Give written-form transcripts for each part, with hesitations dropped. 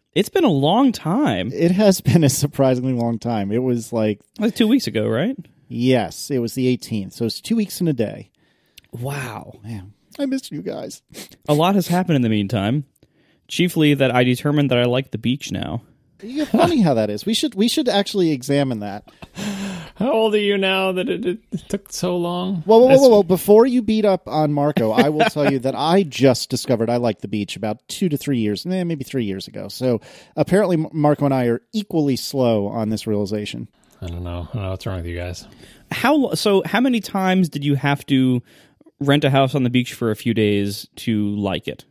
It's been a long time. It has been a surprisingly long time. It was like 2 weeks ago, right? Yes, it was the 18th. So it's 2 weeks and a day. Wow. Man, I missed you guys. A lot has happened in the meantime. Chiefly that I determined that I like the beach now. Yeah, funny how that is. We should actually examine that. How old are you now that it took so long? Whoa. Before you beat up on Marco, I will tell you that I just discovered I like the beach about 2 to 3 years, maybe 3 years ago. So apparently Marco and I are equally slow on this realization. I don't know what's wrong with you guys. How many times did you have to rent a house on the beach for a few days to like it?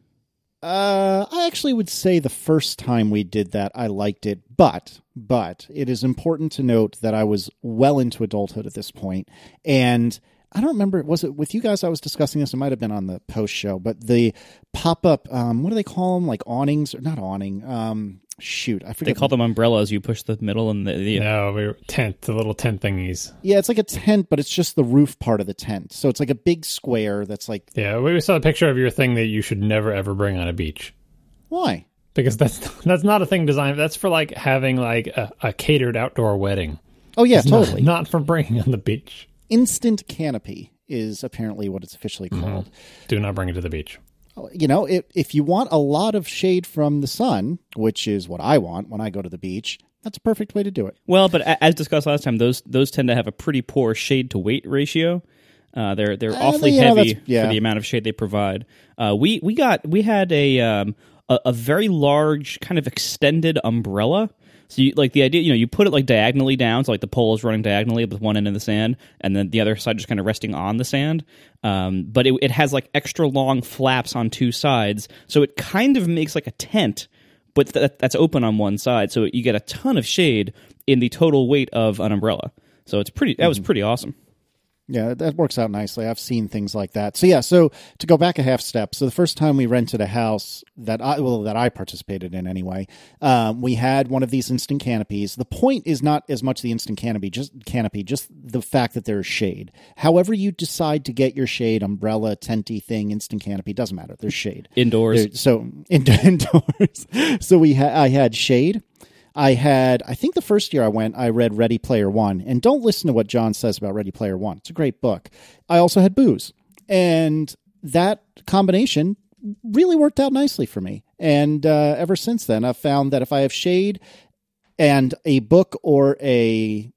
I actually would say the first time we did that, I liked it, but it is important to note that I was well into adulthood at this point, and I don't remember, was it with you guys I was discussing this? It might have been on the post show, but the pop-up, what do they call them? Like awnings? Or not awning, I forget. They call them umbrellas. You push the middle and the No, we were the little tent thingies. Yeah, it's like a tent, but it's just the roof part of the tent. So it's like a big square that's like... Yeah, we saw a picture of your thing that you should never, ever bring on a beach. Why? Because that's not a thing designed... That's for like having like a catered outdoor wedding. Oh, yeah, It's totally. Not for bringing on the beach. Instant canopy is apparently what it's officially called. Mm-hmm. Do not bring it to the beach. You know, if you want a lot of shade from the sun, which is what I want when I go to the beach, that's a perfect way to do it. Well, but as discussed last time, those tend to have a pretty poor shade to weight ratio. They're awfully heavy for the amount of shade they provide. We had a very large kind of extended umbrella. So you, like the idea, you put it like diagonally down, so like the pole is running diagonally with one end in the sand, and then the other side just kind of resting on the sand. But it has like extra long flaps on two sides, so it kind of makes like a tent, but that's open on one side, so you get a ton of shade in the total weight of an umbrella. So it's pretty. That was pretty awesome. Yeah, that works out nicely. I've seen things like that. So to go back a half step, so the first time we rented a house that I participated in anyway, we had one of these instant canopies. The point is not as much the instant canopy, just the fact that there's shade. However you decide to get your shade, umbrella, tenty thing, instant canopy, doesn't matter. There's shade. Indoors. Indoors. So I had shade. I think the first year I went, I read Ready Player One. And don't listen to what John says about Ready Player One. It's a great book. I also had booze. And that combination really worked out nicely for me. And ever since then, I've found that if I have shade and a book or a,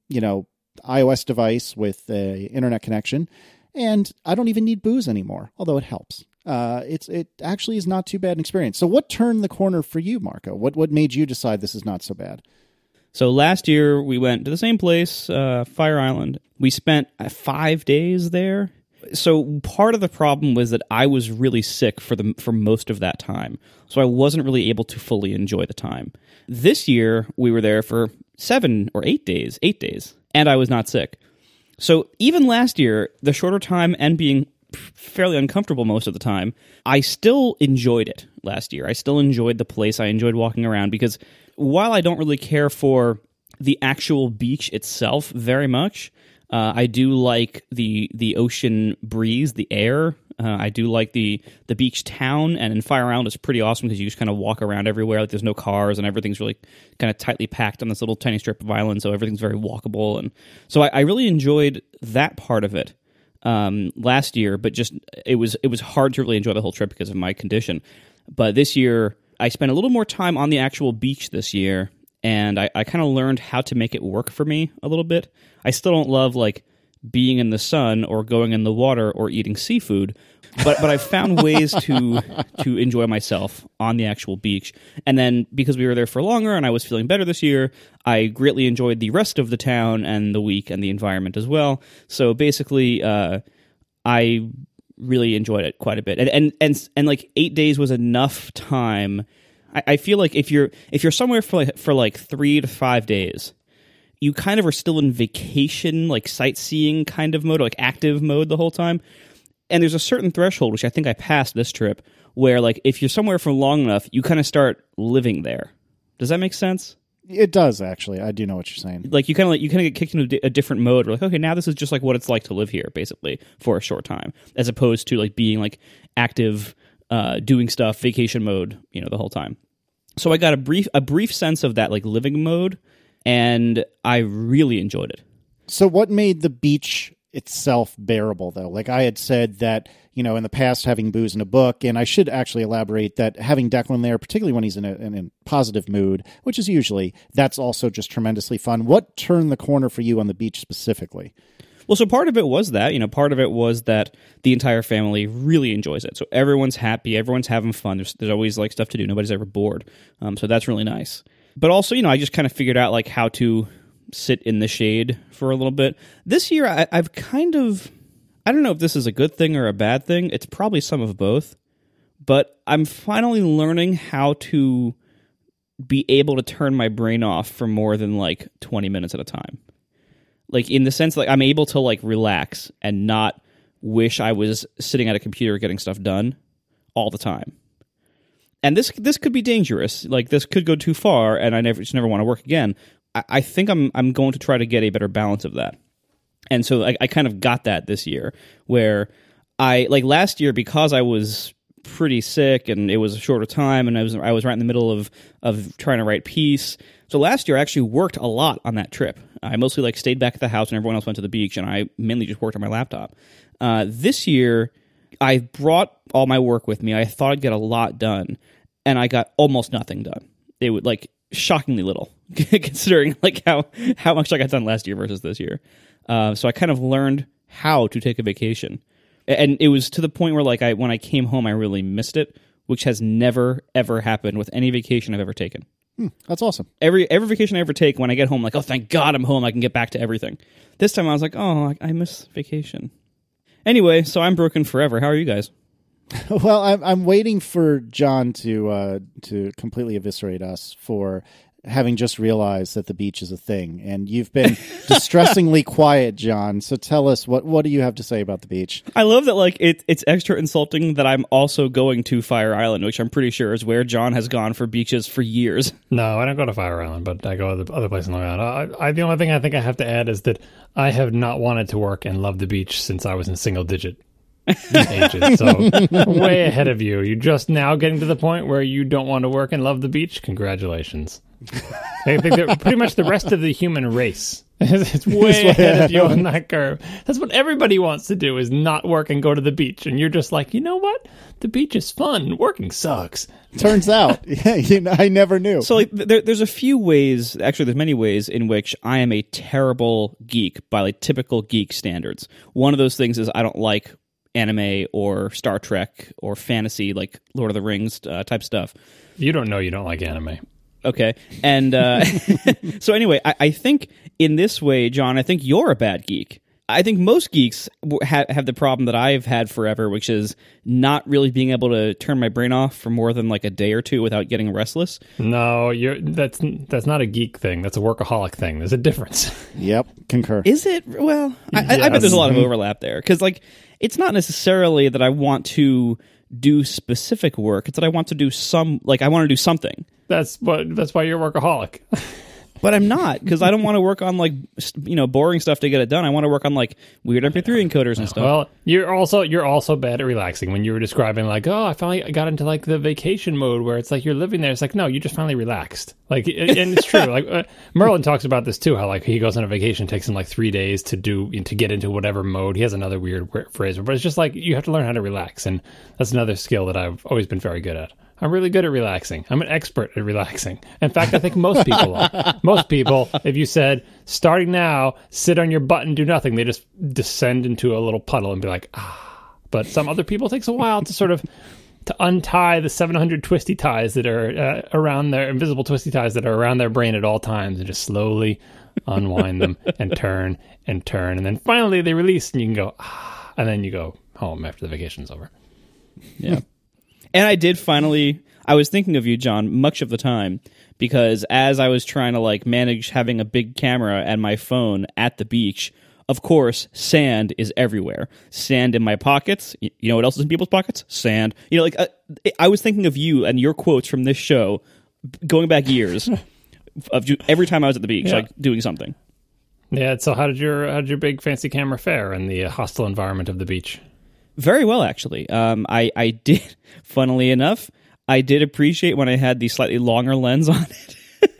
iOS device with a internet connection, and I don't even need booze anymore, although it helps. It actually is not too bad an experience. So what turned the corner for you, Marco? What made you decide this is not so bad? So last year we went to the same place, Fire Island. We spent 5 days there. So part of the problem was that I was really sick for most of that time. So I wasn't really able to fully enjoy the time. This year we were there for 7 or 8 days, and I was not sick. So even last year, the shorter time and being fairly uncomfortable most of the time, I still enjoyed it last year. I still enjoyed the place. I enjoyed walking around because while I don't really care for the actual beach itself very much, I do like the ocean breeze, the air. I do like the beach town, and in Fire Island it's pretty awesome because you just kind of walk around everywhere. Like there's no cars and everything's really kind of tightly packed on this little tiny strip of island, so everything's very walkable. And so I really enjoyed that part of it last year, but just it was hard to really enjoy the whole trip because of my condition. But this year I spent a little more time on the actual beach this year, and I kind of learned how to make it work for me a little bit. I still don't love like being in the sun or going in the water or eating seafood, but I've found ways to enjoy myself on the actual beach. And then because we were there for longer and I was feeling better this year, I greatly enjoyed the rest of the town and the week and the environment as well. So basically, I really enjoyed it quite a bit. And like 8 days was enough time. I feel like if you're somewhere for like 3 to 5 days, you kind of are still in vacation, like sightseeing kind of mode, or like active mode the whole time. And there's a certain threshold, which I think I passed this trip, where like if you're somewhere for long enough, you kind of start living there. Does that make sense? It does, actually. I do know what you're saying. Like you kind of get kicked into a different mode. We're like, okay, now this is just like what it's like to live here, basically, for a short time, as opposed to like being like active, doing stuff, vacation mode, the whole time. So I got a brief sense of that like living mode, and I really enjoyed it. So what made the beach itself bearable, though? Like I had said that, in the past, having booze in a book, and I should actually elaborate that having Declan there, particularly when he's in a positive mood, which is usually, that's also just tremendously fun. What turned the corner for you on the beach specifically? Well, so part of it was that, part of it was that the entire family really enjoys it. So everyone's happy, everyone's having fun. There's always like stuff to do. Nobody's ever bored. So that's really nice. But also, I just kind of figured out like how to sit in the shade for a little bit. This year, I've kind of, I don't know if this is a good thing or a bad thing. It's probably some of both. But I'm finally learning how to be able to turn my brain off for more than like 20 minutes at a time. Like in the sense like I'm able to like relax and not wish I was sitting at a computer getting stuff done all the time. And this could be dangerous. Like this could go too far, and I just never want to work again. I think I'm going to try to get a better balance of that. And so I kind of got that this year, where I like last year, because I was pretty sick and it was a shorter time, and I was right in the middle of trying to write Peace. So last year I actually worked a lot on that trip. I mostly like stayed back at the house and everyone else went to the beach, and I mainly just worked on my laptop. This year I brought all my work with me. I thought I'd get a lot done, and I got almost nothing done. It would like shockingly little considering like how much I got done last year versus this year. So I kind of learned how to take a vacation. And it was to the point where like when I came home, I really missed it, which has never, ever happened with any vacation I've ever taken. That's awesome. Every vacation I ever take, when I get home, like, oh, thank God I'm home, I can get back to everything. This time I was like, oh, I miss vacation. Anyway, so I'm broken forever. How are you guys? Well, I'm waiting for John to completely eviscerate us for having just realized that the beach is a thing, and you've been distressingly quiet, John. So tell us, what do you have to say about the beach? I love that like it's extra insulting that I'm also going to Fire Island, which I'm pretty sure is where John has gone for beaches for years. No, I don't go to Fire Island, but I go to other places in Long Island. The only thing I think I have to add is that I have not wanted to work and love the beach since I was in single digit ages. So way ahead of you. You're just now getting to the point where you don't want to work and love the beach. Congratulations. I think that pretty much the rest of the human race is way ahead of you on that curve. That's what everybody wants to do, is not work and go to the beach. And you're just like, you know what? The beach is fun. Working sucks. Turns out. Yeah, I never knew. So like, there's a few ways, actually there's many ways in which I am a terrible geek by like typical geek standards. One of those things is I don't like anime or Star Trek or fantasy, like Lord of the Rings type stuff. You don't know you don't like anime. Okay. And so anyway, I think in this way, John, I think you're a bad geek. I think most geeks have the problem that I've had forever, which is not really being able to turn my brain off for more than like a day or two without getting restless. No, that's not a geek thing. That's a workaholic thing. There's a difference. Yep, concur. Is it? Well, I bet there's a lot of overlap there, because like it's not necessarily that I want to do specific work. It's that I want to do I want to do something. That's why you're a workaholic. But I'm not, because I don't want to work on like boring stuff to get it done. I want to work on like weird MP3 encoders and stuff. Well, you're also bad at relaxing. When you were describing like, oh, I finally got into like the vacation mode where it's like you're living there. It's like, no, you just finally relaxed. Like, and it's true. Like Merlin talks about this too. How like he goes on a vacation, takes him like 3 days to get into whatever mode. He has another weird phrase, but it's just like you have to learn how to relax, and that's another skill that I've always been very good at. I'm really good at relaxing. I'm an expert at relaxing. In fact, I think most people are. Most people, if you said, starting now, sit on your butt and do nothing, they just descend into a little puddle and be like, ah. But some other people, it takes a while to sort of to untie the 700 twisty ties that are around their invisible twisty ties that are around their brain at all times, and just slowly unwind them and turn. And then finally they release, and you can go, ah, and then you go home after the vacation's over. Yeah. And I did finally, I was thinking of you, John, much of the time, because as I was trying to like manage having a big camera and my phone at the beach, of course, sand is everywhere. Sand in my pockets. You know what else is in people's pockets? Sand. I was thinking of you and your quotes from this show going back years of every time I was at the beach, like doing something. Yeah. So how did your big fancy camera fare in the hostile environment of the beach? Very well, actually. I did, funnily enough, I did appreciate when I had the slightly longer lens on it.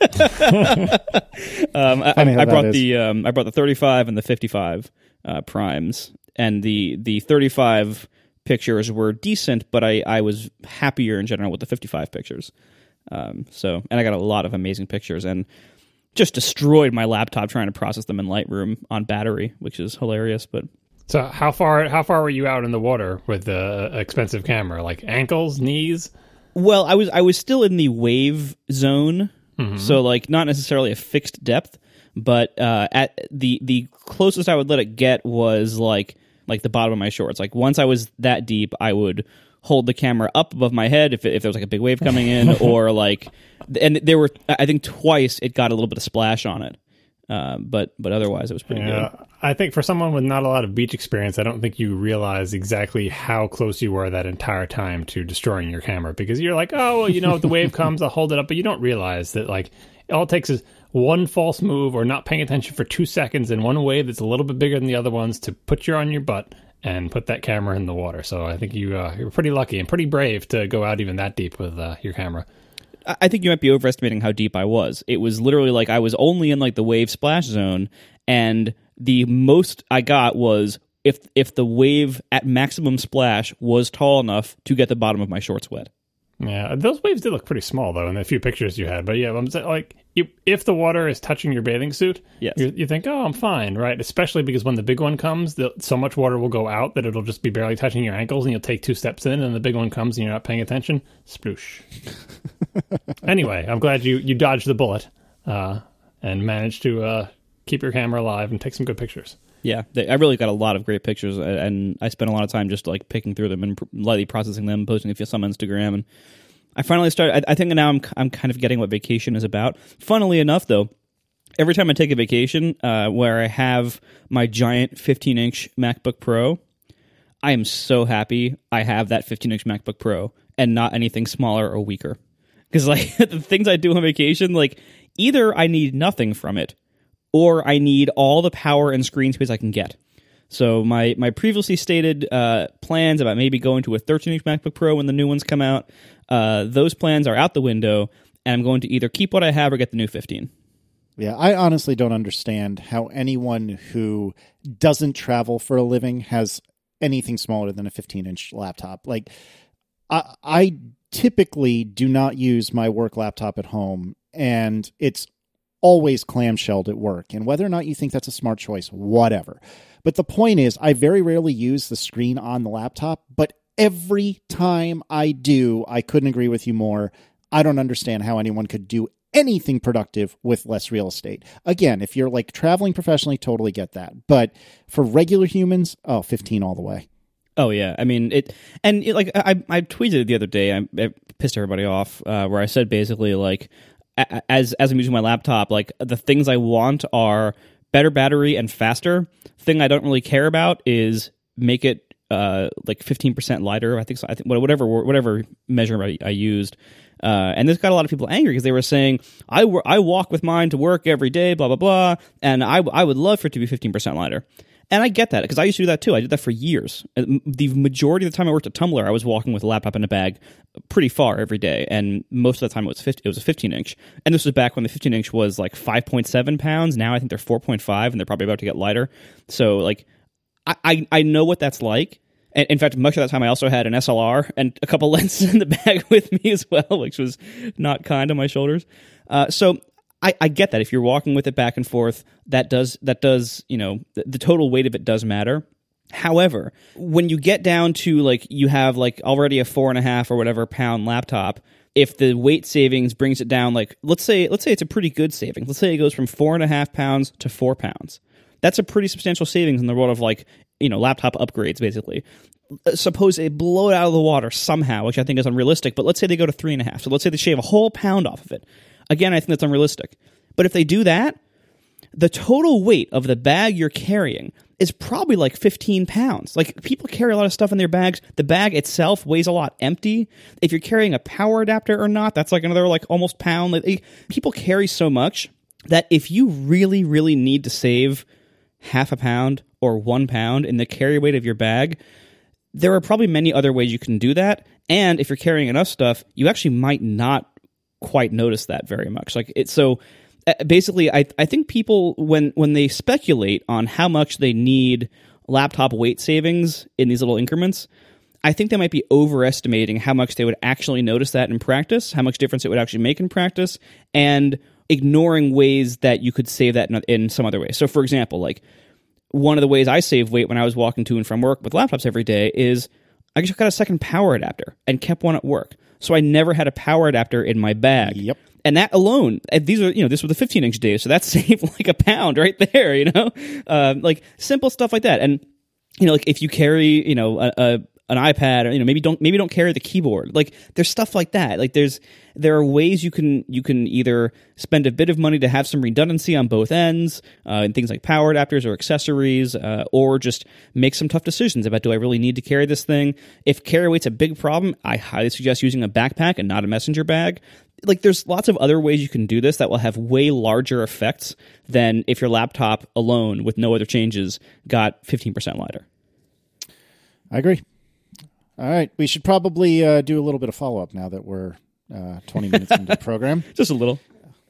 I brought the 35 and the 55 primes, and the 35 pictures were decent, but I was happier in general with the 55 pictures. And I got a lot of amazing pictures, and just destroyed my laptop trying to process them in Lightroom on battery, which is hilarious. But so how far were you out in the water with the expensive camera? Like ankles, knees? Well, I was still in the wave zone, so like not necessarily a fixed depth, but at the closest I would let it get was like the bottom of my shorts. Like once I was that deep, I would hold the camera up above my head if there was like a big wave coming in, or like, and there were, I think twice it got a little bit of splash on it. But otherwise it was pretty good. I think for someone with not a lot of beach experience, I don't think you realize exactly how close you were that entire time to destroying your camera, because you're like, oh, well, if the wave comes, I'll hold it up. But you don't realize that like all it takes is one false move or not paying attention for 2 seconds in one wave that's a little bit bigger than the other ones to put you on your butt and put that camera in the water. So I think you're pretty lucky and pretty brave to go out even that deep with your camera. I think you might be overestimating how deep I was. It was literally like I was only in like the wave splash zone, and the most I got was if the wave at maximum splash was tall enough to get the bottom of my shorts wet. Yeah, those waves did look pretty small though in the few pictures you had. But yeah, I'm saying, like if the water is touching your bathing suit, yes, you think, oh, I'm fine, right? Especially because when the big one comes, so much water will go out that it'll just be barely touching your ankles, and you'll take 2 steps in, and the big one comes, and you're not paying attention. Sploosh. Anyway, I'm glad you dodged the bullet and managed to keep your camera alive and take some good pictures. Yeah, I really got a lot of great pictures, and I spent a lot of time just like picking through them and lightly processing them, posting a few some on Instagram, and I finally started. I think now I'm kind of getting what vacation is about. Funnily enough, though, every time I take a vacation where I have my giant 15-inch MacBook Pro, I am so happy I have that 15-inch MacBook Pro and not anything smaller or weaker. Because like the things I do on vacation, like either I need nothing from it, or I need all the power and screen space I can get. So my previously stated plans about maybe going to a 13-inch MacBook Pro when the new ones come out, those plans are out the window, and I'm going to either keep what I have or get the new 15. Yeah, I honestly don't understand how anyone who doesn't travel for a living has anything smaller than a 15-inch laptop. Like, I typically do not use my work laptop at home, and it's always clamshelled at work. And whether or not you think that's a smart choice, whatever. But the point is, I very rarely use the screen on the laptop, but every time I do, I couldn't agree with you more. I don't understand how anyone could do anything productive with less real estate. Again, if you're like traveling professionally, totally get that. But for regular humans, 15 all the way. Oh yeah, I mean like I tweeted it the other day. I pissed everybody off where I said basically like as I'm using my laptop, like the things I want are better battery and faster. Thing I don't really care about is make it like 15% lighter. I think so. I think whatever measure I used. And this got a lot of people angry because they were saying, I walk with mine to work every day, blah, blah, blah, and I would love for it to be 15% lighter. And I get that, because I used to do that too. I did that for years. The majority of the time I worked at Tumblr, I was walking with a laptop in a bag pretty far every day, and most of the time it was a 15-inch. And this was back when the 15-inch was like 5.7 pounds. Now I think they're 4.5, and they're probably about to get lighter. So like, I know what that's like. And in fact, much of that time I also had an SLR and a couple lenses in the bag with me as well, which was not kind on my shoulders. So I get that. If you're walking with it back and forth, that does, the total weight of it does matter. However, when you get down to like, you have like already a 4.5 or whatever pound laptop, if the weight savings brings it down, like let's say it's a pretty good savings. Let's say it goes from 4.5 pounds to 4 pounds. That's a pretty substantial savings in the world of like, laptop upgrades, basically. Suppose they blow it out of the water somehow, which I think is unrealistic, but let's say they go to 3.5. So let's say they shave a whole pound off of it. Again, I think that's unrealistic. But if they do that, the total weight of the bag you're carrying is probably like 15 pounds. Like, people carry a lot of stuff in their bags. The bag itself weighs a lot empty. If you're carrying a power adapter or not, that's like another like almost pound. Like, people carry so much that if you really, really need to save half a pound or 1 pound in the carry weight of your bag, there are probably many other ways you can do that. And if you're carrying enough stuff, you actually might not quite notice that very much. Like it's so basically, I think people when they speculate on how much they need laptop weight savings in these little increments, I think they might be overestimating how much they would actually notice that in practice, how much difference it would actually make in practice, and ignoring ways that you could save that in some other way. So, for example, like one of the ways I save weight when I was walking to and from work with laptops every day is I just got a second power adapter and kept one at work. So I never had a power adapter in my bag. Yep. And that alone, these are, this was the 15-inch days, so that saved like a pound right there, like simple stuff like that. And, like if you carry, an iPad, or maybe don't carry the keyboard. Like there's stuff like that. Like there are ways you can either spend a bit of money to have some redundancy on both ends, and things like power adapters or accessories, or just make some tough decisions about, do I really need to carry this thing? If carry weight's a big problem, I highly suggest using a backpack and not a messenger bag. Like there's lots of other ways you can do this that will have way larger effects than if your laptop alone with no other changes got 15% lighter. I agree. All right, we should probably do a little bit of follow-up now that we're 20 minutes into the program. Just a little.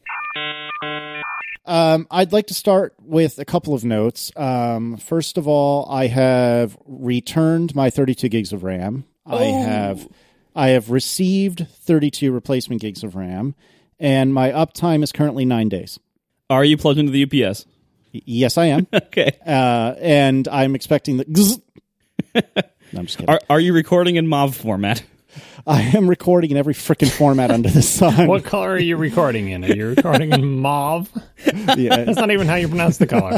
I'd like to start with a couple of notes. First of all, I have returned my 32 gigs of RAM. Oh. I have received 32 replacement gigs of RAM, and my uptime is currently 9 days. Are you plugged into the UPS? Yes, I am. Okay. And I'm expecting the... No, I'm just kidding. Are you recording in MOV format? I am recording in every freaking format under the sun. What color are you recording in? Are you recording in MOV? Yeah. That's not even how you pronounce the color.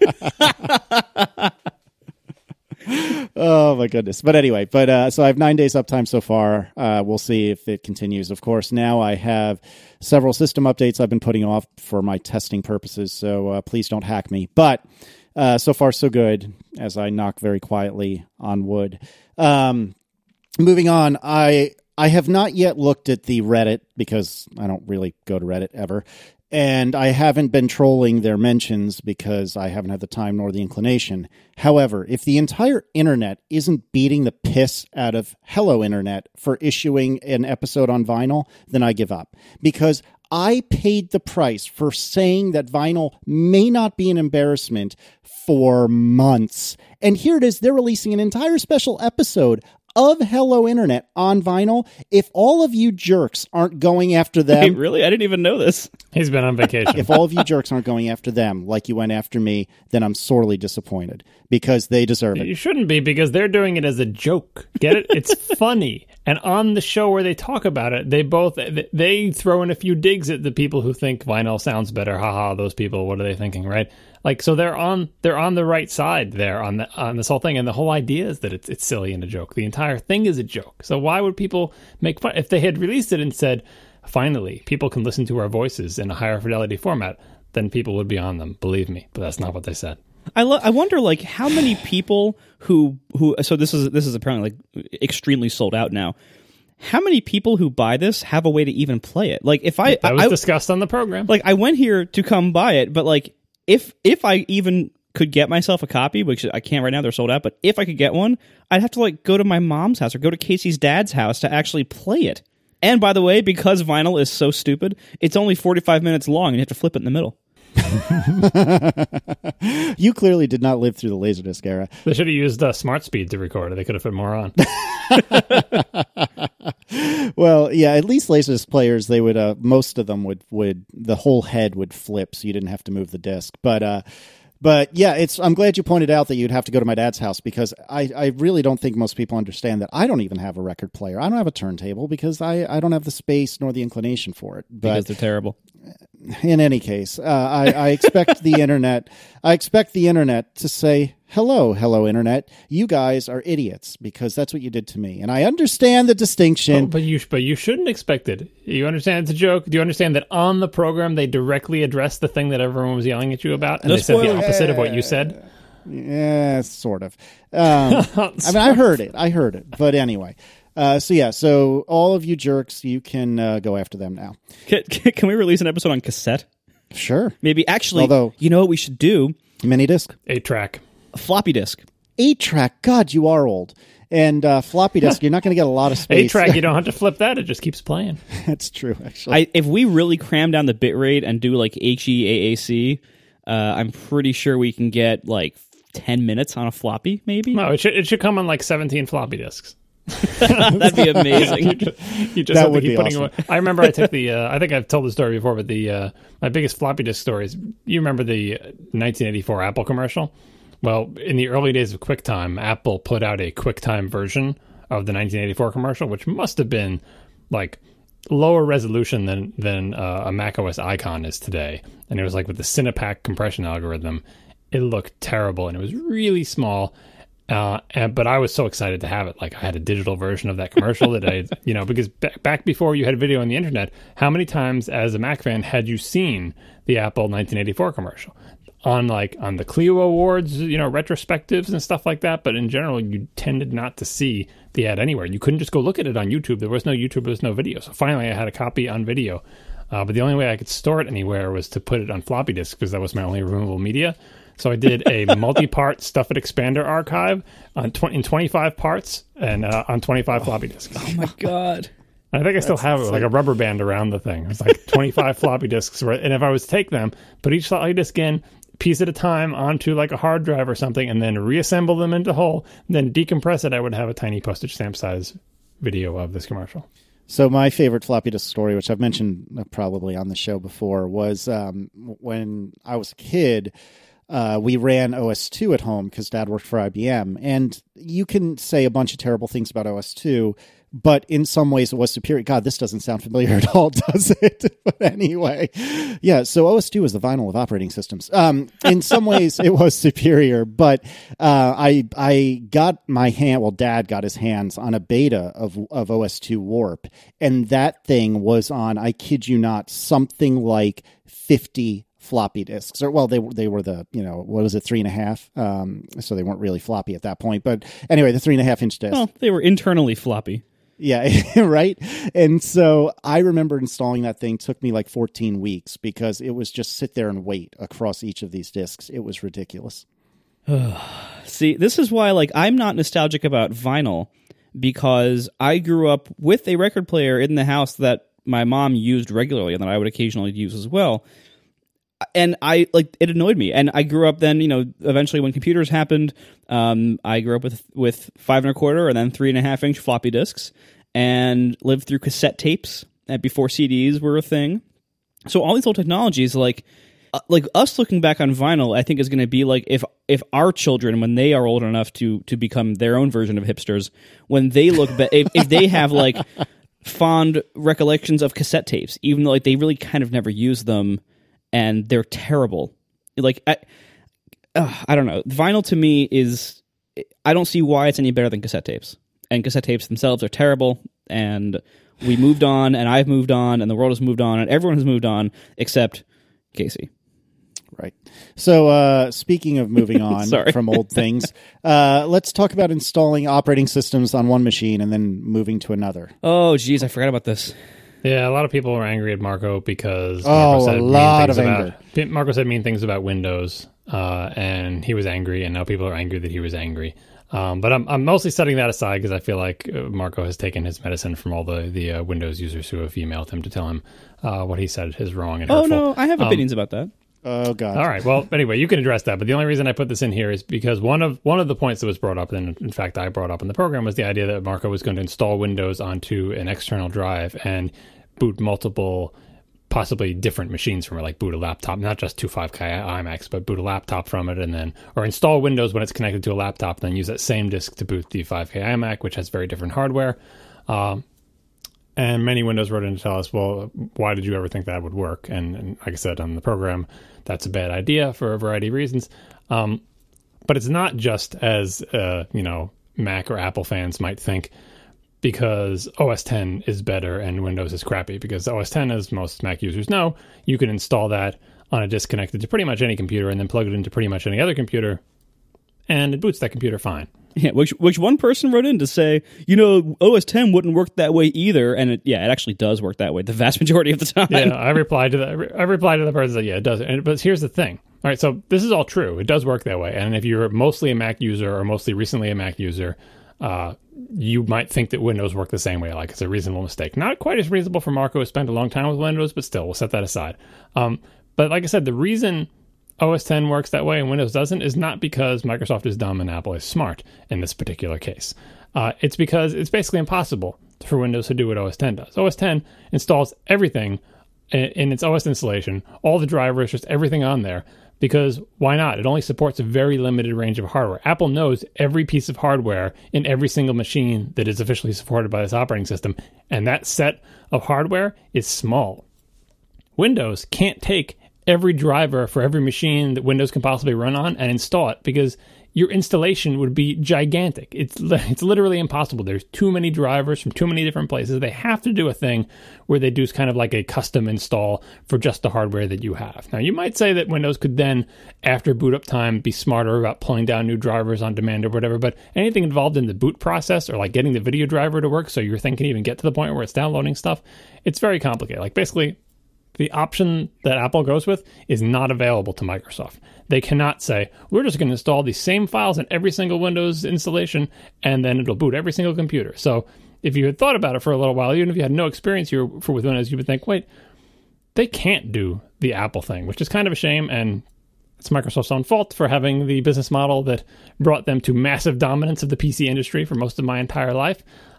Oh, my goodness. But anyway, so I have 9 days uptime so far. We'll see if it continues. Of course, now I have several system updates I've been putting off for my testing purposes, so please don't hack me. But so far, so good, as I knock very quietly on wood. Moving on, I have not yet looked at the Reddit, because I don't really go to Reddit ever, and I haven't been trolling their mentions because I haven't had the time nor the inclination. However, if the entire internet isn't beating the piss out of Hello Internet for issuing an episode on vinyl, then I give up. Because I paid the price for saying that vinyl may not be an embarrassment for months. And here it is, they're releasing an entire special episode of Hello Internet on vinyl. If all of you jerks aren't going after them... Wait, really? I didn't even know this. He's been on vacation. If all of you jerks aren't going after them like you went after me, then I'm sorely disappointed, because they deserve it. You shouldn't be, because they're doing it as a joke. Get it? It's funny. And on the show where they talk about it, they throw in a few digs at the people who think vinyl sounds better. Haha, those people, what are they thinking, right? Like, so they're on the right side there on this whole thing, and the whole idea is that it's silly and a joke. The entire thing is a joke. So why would people make fun? If they had released it and said, finally, people can listen to our voices in a higher fidelity format, then people would be on them. Believe me, but that's not what they said. I wonder, like, how many people who so this is apparently like extremely sold out now. How many people who buy this have a way to even play it? Like, if that was discussed on the program. Like, I went here to come buy it, but like, if I even could get myself a copy, which I can't right now, they're sold out, but if I could get one, I'd have to like go to my mom's house or go to Casey's dad's house to actually play it. And by the way, because vinyl is so stupid, it's only 45 minutes long and you have to flip it in the middle. You clearly did not live through the Laserdisc era. They should have used Smart Speed to record it. They could have put more on. Well, yeah, at least Laserdisc players, they would most of them would the whole head would flip, so you didn't have to move the disc. But yeah, I'm glad you pointed out that you'd have to go to my dad's house, because I really don't think most people understand that I don't even have a record player. I don't have a turntable because I don't have the space nor the inclination for it. But because they're terrible. In any case, I expect the internet. I expect the internet to say, hello, internet. You guys are idiots, because that's what you did to me, and I understand the distinction. But you shouldn't expect it. You understand it's a joke. Do you understand that on the program they directly addressed the thing that everyone was yelling at you about, and they said the opposite of what you said? Yeah, sort of. I mean, I heard it. But anyway. So all of you jerks, you can go after them now. Can we release an episode on cassette? Sure. Maybe, actually, although, you know what we should do? Mini disc. 8-track. A floppy disk. 8-track, God, you are old. And floppy disk, you're not going to get a lot of space. 8-track, you don't have to flip that. It just keeps playing. That's true, actually. If we really cram down the bitrate and do like HEAAC, I'm pretty sure we can get like 10 minutes on a floppy, maybe? No, it should come on like 17 floppy disks. That'd be amazing. you just That have to would keep be putting awesome. away. I remember I took the, I think I've told the story before, but my biggest floppy disk stories, you remember the 1984 Apple commercial? Well, in the early days of QuickTime, Apple put out a QuickTime version of the 1984 commercial, which must have been like lower resolution than a macOS icon is today. And it was like with the Cinepack compression algorithm, it looked terrible and it was really small. But I was so excited to have it. Like I had a digital version of that commercial that I, because back before you had video on the internet, how many times as a Mac fan had you seen the Apple 1984 commercial? On the Clio Awards, retrospectives and stuff like that. But in general, you tended not to see the ad anywhere. You couldn't just go look at it on YouTube. There was no YouTube. There was no video. So finally, I had a copy on video. But the only way I could store it anywhere was to put it on floppy disk because that was my only removable media. So I did a multi-part Stuff It Expander archive in 25 parts and on 25 floppy disks. Oh my God. I think I still have it, like a rubber band around the thing. It's like 25 floppy disks. And if I was to take them, put each floppy disk in, piece at a time onto like a hard drive or something, and then reassemble them into whole, then decompress it, I would have a tiny postage stamp size video of this commercial. So my favorite floppy disk story, which I've mentioned probably on the show before, was when I was a kid, we ran OS2 at home because Dad worked for IBM. And you can say a bunch of terrible things about OS2, but in some ways it was superior. God, this doesn't sound familiar at all, does it? But anyway, yeah, so OS2 was the vinyl of operating systems. In some ways it was superior, but I got my Dad got his hands on a beta of OS2 Warp, and that thing was on, I kid you not, something like 50 floppy disks, or well, they were the, what was it, 3.5, so they weren't really floppy at that point, but anyway, the 3.5-inch disc. Well, they were internally floppy. Yeah, right. And so I remember installing that thing. Took me like 14 weeks because it was just sit there and wait across each of these discs. It was ridiculous. See, this is why I'm not nostalgic about vinyl, because I grew up with a record player in the house that my mom used regularly and that I would occasionally use as well. And it annoyed me. And I grew up then, eventually when computers happened, I grew up with 5 1/4 and then 3.5-inch floppy disks, and lived through cassette tapes before CDs were a thing. So all these old technologies, like us looking back on vinyl, I think is going to be like if our children, when they are old enough to become their own version of hipsters, when they look back, if they have fond recollections of cassette tapes, even though they really kind of never used them. And they're terrible. I don't know. Vinyl to me is, I don't see why it's any better than cassette tapes. And cassette tapes themselves are terrible. And we moved on, and I've moved on, and the world has moved on, and everyone has moved on except Casey. Right. So speaking of moving on from old things, let's talk about installing operating systems on one machine and then moving to another. Oh, geez, I forgot about this. Yeah, a lot of people were angry at Marco because Marco said mean things about Windows, and he was angry, and now people are angry that he was angry. But I'm mostly setting that aside because I feel like Marco has taken his medicine from all the Windows users who have emailed him to tell him what he said is wrong and hurtful. Oh, no, I have opinions about that. Oh, God. All right. Well, anyway, you can address that. But the only reason I put this in here is because one of the points that was brought up, and in fact I brought up in the program, was the idea that Marco was going to install Windows onto an external drive and boot multiple, possibly different machines from it, like boot a laptop, not just 2.5K iMacs, but boot a laptop from it, or install Windows when it's connected to a laptop, then use that same disk to boot the 5K iMac, which has very different hardware. And many Windows wrote in to tell us, well, why did you ever think that would work? And like I said on the program, that's a bad idea for a variety of reasons. But it's not just as, Mac or Apple fans might think, because OS X is better and Windows is crappy. Because OS X, as most Mac users know, you can install that on a disk connected to pretty much any computer and then plug it into pretty much any other computer, and it boots that computer fine. Yeah, which one person wrote in to say, OS X wouldn't work that way either, and it actually does work that way the vast majority of the time. Yeah, I replied to the person that, yeah, it does. But here's the thing. All right, so this is all true. It does work that way. And if you're mostly a Mac user or mostly recently a Mac user, you might think that Windows work the same way. Like, it's a reasonable mistake. Not quite as reasonable for Marco, who spent a long time with Windows, but still, we'll set that aside. But like I said, the reason OS X works that way and Windows doesn't is not because Microsoft is dumb and Apple is smart in this particular case. It's because it's basically impossible for Windows to do what OS X does. OS X installs everything in its OS installation, all the drivers, just everything on there, because why not? It only supports a very limited range of hardware. Apple knows every piece of hardware in every single machine that is officially supported by this operating system, and that set of hardware is small. Windows can't take every driver for every machine that Windows can possibly run on and install it, because your installation would be gigantic. It's literally impossible. There's too many drivers from too many different places. They have to do a thing where they do kind of like a custom install for just the hardware that you have. Now, you might say that Windows could then, after boot up time, be smarter about pulling down new drivers on demand or whatever, but anything involved in the boot process or like getting the video driver to work so your thing can even get to the point where it's downloading stuff, it's very complicated. Like, basically, the option that Apple goes with is not available to Microsoft. They cannot say, we're just going to install these same files in every single Windows installation, and then it'll boot every single computer. So if you had thought about it for a little while, even if you had no experience with Windows, you would think, wait, they can't do the Apple thing, which is kind of a shame, and it's Microsoft's own fault for having the business model that brought them to massive dominance of the PC industry for most of my entire life.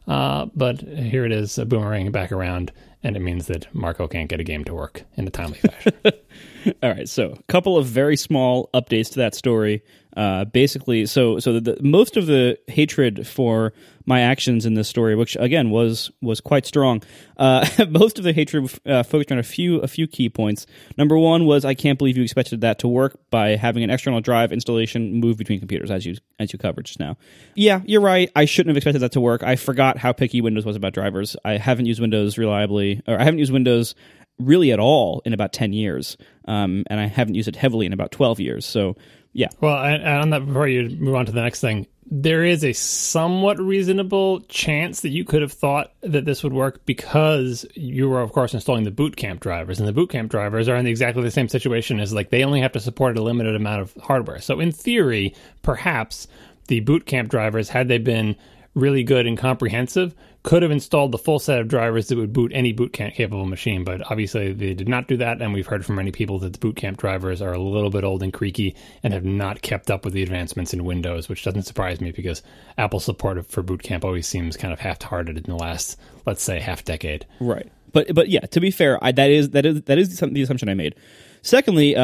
But here it is, boomeranging back around, and it means that Marco can't get a game to work in a timely fashion. All right, so a couple of very small updates to that story. Basically, so most of the hatred for my actions in this story, which again was quite strong, most of the hatred focused on a few key points. Number one was, I can't believe you expected that to work by having an external drive installation move between computers, as you covered just now. Yeah, you're right. I shouldn't have expected that to work. I forgot how picky Windows was about drivers. I haven't used Windows reliably, or I haven't used Windows really at all in about 10 years, and I haven't used it heavily in about 12 years. So, yeah. Well, and on that, before you move on to the next thing, there is a somewhat reasonable chance that you could have thought that this would work because you were, of course, installing the Boot Camp drivers, and the Boot Camp drivers are in exactly the same situation as, like, they only have to support a limited amount of hardware. So in theory, perhaps the Boot Camp drivers, had they been really good and comprehensive, could have installed the full set of drivers that would boot any Boot Camp capable machine, but obviously they did not do that, and we've heard from many people that the Boot Camp drivers are a little bit old and creaky and have not kept up with the advancements in Windows, which doesn't surprise me because Apple's support for Boot Camp always seems kind of half-hearted in the last, let's say, half decade. Right. But yeah, to be fair, that is the assumption I made. Secondly,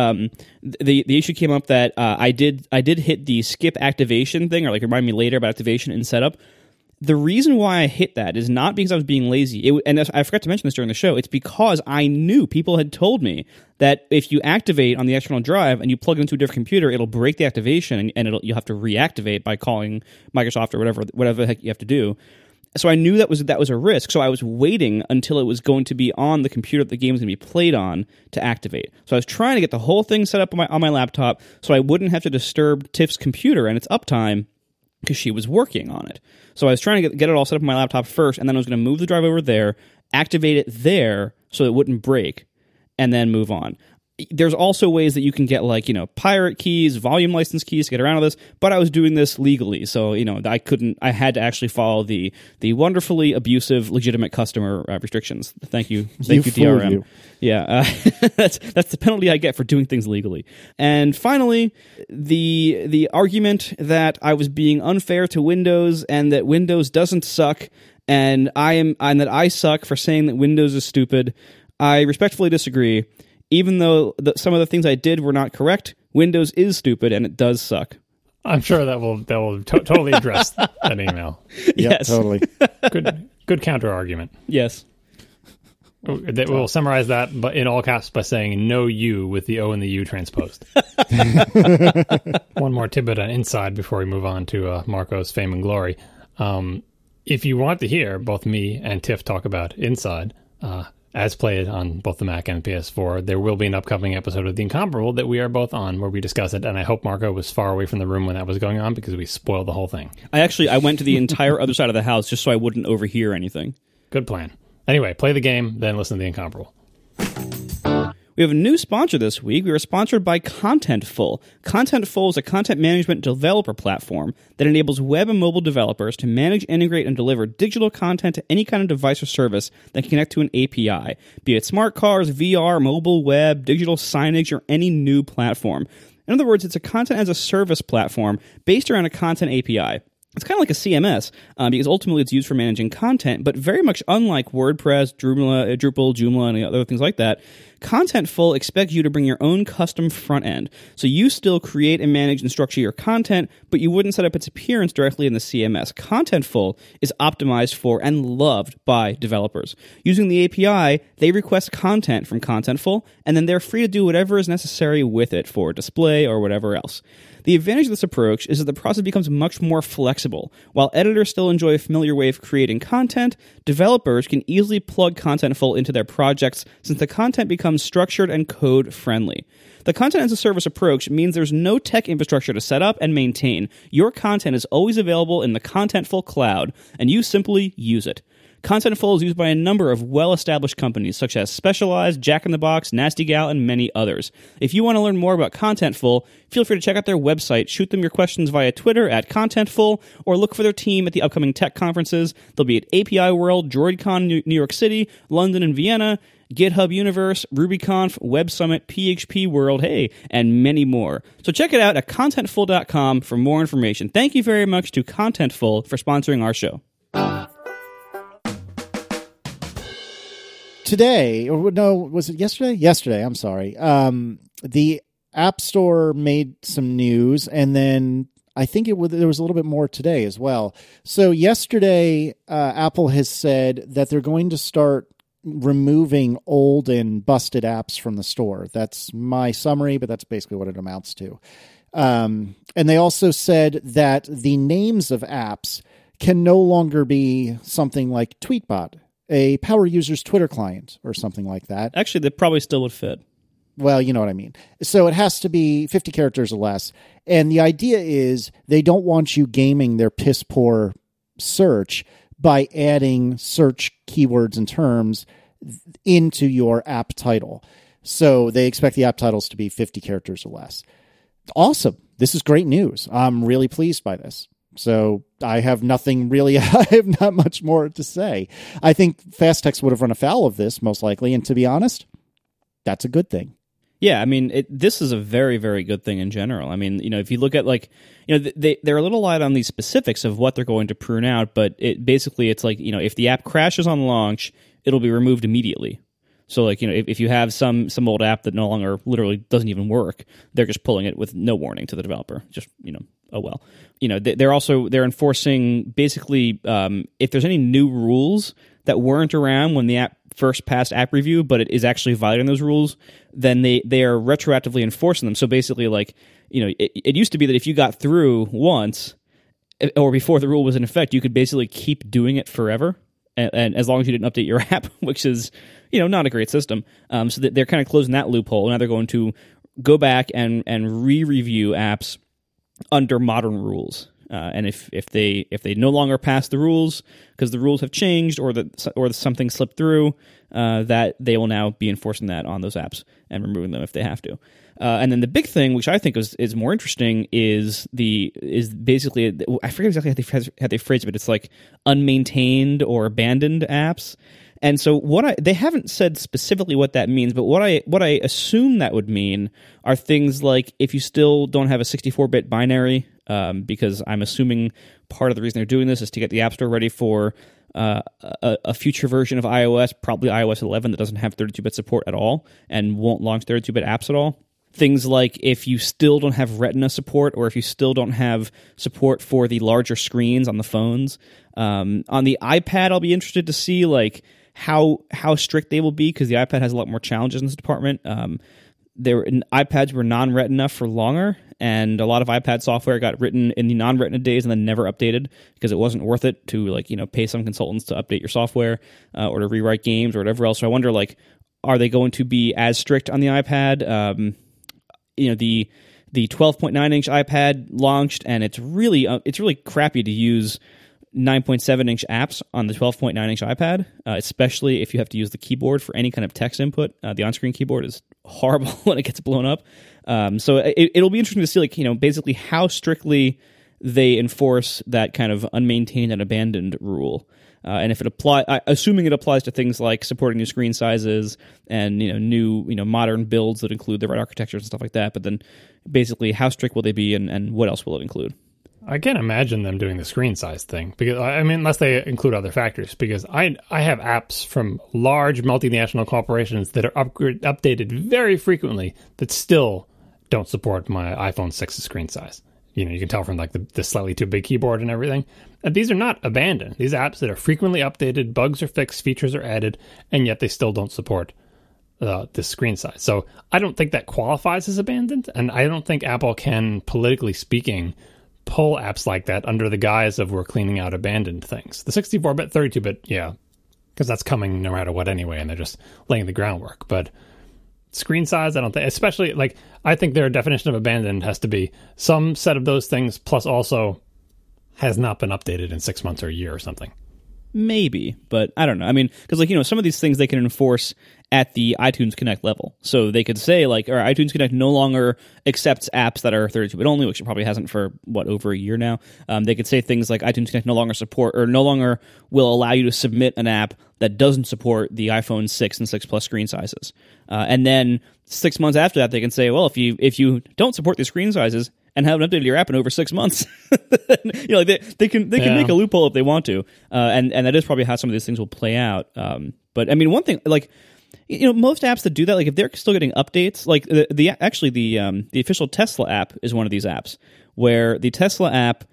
the issue came up that I did hit the skip activation thing, or like remind me later about activation in setup. The reason why I hit that is not because I was being lazy. And I forgot to mention this during the show. It's because I knew people had told me that if you activate on the external drive and you plug it into a different computer, it'll break the activation and you'll have to reactivate by calling Microsoft or whatever the heck you have to do. So I knew that was a risk. So I was waiting until it was going to be on the computer that the game was going to be played on to activate. So I was trying to get the whole thing set up on my laptop so I wouldn't have to disturb Tiff's computer and its uptime because she was working on it. So I was trying to get it all set up on my laptop first, and then I was going to move the drive over there, activate it there so it wouldn't break, and then move on. There's also ways that you can get, like, pirate keys, volume license keys to get around all this, but I was doing this legally, so, I had to actually follow the wonderfully abusive legitimate customer restrictions. Thank you DRM. You. Yeah, that's the penalty I get for doing things legally. And finally, the argument that I was being unfair to Windows and that Windows doesn't suck, and that I suck for saying that Windows is stupid, I respectfully disagree. Even though some of the things I did were not correct, Windows is stupid and it does suck. I'm sure that will totally address that email. Yes, totally. Good counter argument. Yes. We'll summarize that, but in all caps, by saying no U with the O and the U transposed. One more tidbit on Inside before we move on to Marco's fame and glory. If you want to hear both me and Tiff talk about Inside, as played on both the Mac and the PS4, there will be an upcoming episode of The Incomparable that we are both on where we discuss it, and I hope Marco was far away from the room when that was going on because we spoiled the whole thing. I went to the entire other side of the house just so I wouldn't overhear anything. Good plan. Anyway, play the game, then listen to The Incomparable. We We have a new sponsor this week. We are sponsored by Contentful. Contentful is a content management developer platform that enables web and mobile developers to manage, integrate, and deliver digital content to any kind of device or service that can connect to an API, be it smart cars, VR, mobile, web, digital signage, or any new platform. In other words, it's a content-as-a-service platform based around a content API. It's kind of like a CMS, because ultimately it's used for managing content, but very much unlike WordPress, Drupal, Joomla, and other things like that, Contentful expects you to bring your own custom front end. So you still create and manage and structure your content, but you wouldn't set up its appearance directly in the CMS. Contentful is optimized for and loved by developers. Using the API, they request content from Contentful, and then they're free to do whatever is necessary with it for display or whatever else. The advantage of this approach is that the process becomes much more flexible. While editors still enjoy a familiar way of creating content, developers can easily plug Contentful into their projects since the content becomes structured and code-friendly. The content-as-a-service approach means there's no tech infrastructure to set up and maintain. Your content is always available in the Contentful cloud, and you simply use it. Contentful is used by a number of well-established companies such as Specialized, Jack in the Box, Nasty Gal, and many others. If you want to learn more about Contentful, feel free to check out their website, shoot them your questions via Twitter at Contentful, or look for their team at the upcoming tech conferences. They'll be at API World, DroidCon New York City, London and Vienna, GitHub Universe, RubyConf, Web Summit, PHP World, and many more. So check it out at Contentful.com for more information. Thank you very much to Contentful for sponsoring our show. Today, or no, was it yesterday? Yesterday, I'm sorry. The App Store made some news, and then I think there was a little bit more today as well. So yesterday, Apple has said that they're going to start removing old and busted apps from the store. That's my summary, but that's basically what it amounts to. And they also said that the names of apps can no longer be something like Tweetbot, a power user's Twitter client, or something like that. Actually, that probably still would fit. Well, you know what I mean. So it has to be 50 characters or less. And the idea is they don't want you gaming their piss poor search by adding search keywords and terms into your app title. So they expect the app titles to be 50 characters or less. Awesome. This is great news. I'm really pleased by this. So I have nothing really, I have not much more to say. I think Fasttext would have run afoul of this, most likely. And to be honest, that's a good thing. Yeah, I mean, this is a very, very good thing in general. I mean, if you look at they're a little light on the specifics of what they're going to prune out, but it's like, if the app crashes on launch, it'll be removed immediately. So if you have some old app that no longer literally doesn't even work, they're just pulling it with no warning to the developer. Just, oh well. They're enforcing basically if there's any new rules that weren't around when the app first passed app review, but it is actually violating those rules, then they are retroactively enforcing them. So basically, it used to be that if you got through once, or before the rule was in effect, you could basically keep doing it forever, and as long as you didn't update your app, which is not a great system. So they're kind of closing that loophole. Now they're going to go back and re-review apps under modern rules. And if they no longer pass the rules because the rules have changed or something slipped through, that they will now be enforcing that on those apps and removing them if they have to. And then the big thing, which I think is more interesting, is basically, I forget exactly how they phrase it, but it's like unmaintained or abandoned apps. And so they haven't said specifically what that means, but what I assume that would mean are things like if you still don't have a 64-bit binary, because I'm assuming part of the reason they're doing this is to get the App Store ready for a future version of iOS, probably iOS 11, that doesn't have 32-bit support at all and won't launch 32-bit apps at all. Things like if you still don't have Retina support, or if you still don't have support for the larger screens on the phones. On the iPad, I'll be interested to see how strict they will be, because the iPad has a lot more challenges in this department. iPads were non-Retina for longer, and a lot of iPad software got written in the non-Retina days and then never updated because it wasn't worth it to pay some consultants to update your software or to rewrite games or whatever else. So I wonder, are they going to be as strict on the iPad? The 12.9-inch iPad launched, and it's really crappy to use 9.7-inch apps on the 12.9-inch iPad, especially if you have to use the keyboard for any kind of text input. The on-screen keyboard is horrible when it gets blown up. So it'll be interesting to see, like, basically how strictly they enforce that kind of unmaintained and abandoned rule. And if it assuming it applies to things like supporting new screen sizes and new modern builds that include the right architectures and stuff like that. But then basically, how strict will they be, and what else will it include? I can't imagine them doing the screen size thing, because unless they include other factors. Because I have apps from large multinational corporations that are updated very frequently that still don't support my iPhone 6 screen size. You can tell from like the slightly too big keyboard and everything. And these are not abandoned. These apps that are frequently updated, bugs are fixed, features are added, and yet they still don't support the screen size. So I don't think that qualifies as abandoned, and I don't think Apple can, politically speaking, pull apps like that under the guise of we're cleaning out abandoned things. The 64-bit, 32-bit, yeah, because that's coming no matter what anyway, and they're just laying the groundwork. But screen size, I don't think, especially, like, I think their definition of abandoned has to be some set of those things plus also has not been updated in 6 months or a year or something. Maybe, but I don't know. I mean, because some of these things they can enforce at the iTunes Connect level. So they could say, like, all right, iTunes Connect no longer accepts apps that are 32-bit only, which it probably hasn't for, over a year now. They could say things like iTunes Connect no longer support, or no longer will allow you to submit an app that doesn't support the iPhone 6 and 6 Plus screen sizes. And then 6 months after that, they can say, well, if you don't support these screen sizes and haven't updated your app in over 6 months, they can make a loophole if they want to. And that is probably how some of these things will play out. But I mean, one thing, like, most apps that do that, like if they're still getting updates, like the official Tesla app is one of these apps where the Tesla app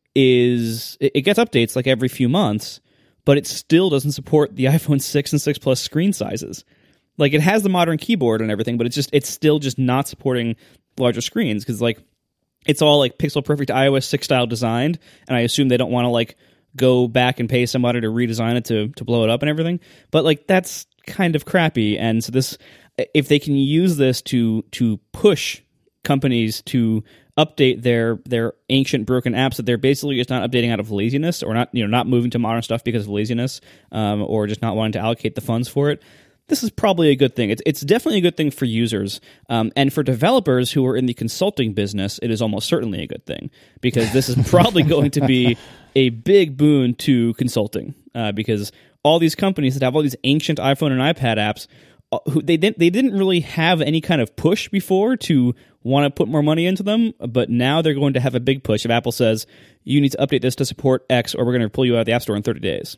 it gets updates like every few months, but it still doesn't support the iPhone 6 and 6 Plus screen sizes. Like, it has the modern keyboard and everything, but it's still just not supporting larger screens, because like it's all like pixel perfect iOS 6 style designed, and I assume they don't want to like go back and pay somebody to redesign it to blow it up and everything. But like, that's kind of crappy. And so if they can use this to push companies to update their ancient broken apps that they're basically just not updating out of laziness, or not moving to modern stuff because of laziness, or just not wanting to allocate the funds for it, this is probably a good thing. It's definitely a good thing for users, and for developers who are in the consulting business, it is almost certainly a good thing, because this is probably going to be a big boon to consulting, because all these companies that have all these ancient iPhone and iPad apps, they didn't really have any kind of push before to want to put more money into them, but now they're going to have a big push if Apple says, you need to update this to support X, or we're going to pull you out of the App Store in 30 days.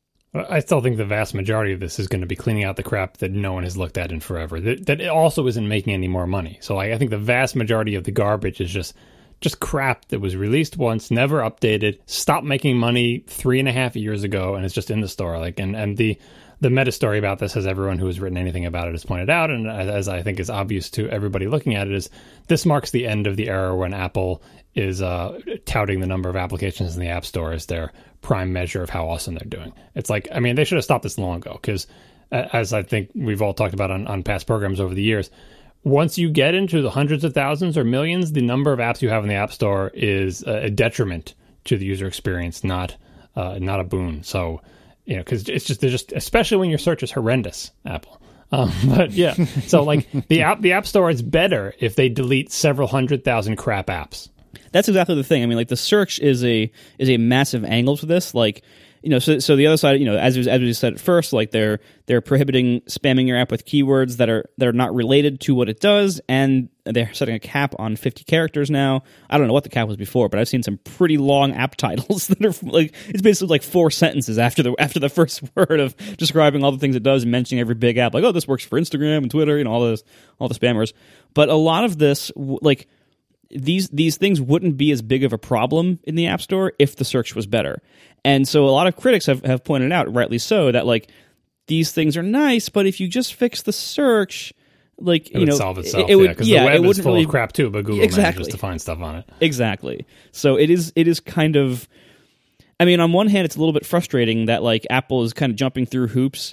I still think the vast majority of this is going to be cleaning out the crap that no one has looked at in forever, that it also isn't making any more money. So I think the vast majority of the garbage is just crap that was released once, never updated, stopped making money 3.5 years ago, and it's just in the store. Like, and the meta story about this, as everyone who has written anything about it has pointed out, and as I think is obvious to everybody looking at it, is this marks the end of the era when Apple is touting the number of applications in the App Store as their prime measure of how awesome they're doing. It's like, I mean, they should have stopped this long ago, because as I think we've all talked about on past programs over the years, once you get into the hundreds of thousands or millions, the number of apps you have in the App Store is a detriment to the user experience, not a boon. So, because they're just, especially when your search is horrendous, Apple. But yeah, so like the App Store is better if they delete several 100,000 crap apps. That's exactly the thing. I mean, like, the search is a massive angle to this. Like, so the other side, as we said at first, like they're prohibiting spamming your app with keywords that are not related to what it does, and they're setting a cap on 50 characters now. I don't know what the cap was before, but I've seen some pretty long app titles that are like, it's basically like 4 sentences after the first word of describing all the things it does and mentioning every big app. Like, oh, this works for Instagram and Twitter, all the spammers. But a lot of this, like, these things wouldn't be as big of a problem in the App Store if the search was better. And so a lot of critics have pointed out, rightly so, that like, these things are nice, but if you just fix the search, like, it would solve itself. Because the web is full of crap too, but Google manages to find stuff on it. Exactly. So it is kind of, I mean, on one hand, it's a little bit frustrating that like Apple is kind of jumping through hoops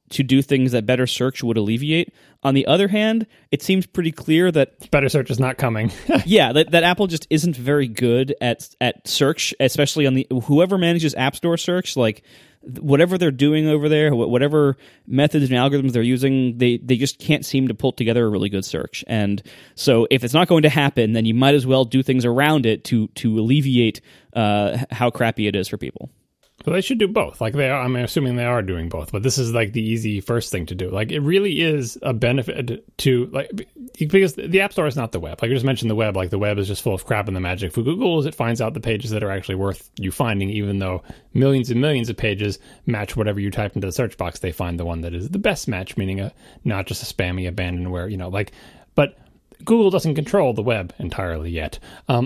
to do things that better search would alleviate. On the other hand, it seems pretty clear that better search is not coming. yeah, that Apple just isn't very good at search, especially on the whoever manages App Store search. Like whatever they're doing over there, whatever methods and algorithms they're using, they just can't seem to pull together a really good search. And so if it's not going to happen, then you might as well do things around it to alleviate how crappy it is for people. Well, they should do both. Like they are, I'm assuming they are doing both, but this is like the easy first thing to do. Like it really is a benefit to like, because the App Store is not the web. Like I just mentioned the web, like the web is just full of crap, and the magic for Google is it finds out the pages that are actually worth you finding, even though millions and millions of pages match whatever you type into the search box, they find the one that is the best match, meaning not just a spammy abandonware, like, but Google doesn't control the web entirely yet,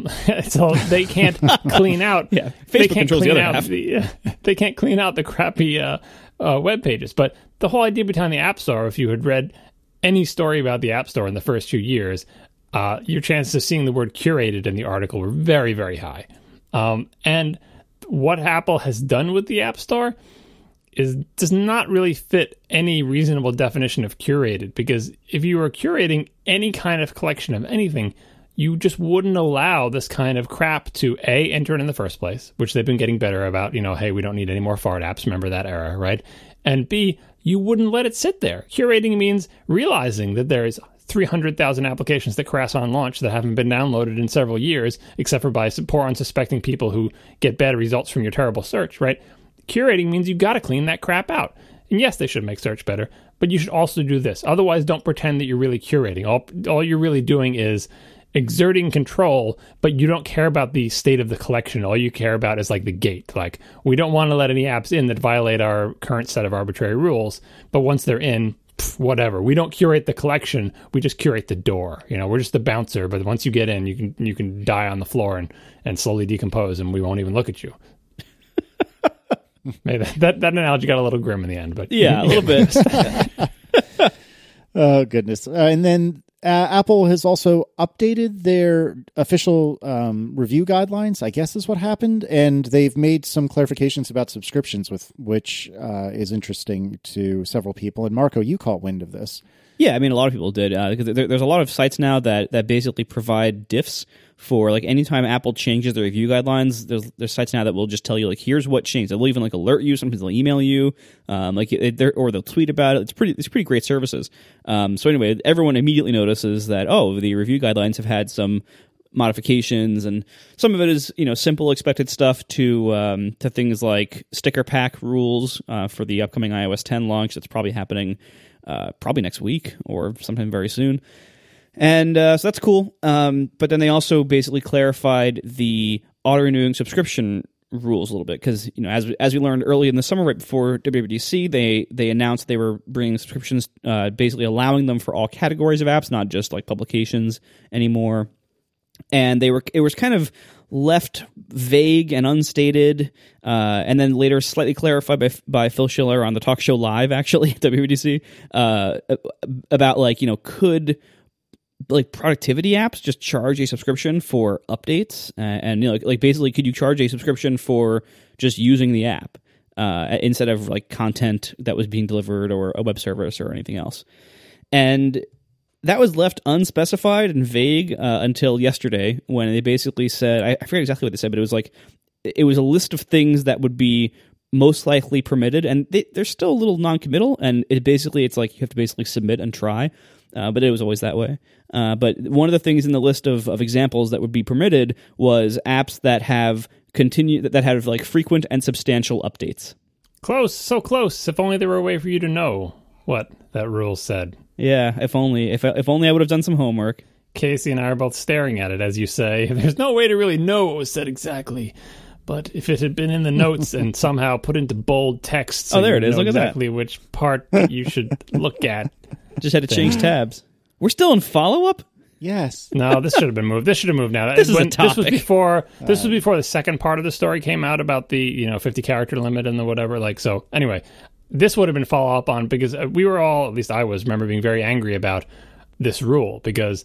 so they can't clean out. Yeah, they Facebook can't controls clean the other out half. they can't clean out the crappy web pages. But the whole idea behind the App Store, if you had read any story about the App Store in the first few years, your chances of seeing the word curated in the article were very, very high. And what Apple has done with the App Store does not really fit any reasonable definition of curated, because if you were curating any kind of collection of anything, you just wouldn't allow this kind of crap to enter in the first place, which they've been getting better about, hey, we don't need any more fart apps, remember that era, right? And B, you wouldn't let it sit there. Curating means realizing that there's 300,000 applications that crash on launch that haven't been downloaded in several years, except for by poor unsuspecting people who get bad results from your terrible search, right? Curating means you've got to clean that crap out. And yes, they should make search better, but you should also do this. Otherwise, don't pretend that you're really curating. All you're really doing is exerting control, but you don't care about the state of the collection. All you care about is like the gate. Like, we don't want to let any apps in that violate our current set of arbitrary rules, but once they're in, whatever. We don't curate the collection. We just curate the door. We're just the bouncer, but once you get in, you can die on the floor and slowly decompose, and we won't even look at you. Maybe that analogy got a little grim in the end, but yeah, a little bit. Oh, goodness. And then Apple has also updated their official review guidelines, I guess is what happened. And they've made some clarifications about subscriptions, which is interesting to several people. And Marco, you caught wind of this. Yeah, I mean, a lot of people did. Because there's a lot of sites now that basically provide diffs for, like, anytime Apple changes their review guidelines, there's sites now that will just tell you, like, here's what changed. They'll even, like, alert you. Sometimes they'll email you, or they'll tweet about it. It's pretty great services. So anyway, everyone immediately notices that, the review guidelines have had some modifications, and some of it is simple expected stuff to things like sticker pack rules for the upcoming iOS 10 launch. That's probably happening probably next week or sometime very soon. And so that's cool. But then they also basically clarified the auto-renewing subscription rules a little bit, because as we learned early in the summer, right before WWDC, they announced they were bringing subscriptions, basically allowing them for all categories of apps, not just like publications anymore. And it was kind of left vague and unstated, and then later slightly clarified by Phil Schiller on the Talk Show Live, actually, WWDC, about could productivity apps just charge a subscription for updates, and basically, could you charge a subscription for just using the app instead of content that was being delivered or a web service or anything else? And that was left unspecified and vague until yesterday, when they basically said, I forget exactly what they said, but it was a list of things that would be most likely permitted, and they're still a little non-committal, and it's like you have to basically submit and try, but it was always that way. But one of the things in the list of examples that would be permitted was apps that have frequent and substantial updates. Close, so close. If only there were a way for you to know what that rule said. Yeah, if only I would have done some homework. Casey and I are both staring at it, as you say. There's no way to really know what was said exactly. But if it had been in the notes and somehow put into bold text, so there it is. Look at that. Exactly which part that you should look at. Just had to change tabs. We're still in follow-up? Yes. No, this should have been moved. This should have moved now. This is a topic. This was before the second part of the story came out about the 50 character limit and the whatever. So anyway, this would have been follow-up on, because we were all, at least I was, remember being very angry about this rule, because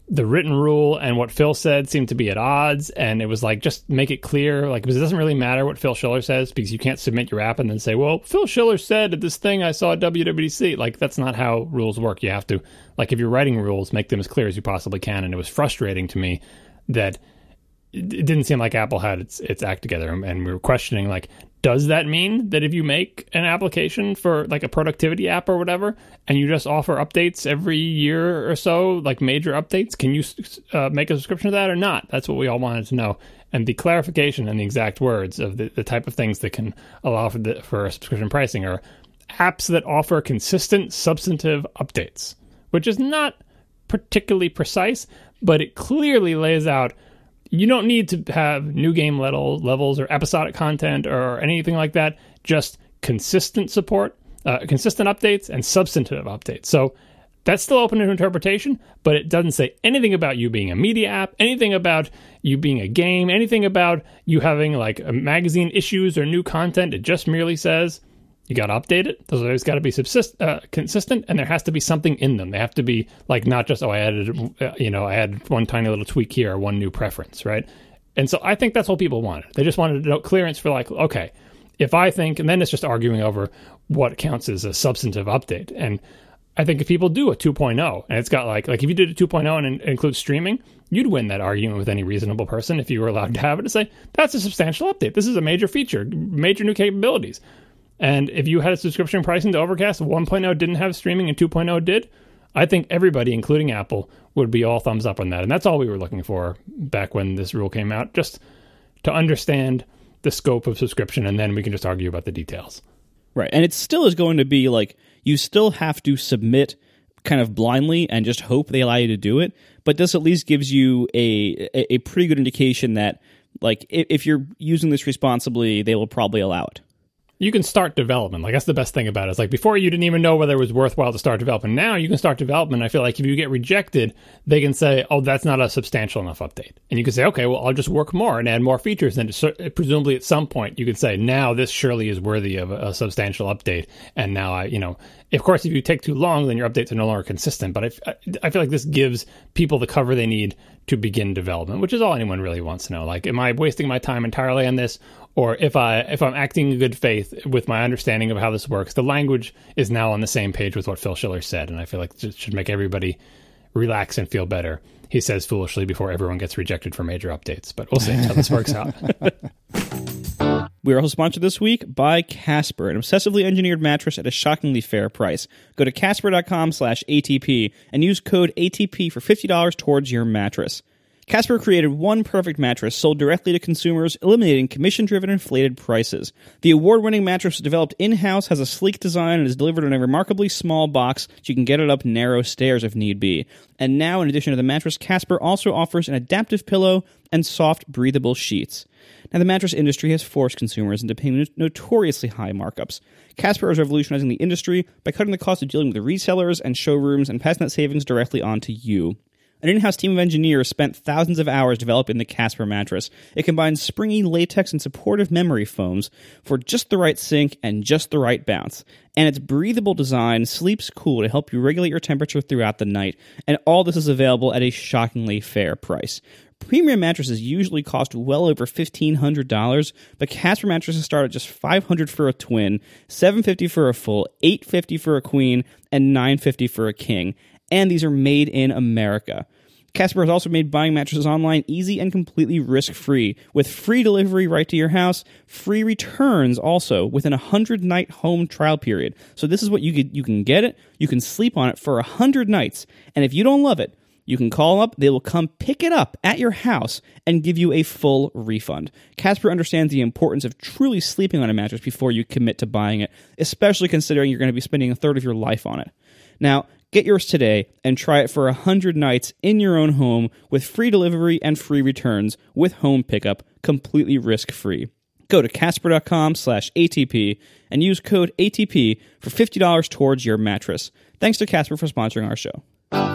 the written rule and what Phil said seemed to be at odds, and it was like, just make it clear, like, because it doesn't really matter what Phil Schiller says, because you can't submit your app and then say, well, Phil Schiller said this thing I saw at WWDC. Like, that's not how rules work. You have to, like, if you're writing rules, make them as clear as you possibly can. And it was frustrating to me that it didn't seem like Apple had its act together, and we were questioning, like, does that mean that if you make an application for like a productivity app or whatever, and you just offer updates every year or so, like major updates, can you make a subscription to that or not? That's what we all wanted to know. And the clarification and the exact words of the type of things that can allow for subscription pricing are apps that offer consistent substantive updates, which is not particularly precise, but it clearly lays out you don't need to have new game levels or episodic content or anything like that. Just consistent support, consistent updates, and substantive updates. So that's still open to interpretation, but it doesn't say anything about you being a media app, anything about you being a game, anything about you having like a magazine issues or new content. It just merely says you got to update it. Those always got to be consistent, and there has to be something in them. They have to be like not just, I added one tiny little tweak here or one new preference, right? And so I think that's what people wanted. They just wanted to know clearance for like, okay, if I think, and then it's just arguing over what counts as a substantive update. And I think if people do a 2.0 and it's got like if you did a 2.0 and it includes streaming, you'd win that argument with any reasonable person if you were allowed to have it, to say, that's a substantial update. This is a major feature, major new capabilities. And if you had a subscription pricing to Overcast, 1.0 didn't have streaming and 2.0 did, I think everybody, including Apple, would be all thumbs up on that. And that's all we were looking for back when this rule came out, just to understand the scope of subscription, and then we can just argue about the details. Right. And it still is going to be like, you still have to submit kind of blindly and just hope they allow you to do it. But this at least gives you a pretty good indication that, like, if you're using this responsibly, they will probably allow it. You can start development. Like, that's the best thing about it. It's like, before you didn't even know whether it was worthwhile to start development. Now you can start development. I feel like if you get rejected, they can say, oh, that's not a substantial enough update. And you can say, okay, well, I'll just work more and add more features. And presumably at some point you could say, now this surely is worthy of a substantial update. And now of course, if you take too long, then your updates are no longer consistent. But I feel like this gives people the cover they need to begin development, which is all anyone really wants to know. Like, am I wasting my time entirely on this? Or if I'm acting in good faith with my understanding of how this works, the language is now on the same page with what Phil Schiller said. And I feel like it should make everybody relax and feel better. He says foolishly before everyone gets rejected for major updates. But we'll see how this works out. We are also sponsored this week by Casper, an obsessively engineered mattress at a shockingly fair price. Go to Casper.com/ATP and use code ATP for $50 towards your mattress. Casper created one perfect mattress sold directly to consumers, eliminating commission-driven inflated prices. The award-winning mattress, developed in-house, has a sleek design and is delivered in a remarkably small box so you can get it up narrow stairs if need be. And now, in addition to the mattress, Casper also offers an adaptive pillow and soft, breathable sheets. Now, the mattress industry has forced consumers into paying notoriously high markups. Casper is revolutionizing the industry by cutting the cost of dealing with the resellers and showrooms and passing that savings directly on to you. An in-house team of engineers spent thousands of hours developing the Casper mattress. It combines springy latex and supportive memory foams for just the right sink and just the right bounce. And its breathable design sleeps cool to help you regulate your temperature throughout the night. And all this is available at a shockingly fair price. Premium mattresses usually cost well over $1,500, but Casper mattresses start at just $500 for a twin, $750 for a full, $850 for a queen, and $950 for a king. And these are made in America. Casper has also made buying mattresses online easy and completely risk-free, with free delivery right to your house, free returns also, within a 100-night home trial period. So this is what you can get it, you can sleep on it for 100 nights, and if you don't love it, you can call up, they will come pick it up at your house and give you a full refund. Casper understands the importance of truly sleeping on a mattress before you commit to buying it, especially considering you're going to be spending a third of your life on it. Now, get yours today and try it for 100 nights in your own home with free delivery and free returns with home pickup, completely risk-free. Go to Casper.com/ATP and use code ATP for $50 towards your mattress. Thanks to Casper for sponsoring our show.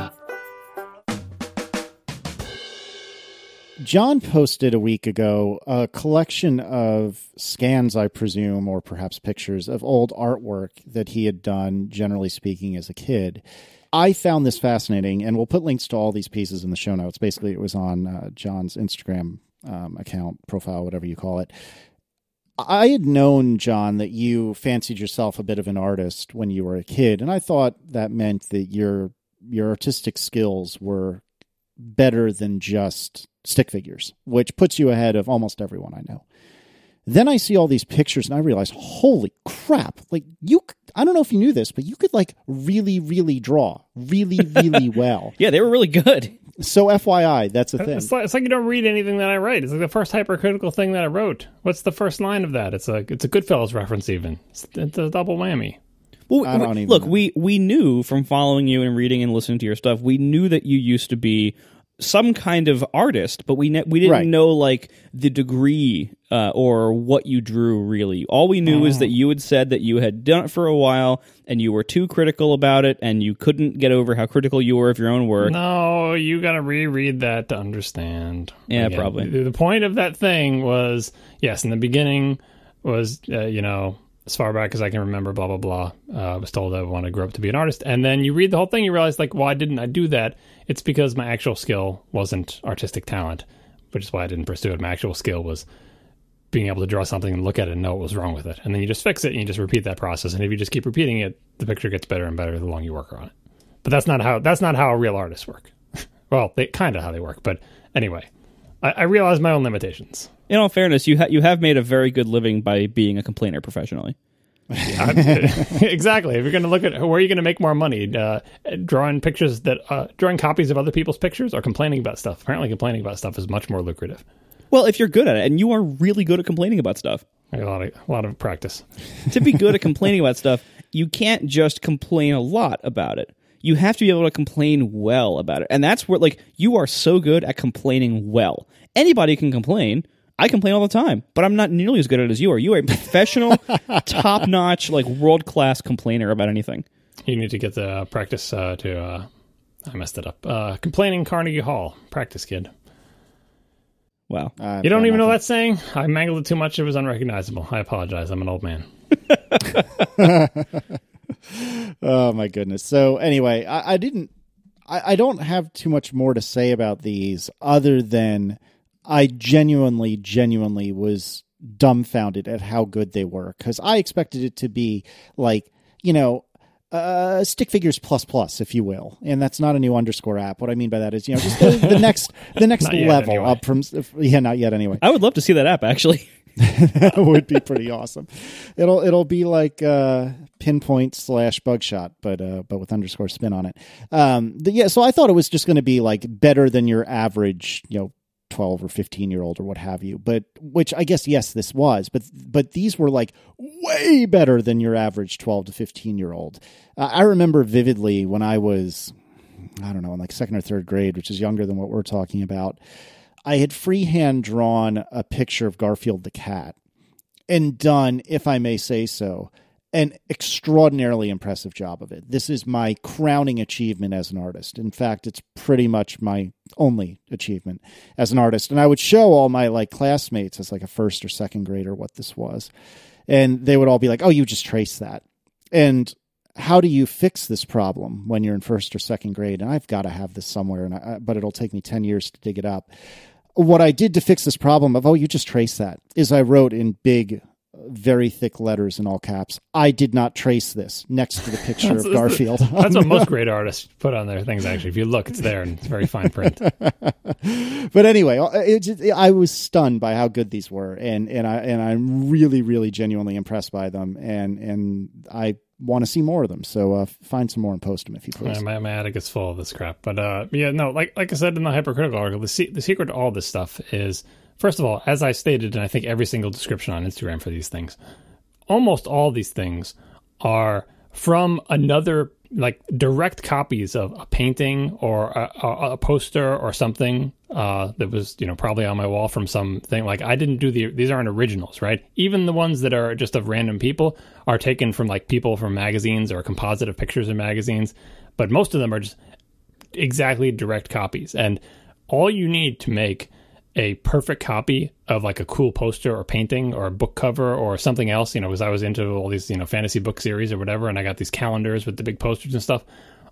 John posted a week ago a collection of scans, I presume, or perhaps pictures of old artwork that he had done, generally speaking, as a kid. I found this fascinating, and we'll put links to all these pieces in the show notes. Basically, it was on John's Instagram account, profile, whatever you call it. I had known, John, that you fancied yourself a bit of an artist when you were a kid, and I thought that meant that your artistic skills were better than just stick figures, which puts you ahead of almost everyone I know. Then I see all these pictures and I realize, holy crap, like I don't know if you knew this, but you could like really, really draw really, really well. Yeah, they were really good. So FYI, that's a thing. It's like you don't read anything that I write. It's like the first hypercritical thing that I wrote. What's the first line of that? It's a Goodfellas reference even. It's a double whammy. Well, we knew from following you and reading and listening to your stuff, we knew that you used to be some kind of artist, but we didn't know like the degree or what you drew really. All we knew is that you had said that you had done it for a while and you were too critical about it and you couldn't get over how critical you were of your own work. No, you got to reread that to understand. Yeah, again, probably. The point of that thing was, yes, in the beginning was, as far back as I can remember, blah, blah, blah. I was told I want to grow up to be an artist. And then you read the whole thing, you realize, like, why didn't I do that? It's because my actual skill wasn't artistic talent, which is why I didn't pursue it. My actual skill was being able to draw something and look at it and know what was wrong with it. And then you just fix it and you just repeat that process. And if you just keep repeating it, the picture gets better and better the longer you work on it. But that's not how real artists work. Well, they kind of how they work. But anyway, I realize my own limitations. In all fairness, you have made a very good living by being a complainer professionally. Exactly. If you're going to look at where are you going to make more money, drawing pictures drawing copies of other people's pictures or complaining about stuff. Apparently, complaining about stuff is much more lucrative. Well, if you're good at it, and you are really good at complaining about stuff, I got a lot of practice. To be good at complaining about stuff, you can't just complain a lot about it. You have to be able to complain well about it, and that's where you are so good at complaining well. Anybody can complain. I complain all the time, but I'm not nearly as good at it as you are. You are a professional, top-notch, world-class complainer about anything. You need to get the practice I messed it up. Complaining Carnegie Hall. Practice, kid. Wow. You don't even know that saying? I mangled it too much. It was unrecognizable. I apologize. I'm an old man. Oh, my goodness. So anyway, I don't have too much more to say about these other than I genuinely was dumbfounded at how good they were, because I expected it to be stick figures plus, if you will. And that's not a new underscore app. What I mean by that is, just the next level anyway. up from, not yet anyway. I would love to see that app, actually. That would be pretty awesome. It'll be like Pinpoint / Bugshot, but with underscore spin on it. So I thought it was just going to be better than your average, 12 or 15-year-old or what have you, but which I guess, yes, this was, but these were way better than your average 12 to 15-year-old. I remember vividly when I was, I don't know, in second or third grade, which is younger than what we're talking about, I had freehand drawn a picture of Garfield the cat and done, if I may say so, an extraordinarily impressive job of it. This is my crowning achievement as an artist. In fact, it's pretty much my only achievement as an artist. And I would show all my classmates as a first or second grader what this was. And they would all be like, oh, you just traced that. And how do you fix this problem when you're in first or second grade? And I've got to have this somewhere, but it'll take me 10 years to dig it up. What I did to fix this problem of, oh, you just traced that, is I wrote in big, very thick letters in all caps, I did not trace this, next to the picture of Garfield. That's what most great artists put on their things, actually. If you look, it's there, and it's very fine print. But anyway, I was stunned by how good these were, and I'm really, really genuinely impressed by them, and I want to see more of them. So find some more and post them if you please. My attic is full of this crap. But like I said in the hypercritical article, the secret to all this stuff is, first of all, as I stated, and I think every single description on Instagram for these things, almost all these things are from another, direct copies of a painting or a poster or something that was, probably on my wall from something. I didn't do these aren't originals, right? Even the ones that are just of random people are taken from people from magazines or a composite of pictures in magazines. But most of them are just exactly direct copies. And all you need to make a perfect copy of a cool poster or painting or a book cover or something else, because I was into all these, fantasy book series or whatever, and I got these calendars with the big posters and stuff.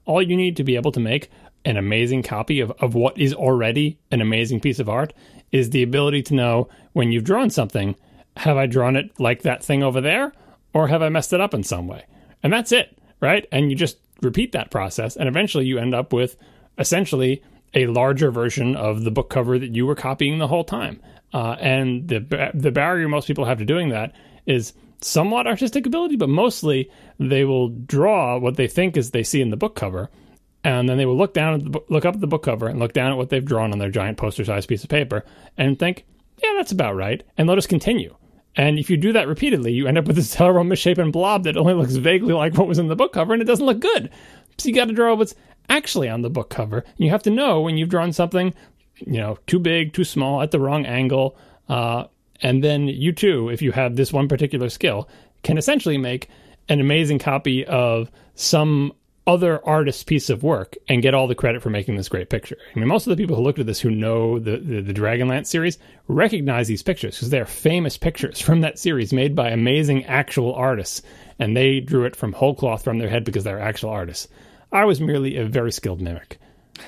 all you need to be able to make an amazing copy of what is already an amazing piece of art is the ability to know when you've drawn something, have I drawn it like that thing over there, or have I messed it up in some way? And that's it, right? And you just repeat that process, and eventually you end up with essentially a larger version of the book cover that you were copying the whole time. And the barrier most people have to doing that is somewhat artistic ability, but mostly they will draw what they think is they see in the book cover, and then they will look down at look up at the book cover and look down at what they've drawn on their giant poster-sized piece of paper and think, yeah, that's about right, and they'll just continue. And if you do that repeatedly, you end up with this terrible misshapen blob that only looks vaguely like what was in the book cover, and it doesn't look good. So you got to draw what's actually on the book cover. You have to know when you've drawn something, too big, too small, at the wrong angle. And then you too, if you have this one particular skill, can essentially make an amazing copy of some other artist's piece of work and get all the credit for making this great picture. I mean, most of the people who looked at this who know the Dragonlance series recognize these pictures because they're famous pictures from that series made by amazing actual artists, and they drew it from whole cloth from their head because they're actual artists. I was merely a very skilled mimic.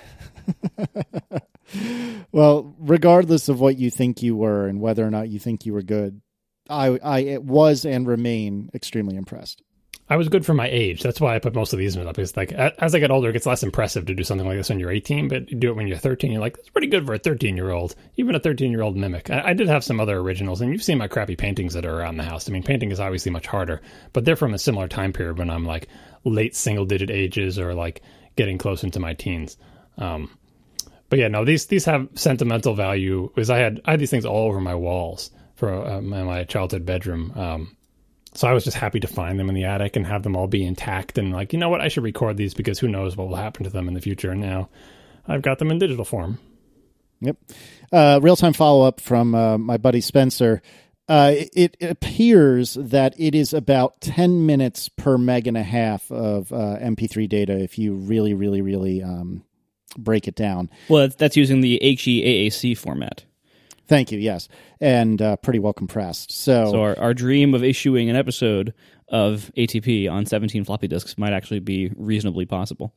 Well, regardless of what you think you were and whether or not you think you were good, I was and remain extremely impressed. I was good for my age. That's why I put most of these up. Because as I get older, it gets less impressive to do something like this when you're 18, but you do it when you're 13, you're like, that's pretty good for a 13-year-old, even a 13-year-old mimic. I did have some other originals, and you've seen my crappy paintings that are around the house. I mean, painting is obviously much harder, but they're from a similar time period when I'm like late single-digit ages or like getting close into my teens. But yeah, no, these have sentimental value because I had these things all over my walls for my childhood bedroom. So I was just happy to find them in the attic and have them all be intact and like, you know what, I should record these because who knows what will happen to them in the future. And now I've got them in digital form. Yep. Real-time follow-up from my buddy Spencer. It appears that it is about 10 minutes per meg and a half of MP3 data if you really, really, really break it down. Well, that's using the HEAAC format. Thank you, yes. And pretty well compressed. So our dream of issuing an episode of ATP on 17 floppy disks might actually be reasonably possible.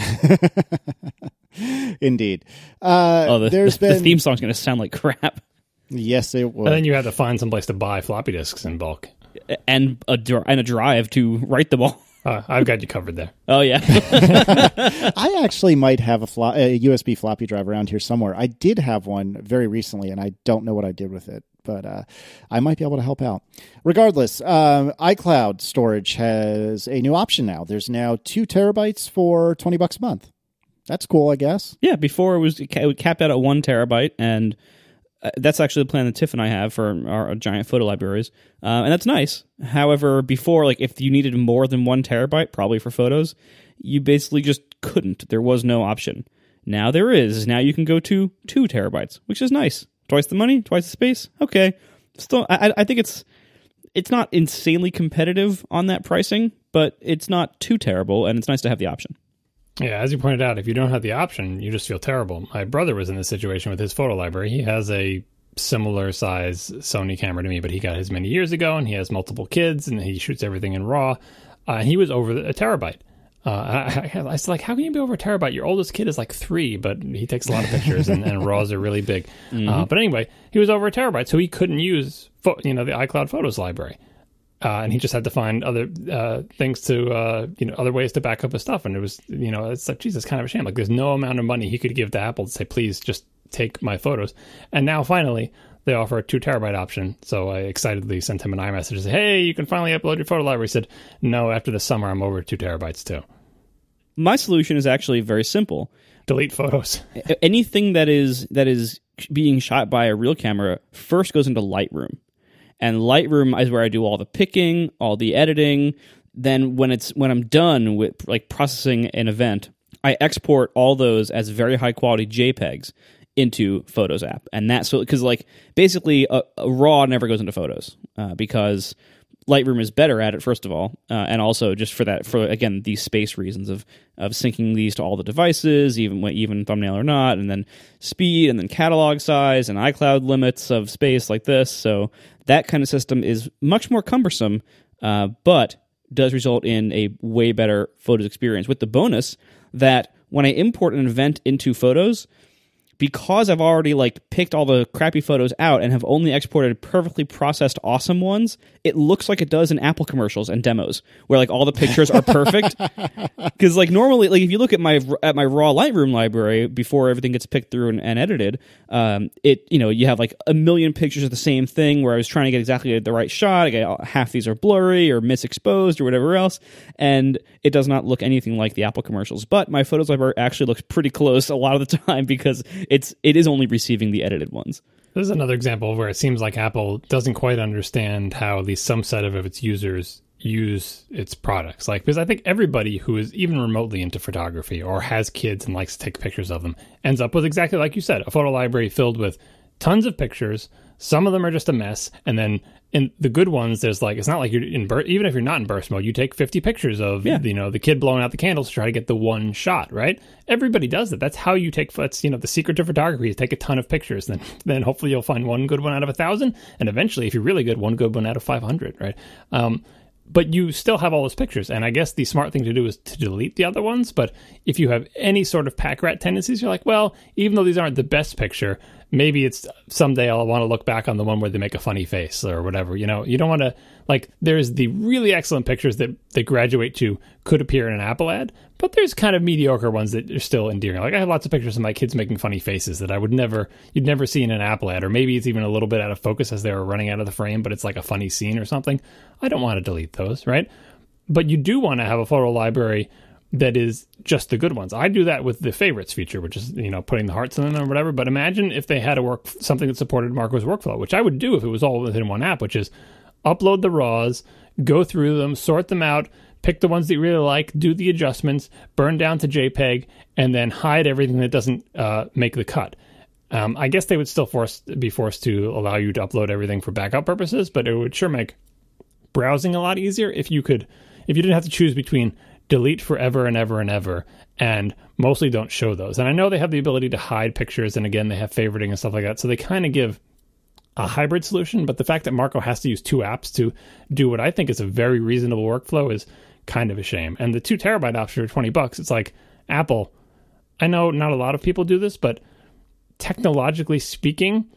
Indeed. The theme song's going to sound like crap. Yes, it will. And then you have to find someplace to buy floppy disks in bulk. And a drive to write them all. I've got you covered there. Oh, yeah. I actually might have a USB floppy drive around here somewhere. I did have one very recently, and I don't know what I did with it, but I might be able to help out. Regardless, iCloud storage has a new option now. There's now 2 terabytes for $20 a month. That's cool, I guess. Yeah, before it was capped out at 1 terabyte, and that's actually the plan that Tiff and I have for our giant photo libraries, and that's nice. However, before, like if you needed more than 1 terabyte, probably for photos, you basically just couldn't. There was no option. Now there is. Now you can go to 2 terabytes, which is nice. Twice the money, twice the space. Okay, still, I think it's not insanely competitive on that pricing, but it's not too terrible, and it's nice to have the option. Yeah, as you pointed out, if you don't have the option, you just feel terrible. My brother was in this situation with his photo library. He has a similar size Sony camera to me, but he got his many years ago, and he has multiple kids, and he shoots everything in RAW. He was over a terabyte. I was like, how can you be over a terabyte? Your oldest kid is like 3, but he takes a lot of pictures, and RAWs are really big. Mm-hmm. But anyway, he was over a terabyte, so he couldn't use the iCloud Photos library. And he just had to find other things to, other ways to back up his stuff. And it was, it's like, geez, it's kind of a shame. Like, there's no amount of money he could give to Apple to say, please just take my photos. And now, finally, they offer a 2 terabyte option. So I excitedly sent him an iMessage and said, hey, you can finally upload your photo library. He said, no, after the summer, I'm over 2 terabytes too. My solution is actually very simple. Delete photos. Anything that is being shot by a real camera first goes into Lightroom. And Lightroom is where I do all the picking, all the editing. Then when I'm done with like processing an event, I export all those as very high quality JPEGs into Photos app. And that's so because like basically a RAW never goes into Photos because Lightroom is better at it, first of all, and also just for again these space reasons of syncing these to all the devices, even thumbnail or not, and then speed, and then catalog size, and iCloud limits of space like this. So that kind of system is much more cumbersome, but does result in a way better photos experience. With the bonus that when I import an event into Photos, because I've already like picked all the crappy photos out and have only exported perfectly processed awesome ones, it looks like it does in Apple commercials and demos where like all the pictures are perfect. Because like normally, like if you look at my raw Lightroom library before everything gets picked through and edited, you have like a million pictures of the same thing where I was trying to get exactly the right shot. I get half these are blurry or misexposed or whatever else, and it does not look anything like the Apple commercials. But my Photos library actually looks pretty close a lot of the time because it is only receiving the edited ones. This is another example where it seems like Apple doesn't quite understand how at least some set of its users use its products. Like, because I think everybody who is even remotely into photography or has kids and likes to take pictures of them ends up with exactly like you said, a photo library filled with tons of pictures. Some of them are just a mess, and then in the good ones, there's like, it's not like you're in even if you're not in burst mode, you take 50 pictures of the kid blowing out the candles to try to get the one shot, right? Everybody does it. That's how you take. That's the secret to photography is take a ton of pictures, then hopefully you'll find one good one out of 1,000, and eventually, if you're really good, one good one out of 500, right? But you still have all those pictures, and I guess the smart thing to do is to delete the other ones. But if you have any sort of pack rat tendencies, you're like, well, even though these aren't the best picture, maybe it's someday I'll want to look back on the one where they make a funny face or whatever. You don't want to, like, there's the really excellent pictures that graduate to could appear in an Apple ad, but there's kind of mediocre ones that are still endearing. Like, I have lots of pictures of my kids making funny faces that you'd never see in an Apple ad, or maybe it's even a little bit out of focus as they were running out of the frame, but it's like a funny scene or something. I don't want to delete those, right? But you do want to have a photo library that is just the good ones. I do that with the favorites feature, which is, putting the hearts in them or whatever. But imagine if they had something that supported Marco's workflow, which I would do if it was all within one app, which is upload the RAWs, go through them, sort them out, pick the ones that you really like, do the adjustments, burn down to JPEG, and then hide everything that doesn't make the cut. I guess they would still be forced to allow you to upload everything for backup purposes, but it would sure make browsing a lot easier if you didn't have to choose between delete forever and ever and ever, and mostly don't show those. And I know they have the ability to hide pictures, and again, they have favoriting and stuff like that, so they kind of give a hybrid solution, but the fact that Marco has to use two apps to do what I think is a very reasonable workflow is kind of a shame. And the 2 terabyte option for $20, it's like, Apple, I know not a lot of people do this, but technologically speaking,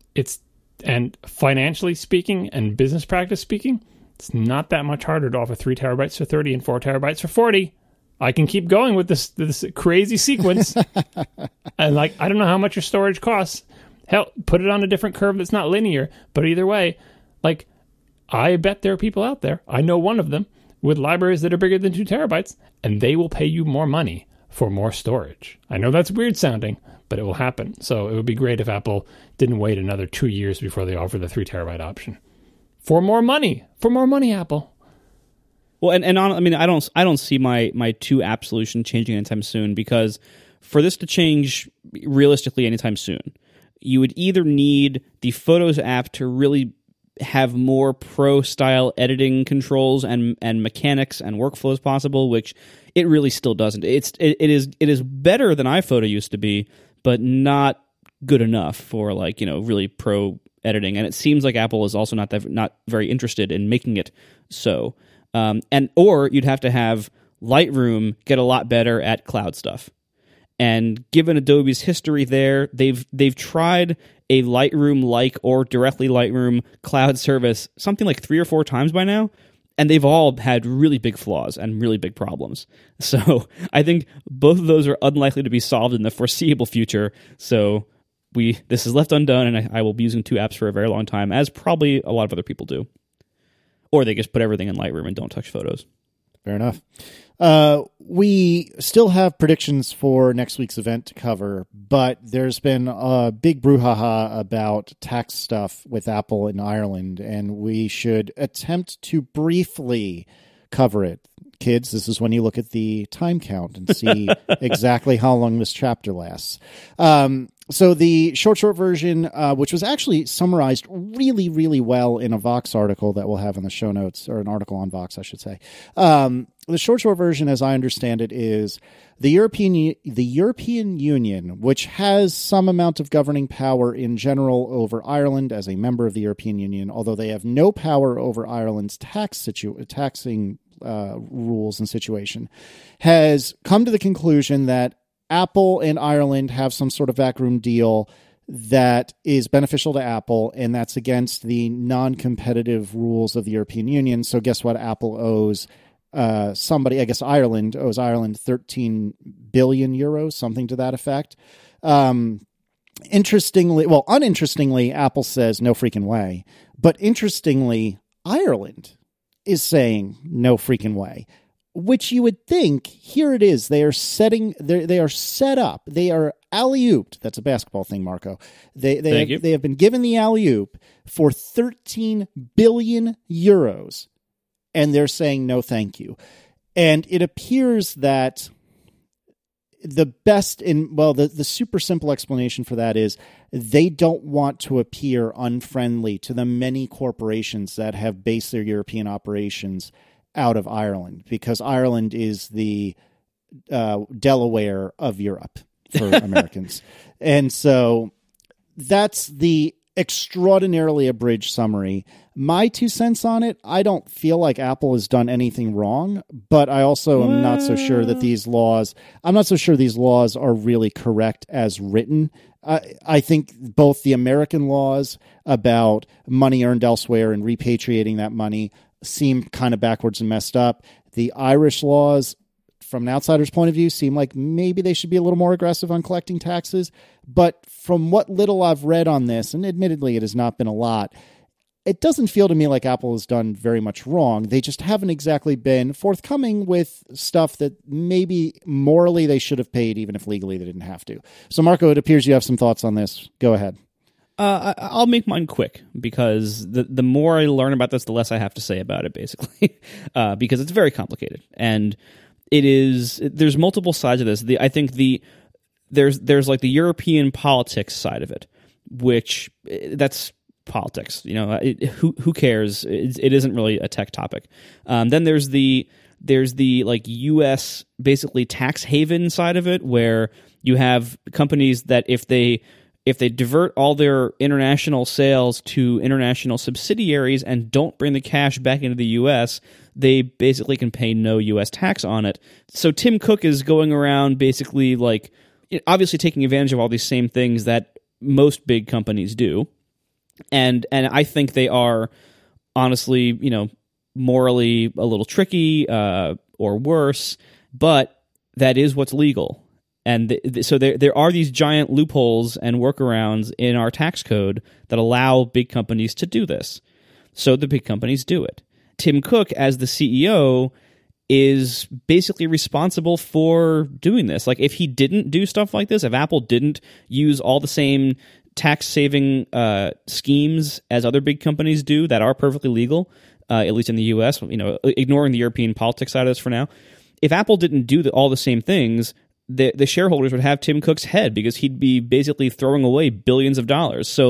and financially speaking, and business practice speaking, it's not that much harder to offer 3 terabytes for 30 and 4 terabytes for 40. I can keep going with this crazy sequence. And like, I don't know how much your storage costs. Hell, put it on a different curve that's not linear. But either way, like, I bet there are people out there, I know one of them, with libraries that are bigger than 2 terabytes, and they will pay you more money for more storage. I know that's weird sounding, but it will happen. So it would be great if Apple didn't wait another 2 years before they offer the 3 terabyte option. For more money, Apple. Well, I don't see my 2 app solution changing anytime soon, because for this to change realistically anytime soon, you would either need the Photos app to really have more pro-style editing controls and mechanics and workflows possible, which it really still doesn't. It is better than iPhoto used to be, but not good enough for really pro editing. And it seems like Apple is also not very interested in making it so. Or you'd have to have Lightroom get a lot better at cloud stuff. And given Adobe's history there, they've tried a Lightroom-like or directly Lightroom cloud service something like 3 or 4 times by now, and they've all had really big flaws and really big problems. So I think both of those are unlikely to be solved in the foreseeable future. So this is left undone, and I will be using 2 apps for a very long time, as probably a lot of other people do. Or they just put everything in Lightroom and don't touch Photos. Fair enough. We still have predictions for next week's event to cover, but there's been a big brouhaha about tax stuff with Apple in Ireland, and we should attempt to briefly cover it. Kids, this is when you look at the time count and see exactly how long this chapter lasts. So the short version, which was actually summarized really, really well in a Vox article that we'll have in the show notes, or an article on Vox, I should say. The short version, as I understand it, is the European Union, which has some amount of governing power in general over Ireland as a member of the European Union, although they have no power over Ireland's taxing rules and situation, has come to the conclusion that Apple and Ireland have some sort of backroom deal that is beneficial to Apple, and that's against the non-competitive rules of the European Union. So guess what? Apple owes somebody, I guess Ireland, owes Ireland 13 billion euros, something to that effect. Uninterestingly, Apple says no freaking way. But interestingly, Ireland is saying no freaking way, which you would think, here it is. They are set up. They are alley-ooped. That's a basketball thing, Marco. They have been given the alley-oop for 13 billion euros, and they're saying no thank you. And it appears that the super simple explanation for that is they don't want to appear unfriendly to the many corporations that have based their European operations out of Ireland, because Ireland is the Delaware of Europe for Americans. And so that's the extraordinarily abridged summary. My 2 cents on it, I don't feel like Apple has done anything wrong, but I also am not so sure that these laws are really correct as written. I think both the American laws about money earned elsewhere and repatriating that money seem kind of backwards and messed up. The Irish laws, from an outsider's point of view, seem like maybe they should be a little more aggressive on collecting taxes. But from what little I've read on this, and admittedly it has not been a lot, it doesn't feel to me like Apple has done very much wrong. They just haven't exactly been forthcoming with stuff that maybe morally they should have paid, even if legally they didn't have to. So, Marco, it appears you have some thoughts on this. Go ahead. I'll make mine quick, because the more I learn about this, the less I have to say about it, basically, because it's very complicated. And there's multiple sides of this. I think there's like the European politics side of it, which that's politics. Who cares? It isn't really a tech topic. Then there's the like U.S. basically tax haven side of it, where you have companies that if they divert all their international sales to international subsidiaries and don't bring the cash back into the U.S., they basically can pay no U.S. tax on it. So Tim Cook is going around basically like obviously taking advantage of all these same things that most big companies do. And I think they are honestly, morally a little tricky or worse, but that is what's legal. And so there are these giant loopholes and workarounds in our tax code that allow big companies to do this. So the big companies do it. Tim Cook, as the CEO, is basically responsible for doing this. Like, if he didn't do stuff like this, if Apple didn't use all the same tax-saving schemes as other big companies do that are perfectly legal, at least in the U.S., ignoring the European politics side of this for now, if Apple didn't do all the same things, the shareholders would have Tim Cook's head, because he'd be basically throwing away billions of dollars. So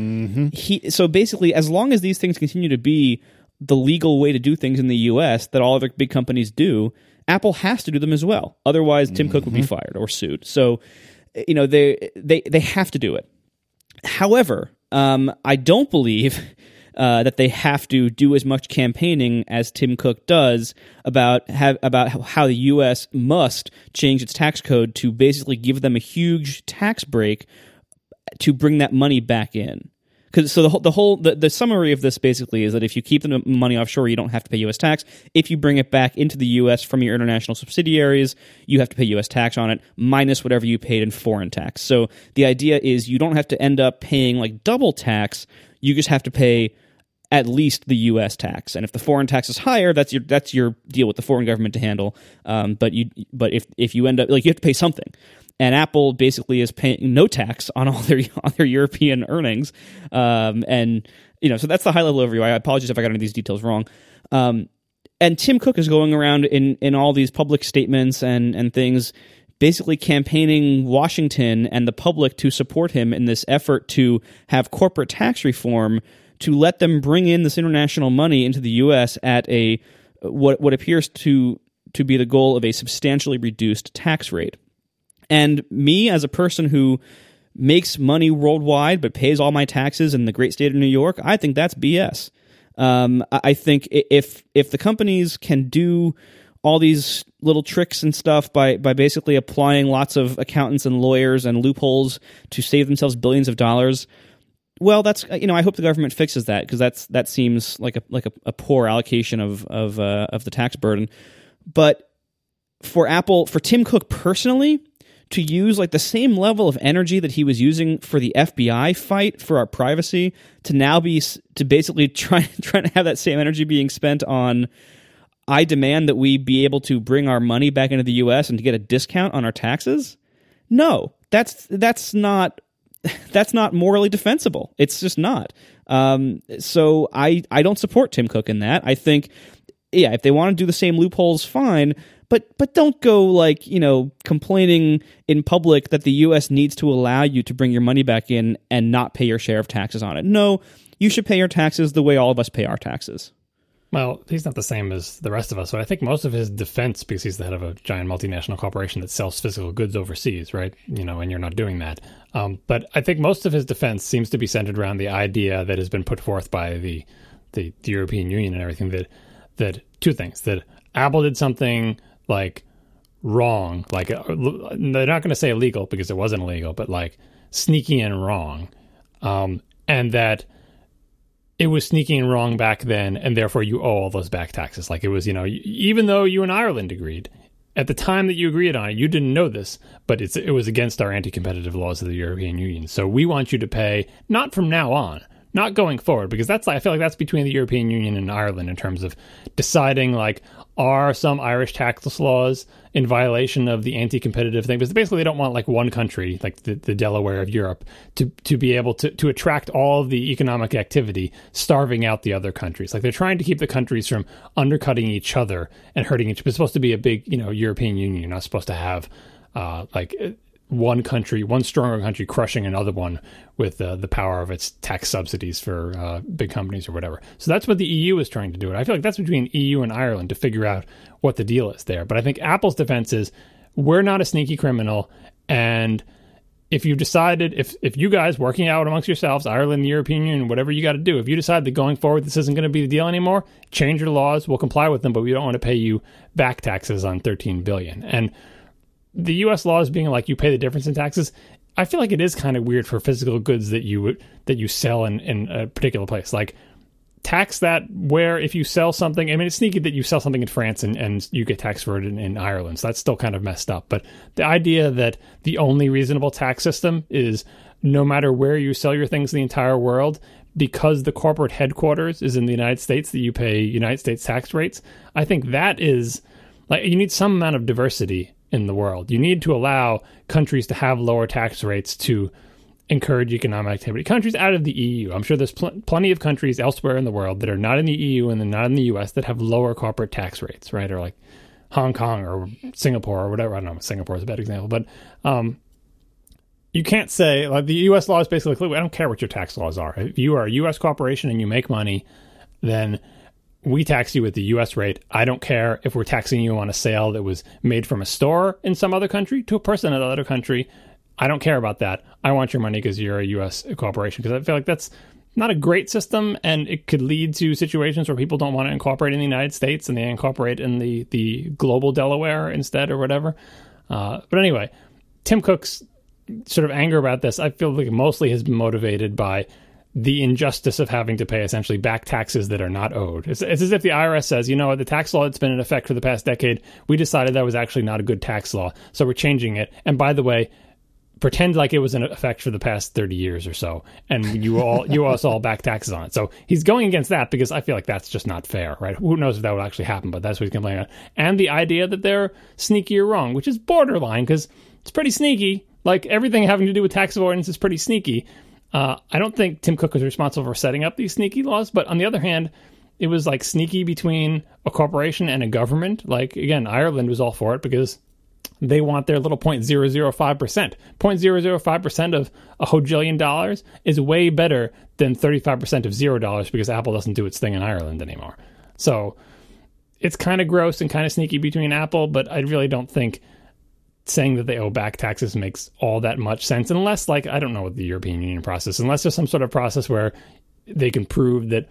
so basically, as long as these things continue to be the legal way to do things in the U.S. that all other big companies do, Apple has to do them as well. Otherwise, Tim Cook would be fired or sued. So, they have to do it. However, I don't believe that they have to do as much campaigning as Tim Cook does about how the U.S. must change its tax code to basically give them a huge tax break to bring that money back in. So the summary of this basically is that if you keep the money offshore, you don't have to pay U.S. tax. If you bring it back into the U.S. from your international subsidiaries, you have to pay U.S. tax on it, minus whatever you paid in foreign tax. So the idea is you don't have to end up paying like double tax. You just have to pay at least the U.S. tax, and if the foreign tax is higher, that's your deal with the foreign government to handle. But if you end up like you have to pay something. And Apple basically is paying no tax on all their European earnings, and so that's the high level overview. I apologize if I got any of these details wrong. And Tim Cook is going around in all these public statements and things, basically campaigning Washington and the public to support him in this effort to have corporate tax reform to let them bring in this international money into the U.S. at what appears to be the goal of a substantially reduced tax rate. And me, as a person who makes money worldwide but pays all my taxes in the great state of New York, I think that's BS. I think if the companies can do all these little tricks and stuff by basically applying lots of accountants and lawyers and loopholes to save themselves billions of dollars, well, that's, I hope the government fixes that, because that seems like a poor allocation of the tax burden. But for Tim Cook personally to use like the same level of energy that he was using for the FBI fight for our privacy to now be to basically trying to have that same energy being spent on, I demand that we be able to bring our money back into the U.S. and to get a discount on our taxes. No, that's not morally defensible. It's just not. So I don't support Tim Cook in that. I think, if they want to do the same loopholes, fine. But don't go like, complaining in public that the U.S. needs to allow you to bring your money back in and not pay your share of taxes on it. No, you should pay your taxes the way all of us pay our taxes. Well, he's not the same as the rest of us. So I think most of his defense, because he's the head of a giant multinational corporation that sells physical goods overseas, right? And you're not doing that. But I think most of his defense seems to be centered around the idea that has been put forth by the European Union and everything, that two things, that Apple did something like wrong, like they're not going to say illegal because it wasn't illegal, but like sneaky and wrong, and that it was sneaky and wrong back then, and therefore you owe all those back taxes. Like it was, even though you and Ireland agreed at the time that you agreed on it, you didn't know this, but it was against our anti-competitive laws of the European Union. So we want you to pay, not from now on, not going forward, because I feel like that's between the European Union and Ireland in terms of deciding, like, are some Irish tax laws in violation of the anti-competitive thing? Because basically they don't want like one country, like the Delaware of Europe, to be able to attract all of the economic activity, starving out the other countries. Like they're trying to keep the countries from undercutting each other and hurting each other. It's supposed to be a big, European Union. You're not supposed to have one country, one stronger country crushing another one with the power of its tax subsidies for big companies or whatever. So that's what the EU is trying to do. And I feel like that's between EU and Ireland to figure out what the deal is there. But I think Apple's defense is, we're not a sneaky criminal. And if you've decided, if you guys working out amongst yourselves, Ireland, the European Union, whatever you got to do, if you decide that going forward this isn't going to be the deal anymore, change your laws, we'll comply with them, but we don't want to pay you back taxes on $13 billion. And the U.S. laws being like you pay the difference in taxes, I feel like it is kind of weird for physical goods that you sell in a particular place. Like tax that where if you sell something, I mean, it's sneaky that you sell something in France and you get taxed for it in Ireland. So that's still kind of messed up. But the idea that the only reasonable tax system is no matter where you sell your things in the entire world, because the corporate headquarters is in the United States, that you pay United States tax rates, I think that is like, you need some amount of diversity in the world. You need to allow countries to have lower tax rates to encourage economic activity. Countries out of the EU. I'm sure there's plenty of countries elsewhere in the world that are not in the EU and they're not in the US that have lower corporate tax rates, right? Or like Hong Kong or Singapore or whatever. I don't know. Singapore is a bad example, but you can't say, like, the US law is basically, I don't care what your tax laws are. If you are a US corporation and you make money, then we tax you at the U.S. rate. I don't care if we're taxing you on a sale that was made from a store in some other country to a person in another country. I don't care about that. I want your money because you're a U.S. corporation. Because I feel like that's not a great system, and it could lead to situations where people don't want to incorporate in the United States and they incorporate in the global Delaware instead or whatever. But anyway, Tim Cook's sort of anger about this, I feel like mostly has been motivated by the injustice of having to pay essentially back taxes that are not owed. It's as if the IRS says, the tax law that's been in effect for the past decade, we decided that was actually not a good tax law, so we're changing it. And by the way, pretend like it was in effect for the past 30 years or so, and you owe us all back taxes on it. So he's going against that because I feel like that's just not fair, right? Who knows if that would actually happen, but that's what he's complaining about. And the idea that they're sneaky or wrong, which is borderline because it's pretty sneaky. Like everything having to do with tax avoidance is pretty sneaky. I don't think Tim Cook was responsible for setting up these sneaky laws, but on the other hand, it was like sneaky between a corporation and a government. Like, again, Ireland was all for it because they want their little 0.005%. 0.005% of a hodillion dollars is way better than 35% of $0 because Apple doesn't do its thing in Ireland anymore. So it's kind of gross and kind of sneaky between Apple, but I really don't think saying that they owe back taxes makes all that much sense unless, like, I don't know what the European Union process, unless there's some sort of process where they can prove that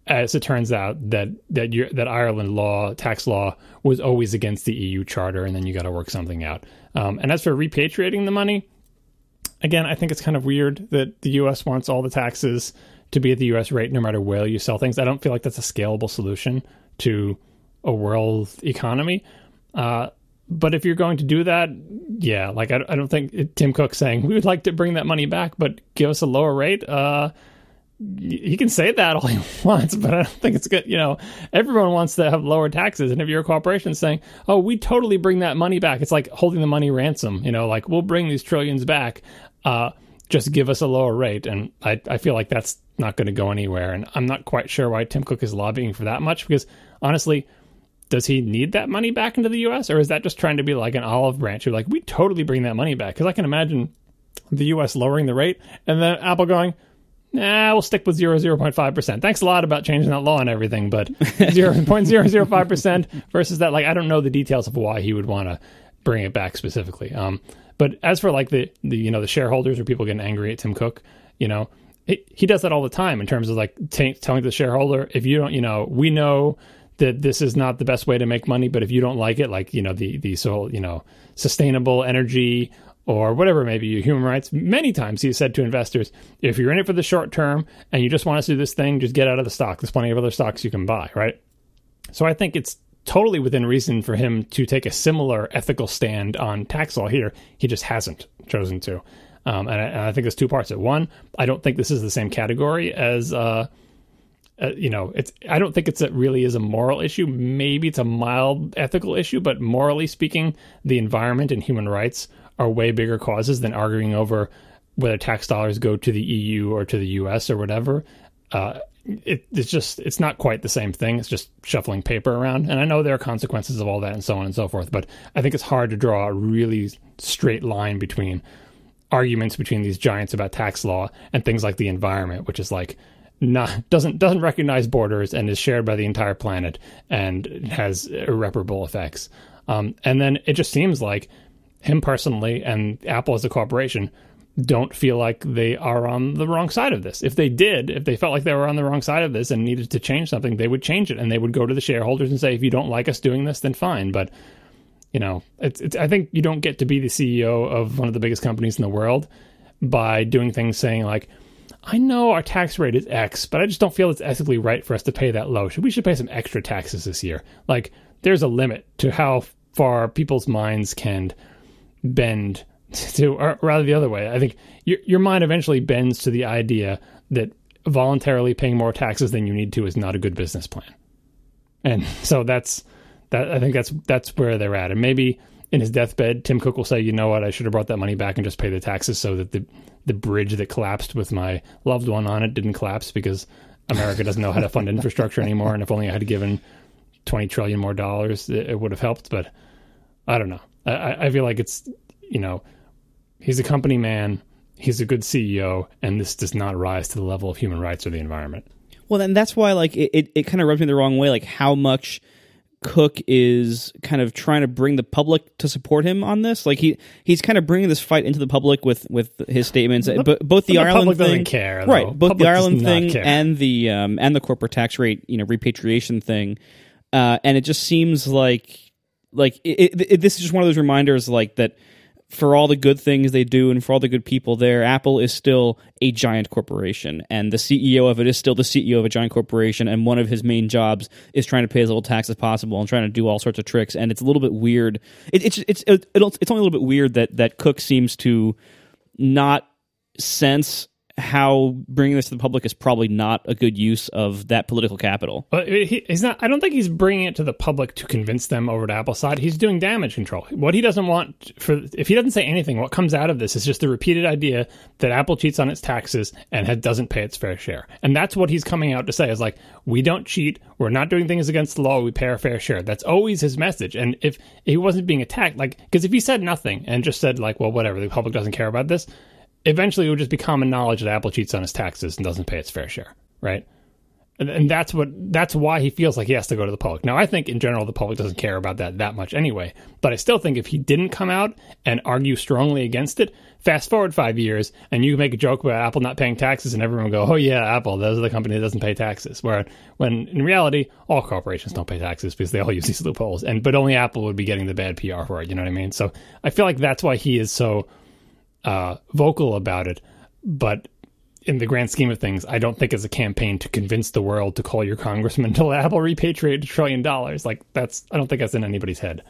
as it turns out, that Ireland law, tax law, was always against the EU charter, and then you got to work something out. And as for repatriating the money, again, I think it's kind of weird that the U.S. wants all the taxes to be at the U.S. rate no matter where you sell things. I don't feel like that's a scalable solution to a world economy. But if you're going to do that, yeah, like I don't think Tim Cook saying we would like to bring that money back, but give us a lower rate. He can say that all he wants, but I don't think it's good. Everyone wants to have lower taxes. And if you're a corporation saying, oh, we totally bring that money back, it's like holding the money ransom, like we'll bring these trillions back. Just give us a lower rate. And I feel like that's not going to go anywhere. And I'm not quite sure why Tim Cook is lobbying for that much, because honestly, does he need that money back into the U.S.? Or is that just trying to be like an olive branch who we totally bring that money back? Because I can imagine the U.S. lowering the rate and then Apple going, nah, we'll stick with 0.5%. Thanks a lot about changing that law and everything, but 0.005% versus that. I don't know the details of why he would want to bring it back specifically. But as for the shareholders or people getting angry at Tim Cook, he does that all the time in terms of telling the shareholder, if you don't, we know that this is not the best way to make money, but if you don't like it, the sustainable energy or whatever, maybe human rights. Many times he has said to investors, if you're in it for the short term and you just want us to do this thing, just get out of the stock. There's plenty of other stocks you can buy, right? So I think it's totally within reason for him to take a similar ethical stand on tax law here. He just hasn't chosen to. And I think there's two parts. One, I don't think this is the same category as, I don't think really is a moral issue. Maybe it's a mild ethical issue, but morally speaking, the environment and human rights are way bigger causes than arguing over whether tax dollars go to the EU or to the US or whatever. It's not quite the same thing. It's just shuffling paper around. And I know there are consequences of all that and so on and so forth, but I think it's hard to draw a really straight line between arguments between these giants about tax law and things like the environment, which is doesn't recognize borders and is shared by the entire planet and has irreparable effects. And then it just seems like him personally and Apple as a corporation don't feel like they are on the wrong side of this. If they felt like they were on the wrong side of this and needed to change something, they would change it and they would go to the shareholders and say, if you don't like us doing this, then fine. But I think you don't get to be the CEO of one of the biggest companies in the world by doing things saying I know our tax rate is X, but I just don't feel it's ethically right for us to pay that low. We should pay some extra taxes this year. There's a limit to how far people's minds can bend to, or rather the other way. I think your mind eventually bends to the idea that voluntarily paying more taxes than you need to is not a good business plan. And so I think that's where they're at. And maybe in his deathbed, Tim Cook will say, you know what, I should have brought that money back and just pay the taxes so that the bridge that collapsed with my loved one on it didn't collapse, because America doesn't know how to fund infrastructure anymore. And if only I had given $20 trillion more, it would have helped. But I don't know. I feel like it's, he's a company man, he's a good CEO, and this does not rise to the level of human rights or the environment. Well, then that's why it kind of rubs me the wrong way, how much Cook is kind of trying to bring the public to support him on this. He's kind of bringing this fight into the public with his statements. Both the Ireland thing, doesn't care, though. Right? Both public the Ireland thing and the corporate tax rate, repatriation thing, and it just seems like this is just one of those reminders, that for all the good things they do and for all the good people there, Apple is still a giant corporation, and the CEO of it is still the CEO of a giant corporation, and one of his main jobs is trying to pay as little tax as possible and trying to do all sorts of tricks. And it's a little bit weird. It's only a little bit weird that Cook seems to not sense how bringing this to the public is probably not a good use of that political capital. But he's not. I don't think he's bringing it to the public to convince them over to Apple's side. He's doing damage control. What he doesn't want, if he doesn't say anything, what comes out of this is just the repeated idea that Apple cheats on its taxes and doesn't pay its fair share. And that's what he's coming out to say, is we don't cheat, we're not doing things against the law, we pay our fair share. That's always his message. And if he wasn't being attacked, because if he said nothing and just said well, whatever, the public doesn't care about this, eventually it would just be common knowledge that Apple cheats on its taxes and doesn't pay its fair share, right? And that's why he feels like he has to go to the public. Now, I think in general the public doesn't care about that much anyway, but I still think if he didn't come out and argue strongly against it, Fast forward 5 years, and you make a joke about Apple not paying taxes, and everyone will go, oh yeah, Apple, those are the company that doesn't pay taxes. When in reality, all corporations don't pay taxes because they all use these loopholes. But only Apple would be getting the bad PR for it, you know what I mean? So I feel like that's why he is so vocal about it. But in the grand scheme of things, I don't think it's a campaign to convince the world to call your congressman to let Apple repatriate $1 trillion. Like, I don't think that's in anybody's head.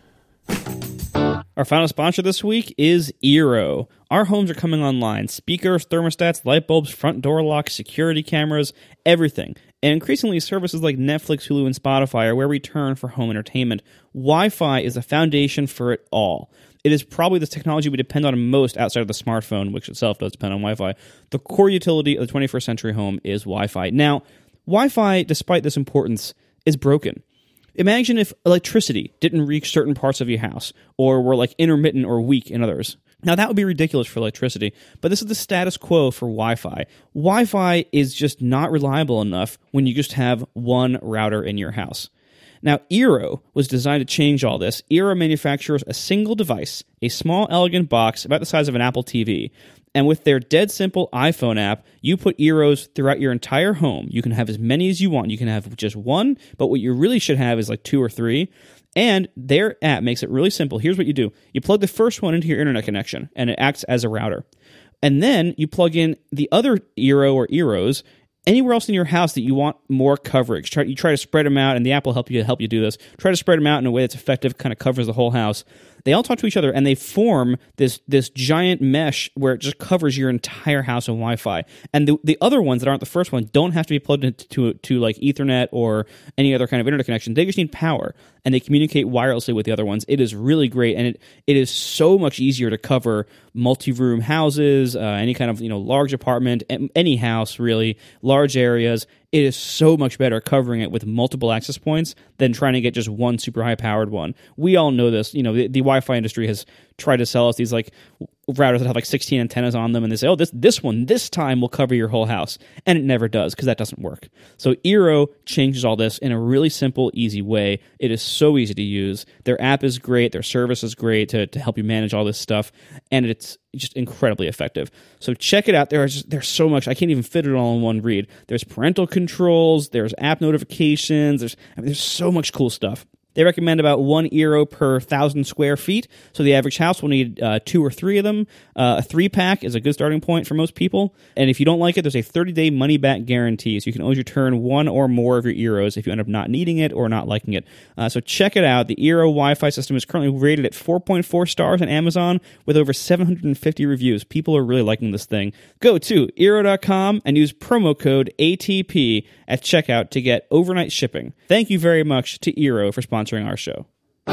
Our final sponsor this week is Eero. Our homes are coming online. Speakers, thermostats, light bulbs, front door locks, security cameras, everything. And increasingly, services like Netflix, Hulu, and Spotify are where we turn for home entertainment. Wi-Fi is the foundation for it all. It is probably the technology we depend on most outside of the smartphone, which itself does depend on Wi-Fi. The core utility of the 21st century home is Wi-Fi. Now, Wi-Fi, despite this importance, is broken. Imagine if electricity didn't reach certain parts of your house, or were like intermittent or weak in others. Now, that would be ridiculous for electricity, but this is the status quo for Wi-Fi. Wi-Fi is just not reliable enough when you just have one router in your house. Now, Eero was designed to change all this. Eero manufactures a single device, a small, elegant box about the size of an Apple TV. And with their dead simple iPhone app, you put Eeros throughout your entire home. You can have as many as you want. You can have just one, but what you really should have is like 2 or 3. And their app makes it really simple. Here's what you do. You plug the first one into your internet connection, and it acts as a router. And then you plug in the other Eero or Eeros anywhere else in your house that you want more coverage. You try to spread them out, and the app will help you do this. Try to spread them out in a way that's effective, kind of covers the whole house. They all talk to each other, and they form this giant mesh where it just covers your entire house on Wi-Fi. And the other ones that aren't the first one don't have to be plugged into like Ethernet or any other kind of internet connection. They just need power, and they communicate wirelessly with the other ones. It is really great, and it is so much easier to cover multi-room houses, any kind of large apartment, any house really, large areas. It is so much better covering it with multiple access points than trying to get just one super high-powered one. We all know this. The Wi-Fi industry has tried to sell us these like routers that have like 16 antennas on them, and they say, oh, this one this time will cover your whole house. And it never does, because that doesn't work. So Eero changes all this in a really simple, easy way. It is so easy to use. Their app is great. Their service is great to help you manage all this stuff. And it's just incredibly effective. So check it out. There's so much. I can't even fit it all in one read. There's parental controls. There's app notifications. There's so much cool stuff. They recommend about 1 Eero per 1,000 square feet, so the average house will need 2 or 3 of them. A 3-pack is a good starting point for most people, and if you don't like it, there's a 30-day money-back guarantee, so you can always return 1 or more of your Eeros if you end up not needing it or not liking it. So check it out. The Eero Wi-Fi system is currently rated at 4.4 stars on Amazon with over 750 reviews. People are really liking this thing. Go to Eero.com and use promo code ATP at checkout to get overnight shipping. Thank you very much to Eero for sponsoring our show.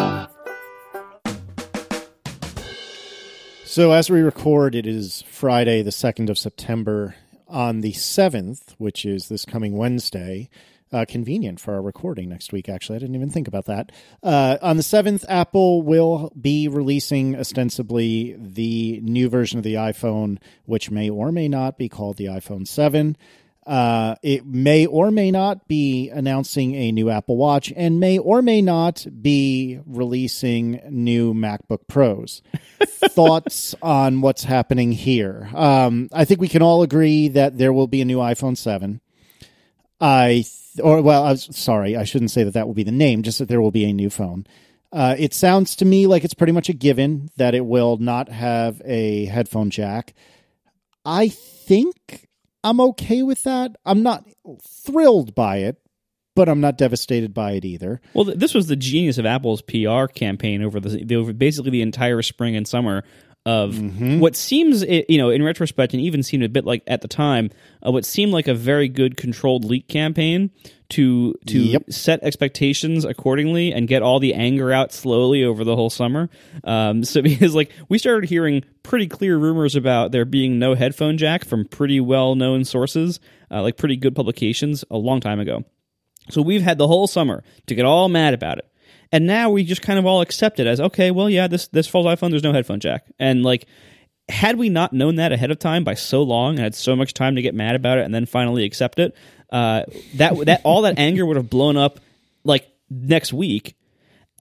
So as we record, it is Friday, the 2nd of September. On the 7th, which is this coming Wednesday, convenient for our recording next week, actually. I didn't even think about that. On the 7th, Apple will be releasing ostensibly the new version of the iPhone, which may or may not be called the iPhone 7. It may or may not be announcing a new Apple Watch, and may or may not be releasing new MacBook Pros. Thoughts on what's happening here? I think we can all agree that there will be a new iPhone 7. I was sorry, I shouldn't say that will be the name, just that there will be a new phone. It sounds to me like it's pretty much a given that it will not have a headphone jack. I think I'm okay with that. I'm not thrilled by it, but I'm not devastated by it either. Well, this was the genius of Apple's PR campaign over basically the entire spring and summer of what seems, in retrospect, and even seemed a bit like at the time, what seemed like a very good controlled leak campaign to set expectations accordingly and get all the anger out slowly over the whole summer. So because we started hearing pretty clear rumors about there being no headphone jack from pretty well-known sources, like pretty good publications a long time ago. So we've had the whole summer to get all mad about it. And now we just kind of all accept it as, okay, well, yeah, this fall's iPhone, there's no headphone jack. And had we not known that ahead of time by so long and had so much time to get mad about it and then finally accept it, that all that anger would have blown up next week.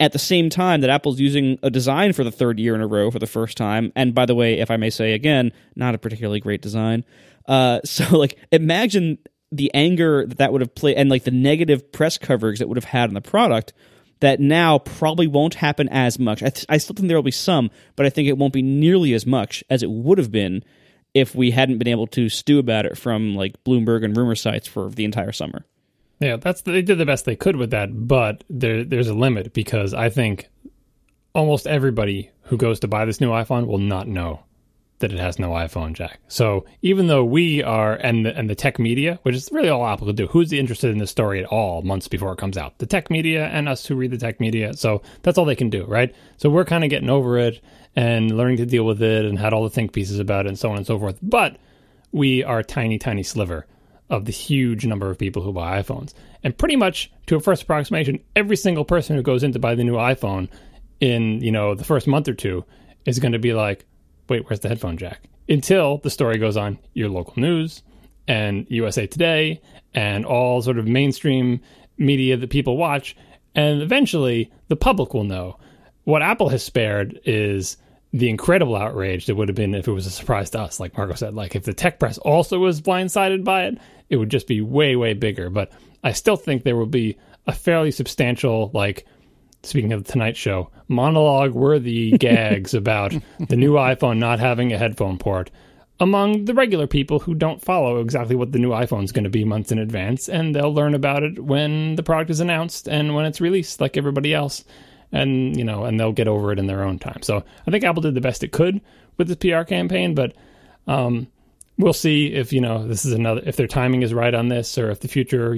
at the same time that Apple's using a design for the third year in a row for the first time. And by the way, if I may say again, not a particularly great design. So like imagine the anger that would have played and like the negative press coverage that would have had on the product that now probably won't happen as much. I still think there will be some, but I think it won't be nearly as much as it would have been if we hadn't been able to stew about it from like Bloomberg and rumor sites for the entire summer. Yeah, they did the best they could with that, but there's a limit because I think almost everybody who goes to buy this new iPhone will not know that it has no iPhone jack. So even though we are, and the tech media, which is really all Apple could do, who's interested in this story at all months before it comes out? The tech media and us who read the tech media. So that's all they can do, right? So we're kind of getting over it and learning to deal with it and had all the think pieces about it and so on and so forth. But we are a tiny, tiny sliver of the huge number of people who buy iPhones. And pretty much, to a first approximation, every single person who goes in to buy the new iPhone in, the first month or two is going to be like, wait, where's the headphone jack? Until the story goes on your local news and USA Today and all sort of mainstream media that people watch. And eventually, the public will know. What Apple has spared is the incredible outrage that would have been if it was a surprise to us, like Marco said. Like, if the tech press also was blindsided by it, it would just be way, way bigger. But I still think there will be a fairly substantial, like, speaking of the Tonight Show, monologue-worthy gags about the new iPhone not having a headphone port among the regular people who don't follow exactly what the new iPhone is going to be months in advance, and they'll learn about it when the product is announced and when it's released, like everybody else. And, and they'll get over it in their own time. So I think Apple did the best it could with this PR campaign, but we'll see if, this is if their timing is right on this, or if the future,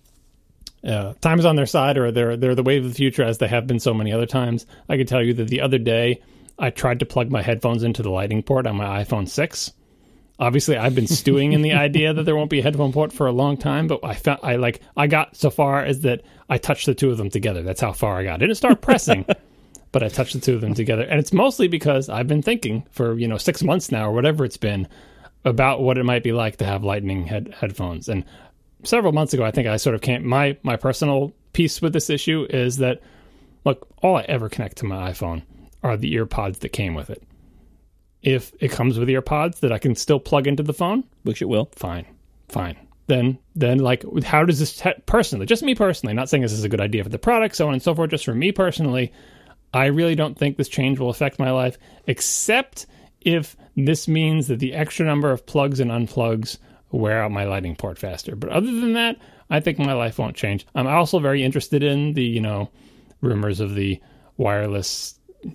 time is on their side, or they're the wave of the future as they have been so many other times. I can tell you that the other day I tried to plug my headphones into the lightning port on my iPhone 6. Obviously, I've been stewing in the idea that there won't be a headphone port for a long time, but I got so far as that I touched the two of them together. That's how far I got. I didn't start pressing, but I touched the two of them together. And it's mostly because I've been thinking for, 6 months now or whatever it's been about what it might be like to have lightning headphones. And several months ago, I think I sort of came, my personal piece with this issue is that, look, all I ever connect to my iPhone are the ear pods that came with it. If it comes with ear pods that I can still plug into the phone, which it will, fine. Then like, how does this personally, just me personally, not saying this is a good idea for the product, so on and so forth, just for me personally, I really don't think this change will affect my life, except if this means that the extra number of plugs and unplugs wear out my lightning port faster. But other than that, I think my life won't change. I'm also very interested in the, rumors of the wireless,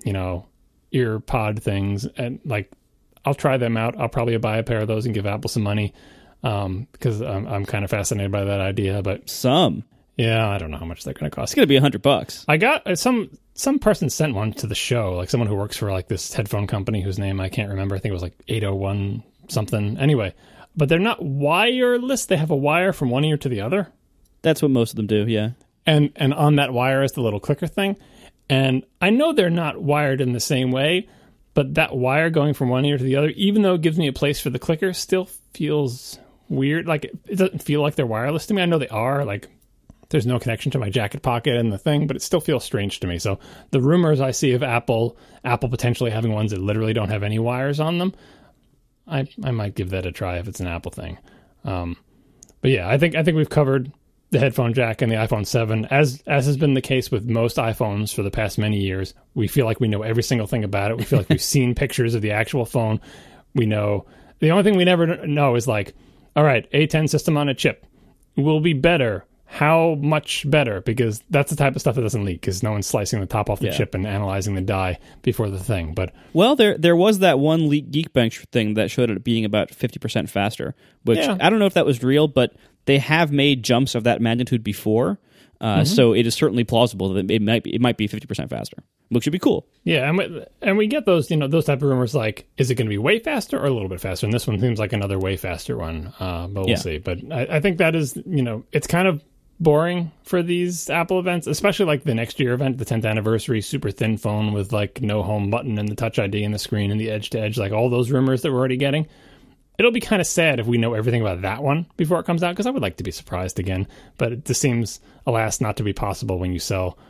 ear pod things, and like, I'll try them out. I'll probably buy a pair of those and give Apple some money, because I'm kind of fascinated by that idea. But yeah, I don't know how much they're going to cost. It's going to be $100. I got some person sent one to the show, like someone who works for like this headphone company whose name I can't remember. I think it was like 801 something. Anyway, but they're not wireless. They have a wire from one ear to the other. That's what most of them do, yeah. And on that wire is the little clicker thing. And I know they're not wired in the same way, but that wire going from one ear to the other, even though it gives me a place for the clicker, still feels weird. Like, it doesn't feel like they're wireless to me. I know they are. Like, there's no connection to my jacket pocket and the thing, but it still feels strange to me. So the rumors I see of Apple potentially having ones that literally don't have any wires on them, I might give that a try if it's an Apple thing. But yeah, I think we've covered the headphone jack and the iPhone 7, as has been the case with most iPhones for the past many years. We feel like we know every single thing about it. We feel like we've seen pictures of the actual phone. We know. The only thing we never know is like, all right, A10 system on a chip will be better. How much better? Because that's the type of stuff that doesn't leak, because no one's slicing the top off the chip and analyzing the die before the thing. But well, there was that one leak Geekbench thing that showed it being about 50% faster, which I don't know if that was real, but they have made jumps of that magnitude before, so it is certainly plausible that it might be 50% faster, which would be cool. Yeah, and we get those those type of rumors like, is it going to be way faster or a little bit faster? And this one seems like another way faster one, but we'll see. But I think that is it's kind of boring for these Apple events, especially like the next year event, the 10th anniversary, super thin phone with like no home button and the Touch ID in the screen and the edge to edge, like all those rumors that we're already getting. It'll be kind of sad if we know everything about that one before it comes out, because I would like to be surprised again. But this seems, alas, not to be possible when you sell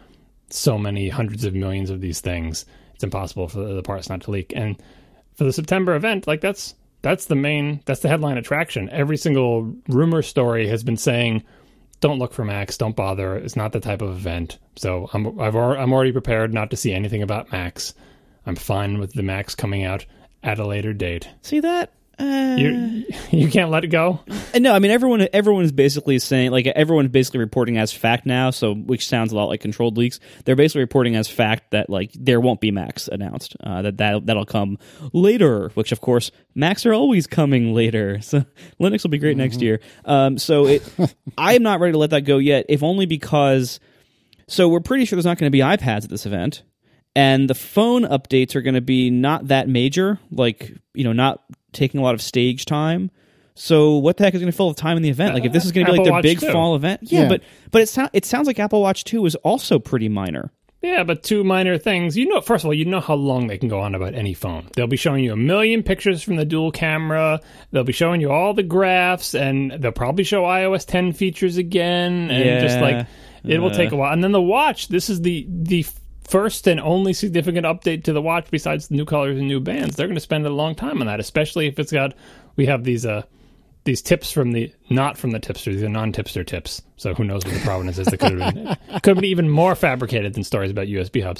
so many hundreds of millions of these things, it's impossible for the parts not to leak. And for the September event, like that's the headline attraction. Every single rumor story has been saying, don't look for Macs, don't bother. It's not the type of event. So I'm already prepared not to see anything about Macs. I'm fine with the Macs coming out at a later date. See that? You can't let it go? No, I mean everyone is basically saying, like, everyone's basically reporting as fact now, so which sounds a lot like controlled leaks. They're basically reporting as fact that, like, there won't be Macs announced. That'll come later, which of course Macs are always coming later. So Linux will be great next year. So I am not ready to let that go yet, if only because we're pretty sure there's not going to be iPads at this event. And the phone updates are going to be not that major, like, not taking a lot of stage time. So what the heck is going to fill the time in the event? Like, if this is going to be like their big fall event, but it sounds like Apple Watch 2 is also pretty minor. Yeah, but two minor things. First of all, how long they can go on about any phone. They'll be showing you a million pictures from the dual camera. They'll be showing you all the graphs, and they'll probably show iOS 10 features again. And just like, it will take a while. And then the watch, this is the first and only significant update to the watch besides the new colors and new bands. They're going to spend a long time on that, especially if we have these tips not from the tipster, these are non-tipster tips. So who knows what the provenance is? That could have been even more fabricated than stories about USB hubs.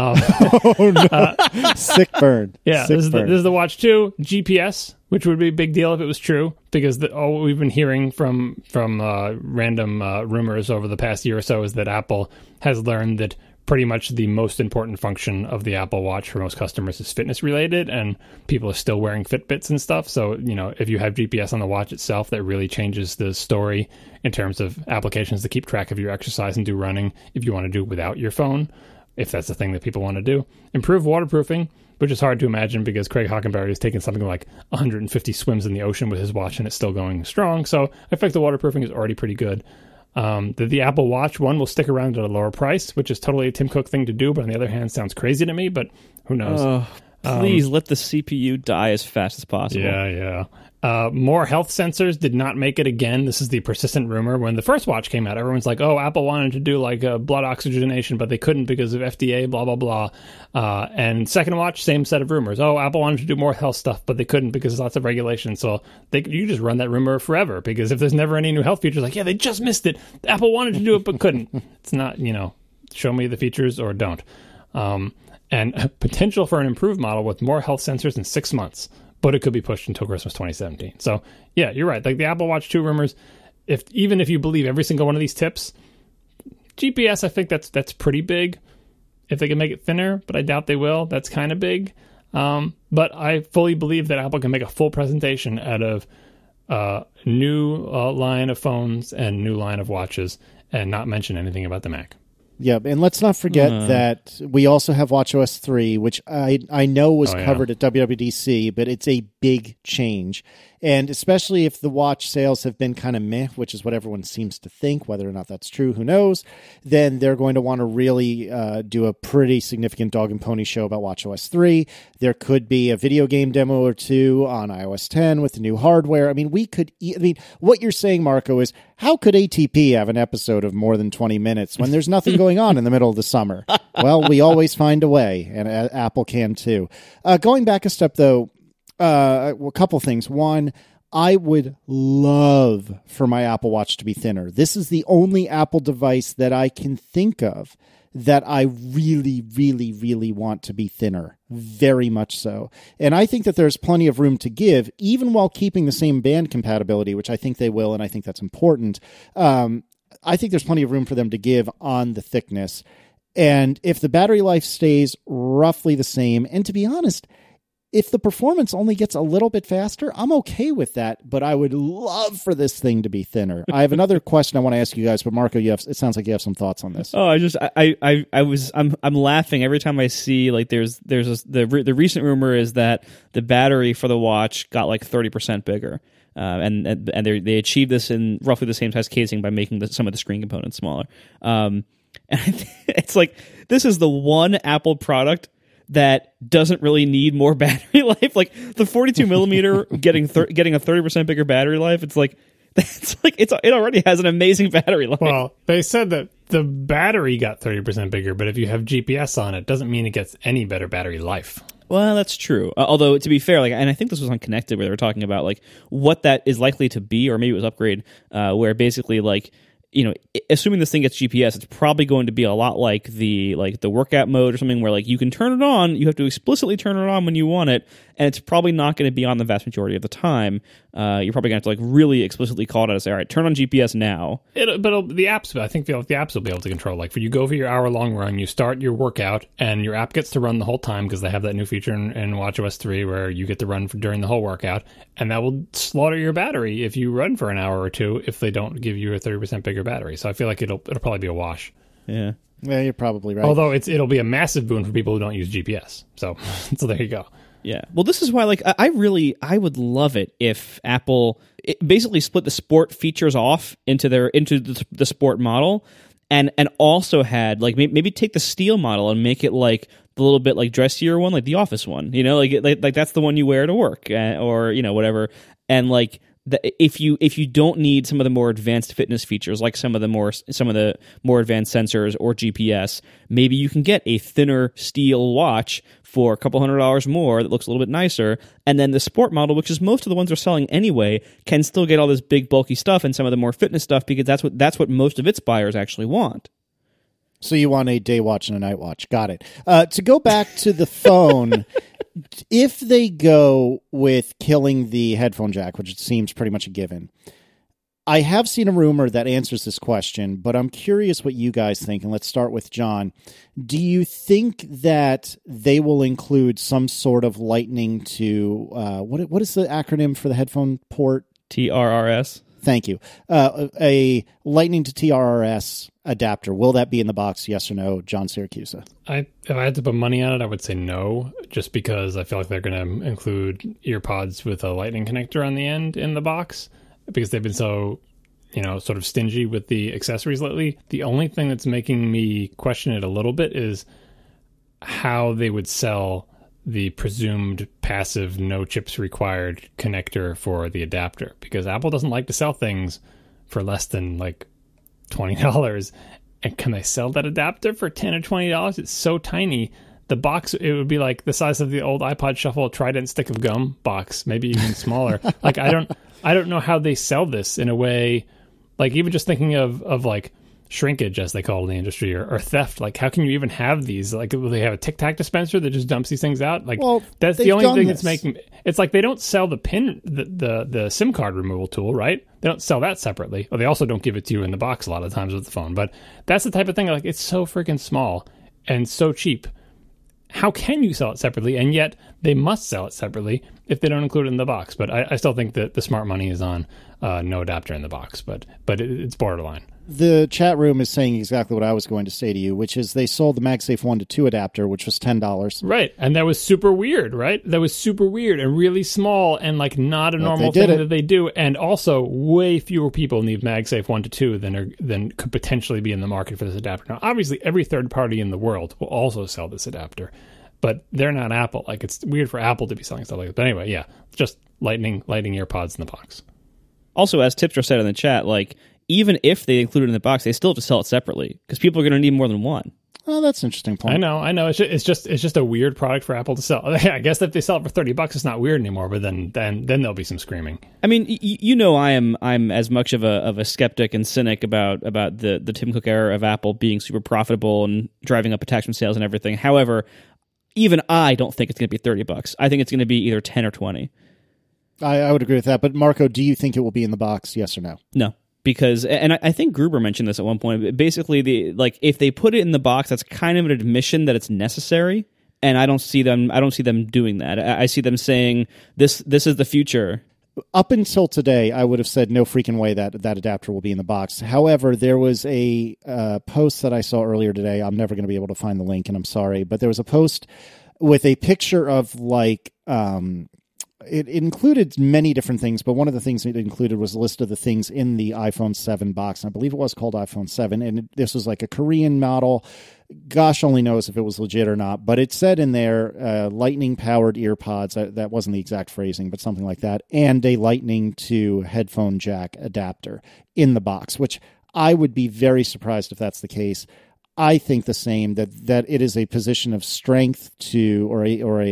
Oh no! Sick burn. Yeah, this is the Watch 2 GPS, which would be a big deal if it was true, because all we've been hearing from random rumors over the past year or so is that Apple has learned that pretty much the most important function of the Apple Watch for most customers is fitness related, and people are still wearing Fitbits and stuff. So, if you have GPS on the watch itself, that really changes the story in terms of applications to keep track of your exercise and do running if you want to do it without your phone, if that's the thing that people want to do. Improve waterproofing, which is hard to imagine because Craig Hockenberry has taken something like 150 swims in the ocean with his watch and it's still going strong. So I think the waterproofing is already pretty good. The Apple Watch 1 will stick around at a lower price, which is totally a Tim Cook thing to do, but on the other hand, sounds crazy to me, but who knows? Please let the CPU die as fast as possible. Yeah. More health sensors did not make it again. This is the persistent rumor. When the first watch came out, everyone's like, oh, Apple wanted to do like blood oxygenation, but they couldn't because of FDA, blah, blah, blah. And second watch, same set of rumors. Oh, Apple wanted to do more health stuff, but they couldn't because there's lots of regulations. So you just run that rumor forever, because if there's never any new health features, like, yeah, they just missed it. Apple wanted to do it, but couldn't. It's not, show me the features or don't. And potential for an improved model with more health sensors in 6 months, but it could be pushed until Christmas 2017. So, yeah, you're right. Like the Apple Watch 2 rumors, even if you believe every single one of these tips, GPS, I think that's pretty big. If they can make it thinner, but I doubt they will, that's kind of big. But I fully believe that Apple can make a full presentation out of new line of phones and new line of watches and not mention anything about the Mac. Yeah, and let's not forget that we also have watchOS 3, which I know was covered at WWDC, but it's a big change. And especially if the watch sales have been kind of meh, which is what everyone seems to think, whether or not that's true, who knows, then they're going to want to really do a pretty significant dog and pony show about watchOS 3. There could be a video game demo or two on iOS 10 with the new hardware. I mean, what you're saying, Marco, is how could ATP have an episode of more than 20 minutes when there's nothing going on in the middle of the summer? Well, we always find a way, and Apple can too. Going back a step, though, a couple things. One, I would love for my Apple Watch to be thinner. This is the only Apple device that I can think of that I really, really, really want to be thinner. Very much so. And I think that there's plenty of room to give, even while keeping the same band compatibility, which I think they will, and I think that's important. I think there's plenty of room for them to give on the thickness. And if the battery life stays roughly the same, and to be honest, if the performance only gets a little bit faster, I'm okay with that, but I would love for this thing to be thinner. I have another question I want to ask you guys, but Marco, it sounds like you have some thoughts on this. Oh, I'm laughing every time I see, like, the recent rumor is that the battery for the watch got like 30% bigger. And they achieved this in roughly the same size casing by making some of the screen components smaller. And it's like, this is the one Apple product that doesn't really need more battery life. Like the 42 millimeter getting a 30% bigger battery life. It already has an amazing battery life. Well, they said that the battery got 30% bigger, but if you have GPS on it, doesn't mean it gets any better battery life. Well, that's true. Although, to be fair, and I think this was on Connected where they were talking about, what that is likely to be, or maybe it was Upgrade, where basically, assuming this thing gets GPS, it's probably going to be a lot like the workout mode or something where, you can turn it on, you have to explicitly turn it on when you want it, and it's probably not going to be on the vast majority of the time. You're probably going to have to, really explicitly call it out and say, all right, turn on GPS now. I think the apps will be able to control. For you go for your hour-long run, you start your workout, and your app gets to run the whole time because they have that new feature in watchOS 3 where you get to run during the whole workout, and that will slaughter your battery if you run for an hour or two if they don't give you a 30% bigger battery. So I feel like it'll probably be a wash. Yeah. Yeah, you're probably right. Although it'll be a massive boon for people who don't use GPS. So there you go. Yeah. Well, this is why, I would love it if Apple basically split the sport features off into the sport model, and also had maybe take the Steel model and make it the little bit dressier one, like the Office one. That's the one you wear to work, or whatever. And if you don't need some of the more advanced fitness features, like some of the more advanced sensors or GPS, maybe you can get a thinner steel watch for a couple $100 more that looks a little bit nicer, and then the sport model, which is most of the ones they're selling anyway, can still get all this big bulky stuff and some of the more fitness stuff because that's what most of its buyers actually want. So you want a day watch and a night watch. Got it. To go back to the phone, if they go with killing the headphone jack, which it seems pretty much a given, I have seen a rumor that answers this question, but I'm curious what you guys think. And let's start with John. Do you think that they will include some sort of lightning to what is the acronym for the headphone port? TRRS. Thank you. A lightning to TRRS adapter. Will that be in the box? Yes or no? John Siracusa. If I had to put money on it, I would say no, just because I feel like they're going to include earpods with a lightning connector on the end in the box, because they've been so, sort of stingy with the accessories lately. The only thing that's making me question it a little bit is how they would sell the presumed passive no chips required connector for the adapter, because Apple doesn't like to sell things for less than $20. And can they sell that adapter for $10 or $20? It's so tiny. The box, it would be like the size of the old iPod Shuffle Trident stick of gum box, maybe even smaller. I don't know how they sell this in a way, even just thinking of shrinkage, as they call it in the industry, or theft. How can you even have these? Will they have a Tic Tac dispenser that just dumps these things out? That's the only thing that's making. It's they don't sell the pin, the SIM card removal tool, right? They don't sell that separately. Or they also don't give it to you in the box a lot of times with the phone. But that's the type of thing. It's so freaking small and so cheap. How can you sell it separately? And yet they must sell it separately if they don't include it in the box. But I still think that the smart money is on no adapter in the box. But it's borderline. The chat room is saying exactly what I was going to say to you, which is they sold the MagSafe 1 to 2 adapter, which was $10. Right. And that was super weird, right? That was super weird and really small and not a normal thing that they do. And also way fewer people need MagSafe 1 to 2 than could potentially be in the market for this adapter. Now, obviously, every third party in the world will also sell this adapter, but they're not Apple. It's weird for Apple to be selling stuff like that. But anyway, yeah, just lightning earpods in the box. Also, as Tipster said in the chat, even if they include it in the box, they still have to sell it separately because people are going to need more than one. Oh, that's an interesting point. I know. It's just a weird product for Apple to sell. I guess if they sell it for $30, it's not weird anymore. But then there'll be some screaming. I mean, I'm as much of a skeptic and cynic about the Tim Cook era of Apple being super profitable and driving up attachment sales and everything. However, even I don't think it's going to be $30. I think it's going to be either 10 or 20. I would agree with that. But Marco, do you think it will be in the box? Yes or no? No. Because, and I think Gruber mentioned this at one point, basically, if they put it in the box, that's kind of an admission that it's necessary, and I don't see them doing that. I see them saying, this is the future. Up until today, I would have said no freaking way that adapter will be in the box. However, there was a post that I saw earlier today. I'm never going to be able to find the link, and I'm sorry, but there was a post with a picture of it included many different things, but one of the things it included was a list of the things in the iPhone 7 box. And I believe it was called iPhone 7, and this was a Korean model. Gosh only knows if it was legit or not, but it said in there lightning-powered earpods. That wasn't the exact phrasing, but something like that, and a lightning to headphone jack adapter in the box, which I would be very surprised if that's the case. I think the same, that it is a position of strength or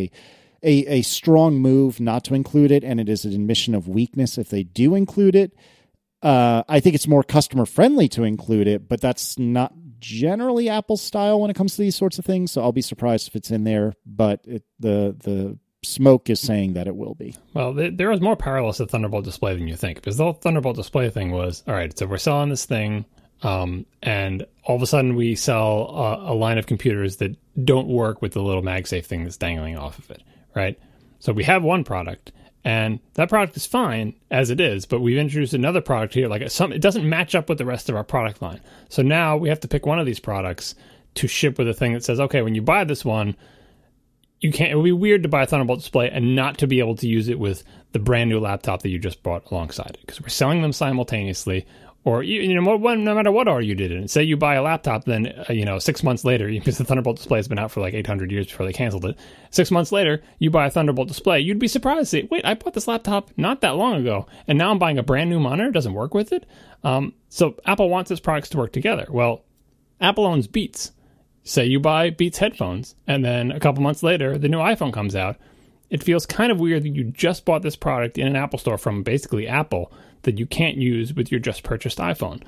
a strong move not to include it, and it is an admission of weakness if they do include it. I think it's more customer friendly to include it, but that's not generally Apple's style when it comes to these sorts of things. So I'll be surprised if it's in there, but the smoke is saying that it will be. Well, there is more parallels to Thunderbolt Display than you think, because the whole Thunderbolt Display thing was, all right, so we're selling this thing, and all of a sudden we sell a line of computers that don't work with the little MagSafe thing that's dangling off of it, right? So we have one product, and that product is fine as it is, but we've introduced another product here, like it doesn't match up with the rest of our product line. So now we have to pick one of these products to ship with a thing that says, okay, when you buy this one, you can't. It would be weird to buy a Thunderbolt Display and not to be able to use it with the brand new laptop that you just bought alongside it, because we're selling them simultaneously. Or no matter what order you did it. Say you buy a laptop, then 6 months later, because the Thunderbolt Display has been out for like 800 years before they canceled it. 6 months later, you buy a Thunderbolt Display. You'd be surprised to say, wait, I bought this laptop not that long ago, and now I'm buying a brand new monitor. It doesn't work with it. So Apple wants its products to work together. Well, Apple owns Beats. Say you buy Beats headphones, and then a couple months later, the new iPhone comes out. It feels kind of weird that you just bought this product in an Apple store from basically Apple that you can't use with your just purchased iPhone.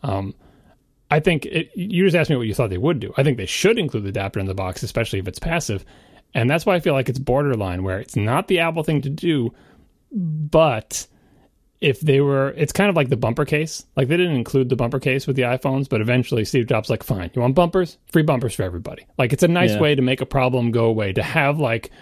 I think you just asked me what you thought they would do. I think they should include the adapter in the box, especially if it's passive. And that's why I feel like it's borderline, where it's not the Apple thing to do, but if they were, it's kind of like the bumper case. Like they didn't include the bumper case with the iPhones, but eventually Steve Jobs like, fine, you want bumpers? Free bumpers for everybody. Like it's a nice way to make a problem go away, to have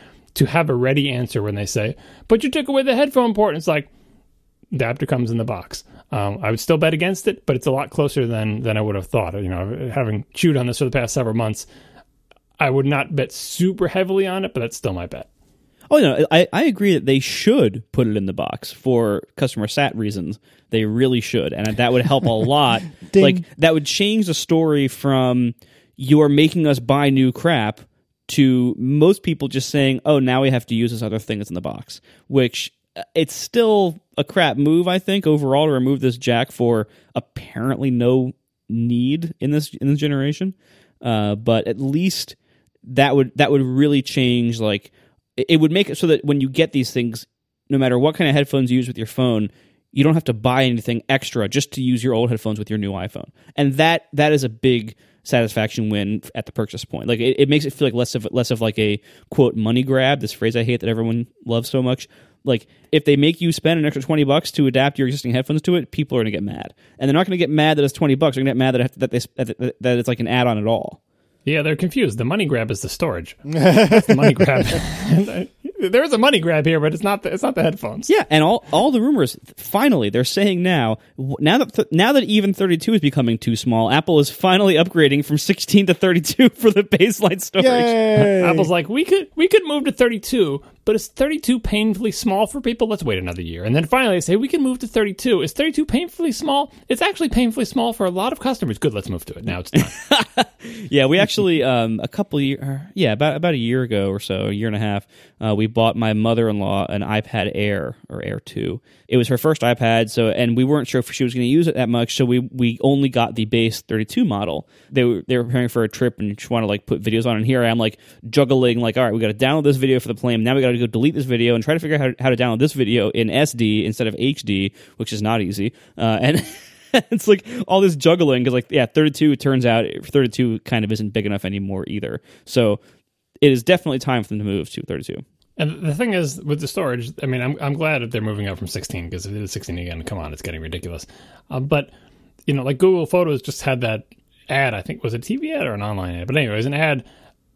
a ready answer when they say, but you took away the headphone port. And it's like, adapter comes in the box. I would still bet against it, but it's a lot closer than I would have thought. Having chewed on this for the past several months, I would not bet super heavily on it, but that's still my bet. Oh, no, I agree that they should put it in the box for customer sat reasons. They really should, and that would help a lot. Like that would change the story from "you're making us buy new crap" to most people just saying, "Oh, now we have to use this other thing that's in the box," which it's still a crap move, I think, overall, to remove this jack for apparently no need in this generation. But at least that would really change. Like, it would make it so that when you get these things, no matter what kind of headphones you use with your phone, you don't have to buy anything extra just to use your old headphones with your new iPhone. And that is a big satisfaction win at the purchase point. Like it makes it feel like less of like a quote money grab, this phrase I hate that everyone loves so much. Like if they make you spend an extra $20 to adapt your existing headphones to it, people are going to get mad, and they're not going to get mad that it's $20. They're going to get mad that it's like an add-on at all. Yeah, they're confused. The money grab is the storage. That's the money grab. There's a money grab here, but it's not the headphones. Yeah, and all the rumors, finally, they're saying now that even 32 is becoming too small, Apple is finally upgrading from 16 to 32 for the baseline storage. Yay! Apple's like, we could move to 32, but is 32 painfully small for people? Let's wait another year. And then finally they say, we can move to 32. Is 32 painfully small? It's actually painfully small for a lot of customers. Good, let's move to it. Now it's done. Yeah, we actually, about a year ago or so, a year and a half, we bought my mother-in-law an iPad Air, or Air 2. It was her first iPad, and we weren't sure if she was going to use it that much, so we only got the base 32 model. They were preparing for a trip and just want to like put videos on, and here I am like juggling, like, all right, we got to download this video for the plane, now we got to go delete this video and try to figure out how to download this video in SD instead of HD, which is not easy. And it's like all this juggling because, like, yeah, 32, it turns out 32 kind of isn't big enough anymore either. So it is definitely time for them to move to 32. And the thing is, with the storage, I mean, I'm glad that they're moving up from 16, because if it is 16 again, come on, it's getting ridiculous. But, like Google Photos just had that ad, I think, was it a TV ad or an online ad? But anyways, an ad,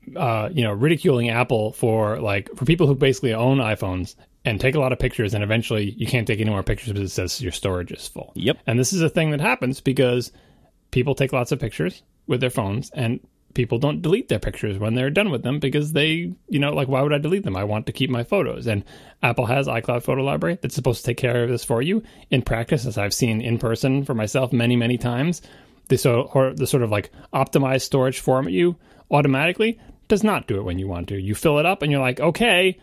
ridiculing Apple for people who basically own iPhones and take a lot of pictures, and eventually you can't take any more pictures because it says your storage is full. Yep. And this is a thing that happens because people take lots of pictures with their phones, and people don't delete their pictures when they're done with them because they, why would I delete them? I want to keep my photos. And Apple has iCloud Photo Library that's supposed to take care of this for you. In practice, as I've seen in person for myself many, many times, the sort of like optimized storage format you automatically does not do it when you want to. You fill it up and you're like, okay,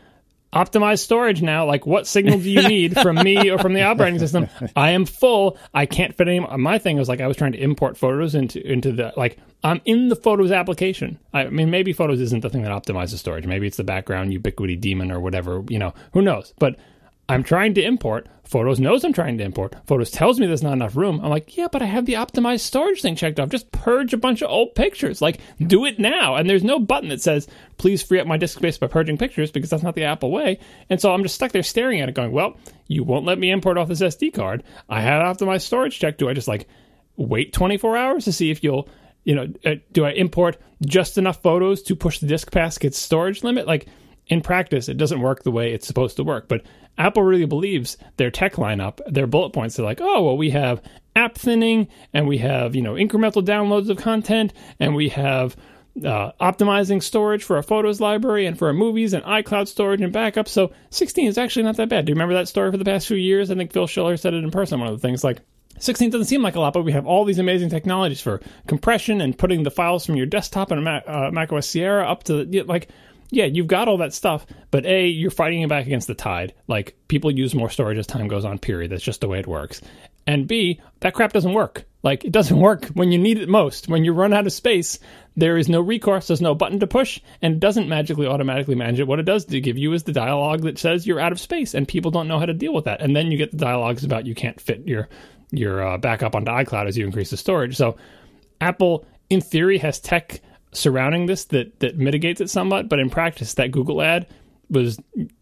optimized storage now. Like, what signal do you need from me or from the operating system? I am full. I can't fit any. My thing was like, I was trying to import photos into the, like, I'm in the Photos application. I mean, maybe Photos isn't the thing that optimizes storage. Maybe it's the background Ubiquiti daemon or whatever, who knows? But I'm trying to import. Photos knows I'm trying to import. Photos tells me there's not enough room. I'm like, yeah, but I have the optimized storage thing checked off. Just purge a bunch of old pictures. Like, do it now. And there's no button that says, please free up my disk space by purging pictures, because that's not the Apple way. And so I'm just stuck there staring at it going, well, you won't let me import off this SD card. I had optimized storage checked. Do I just like wait 24 hours to see if you'll, do I import just enough photos to push the disk past its storage limit? Like, in practice, it doesn't work the way it's supposed to work. But Apple really believes their tech lineup, their bullet points. They're like, oh, well, we have app thinning, and we have, incremental downloads of content, and we have optimizing storage for our photos library and for our movies and iCloud storage and backup. So 16 is actually not that bad. Do you remember that story for the past few years? I think Phil Schiller said it in person. One of the things, like, 16 doesn't seem like a lot, but we have all these amazing technologies for compression and putting the files from your desktop and Mac OS Sierra up to, yeah, you've got all that stuff, but A, you're fighting it back against the tide. Like, people use more storage as time goes on, period. That's just the way it works. And B, that crap doesn't work. Like, it doesn't work when you need it most. When you run out of space, there is no recourse, there's no button to push, and it doesn't magically automatically manage it. What it does to give you is the dialogue that says you're out of space, and people don't know how to deal with that. And then you get the dialogues about you can't fit your backup onto iCloud as you increase the storage. So Apple, in theory, has tech surrounding this that mitigates it somewhat, but in practice, that Google ad was,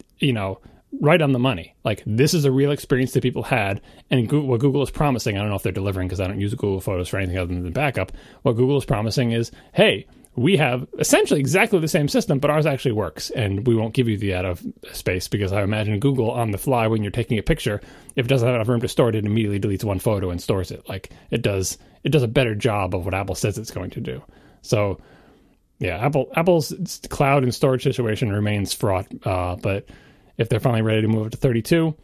right on the money. Like, this is a real experience that people had, and what Google is promising, I don't know if they're delivering because I don't use Google Photos for anything other than the backup. What Google is promising is, hey, we have essentially exactly the same system, but ours actually works, and we won't give you the out of space, because I imagine Google on the fly, when you're taking a picture, if it doesn't have enough room to store it, it immediately deletes one photo and stores it. Like, it does a better job of what Apple says it's going to do. So, yeah, Apple's cloud and storage situation remains fraught, but if they're finally ready to move it to 32,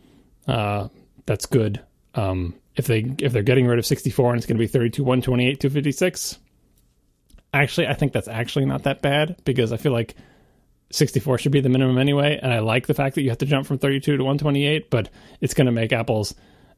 that's good. If they're getting rid of 64 and it's going to be 32, 128, 256, actually, I think that's actually not that bad, because I feel like 64 should be the minimum anyway, and I like the fact that you have to jump from 32 to 128, but it's going to make Apple's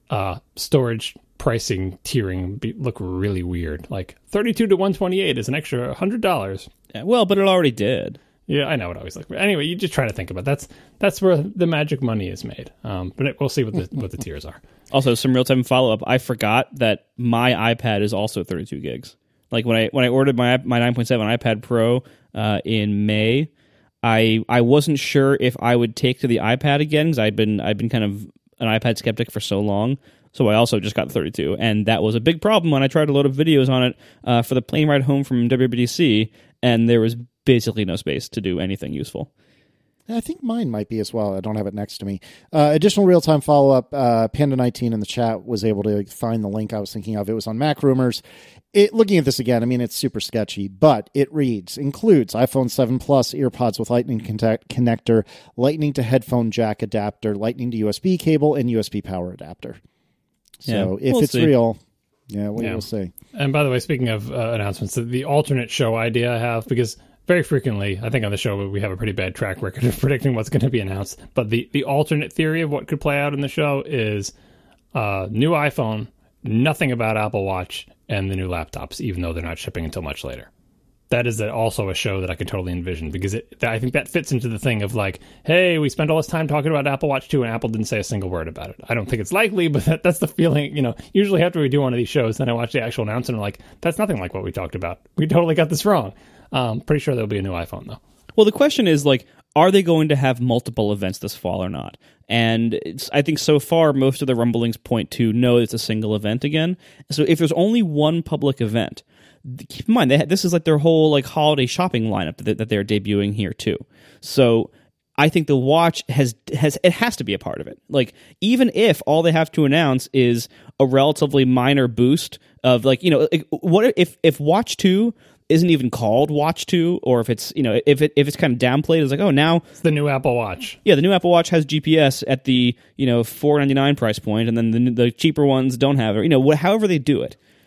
storage pricing tiering look really weird. Like, 32 to 128 is an extra $100. Yeah, well, but it already did. Yeah, I know it always looks. Anyway, you just try to think about it. That's where the magic money is made. But we'll see what the tiers are. Also, some real time follow up. I forgot that my iPad is also 32 gigs. Like, when I ordered my 9.7 iPad Pro in May, I wasn't sure if I would take to the iPad again, because I'd been kind of an iPad skeptic for so long. So I also just got the 32, and that was a big problem when I tried to load up videos on it for the plane ride home from WWDC, and there was basically no space to do anything useful. I think mine might be as well. I don't have it next to me. Additional real-time follow-up. Panda19 in the chat was able to find the link I was thinking of. It was on Mac Rumors. Looking at this again, I mean, it's super sketchy, but it reads, includes iPhone 7 Plus, EarPods with Lightning connector, Lightning to headphone jack adapter, Lightning to USB cable, and USB power adapter. So if it's real, we'll see. And by the way, speaking of announcements, the alternate show idea I have, because very frequently, I think on the show, we have a pretty bad track record of predicting what's going to be announced. But the alternate theory of what could play out in the show is new iPhone, nothing about Apple Watch, and the new laptops, even though they're not shipping until much later. That is also a show that I can totally envision, because I think that fits into the thing of like, hey, we spent all this time talking about Apple Watch 2 and Apple didn't say a single word about it. I don't think it's likely, but that's the feeling. Usually after we do one of these shows, then I watch the actual announcement and I'm like, that's nothing like what we talked about. We totally got this wrong. Pretty sure there'll be a new iPhone, though. Well, the question is, like, are they going to have multiple events this fall or not? And I think so far, most of the rumblings point to no, it's a single event again. So if there's only one public event, keep in mind, this is like their whole like holiday shopping lineup that they're debuting here too. So I think the watch has to be a part of it. Like, even if all they have to announce is a relatively minor boost of what if Watch 2 isn't even called Watch 2, or if it's if it's kind of downplayed, it's like, oh, now it's the new Apple Watch. Yeah, the new Apple Watch has GPS at the $499 price point, and then the cheaper ones don't have it. However they do it.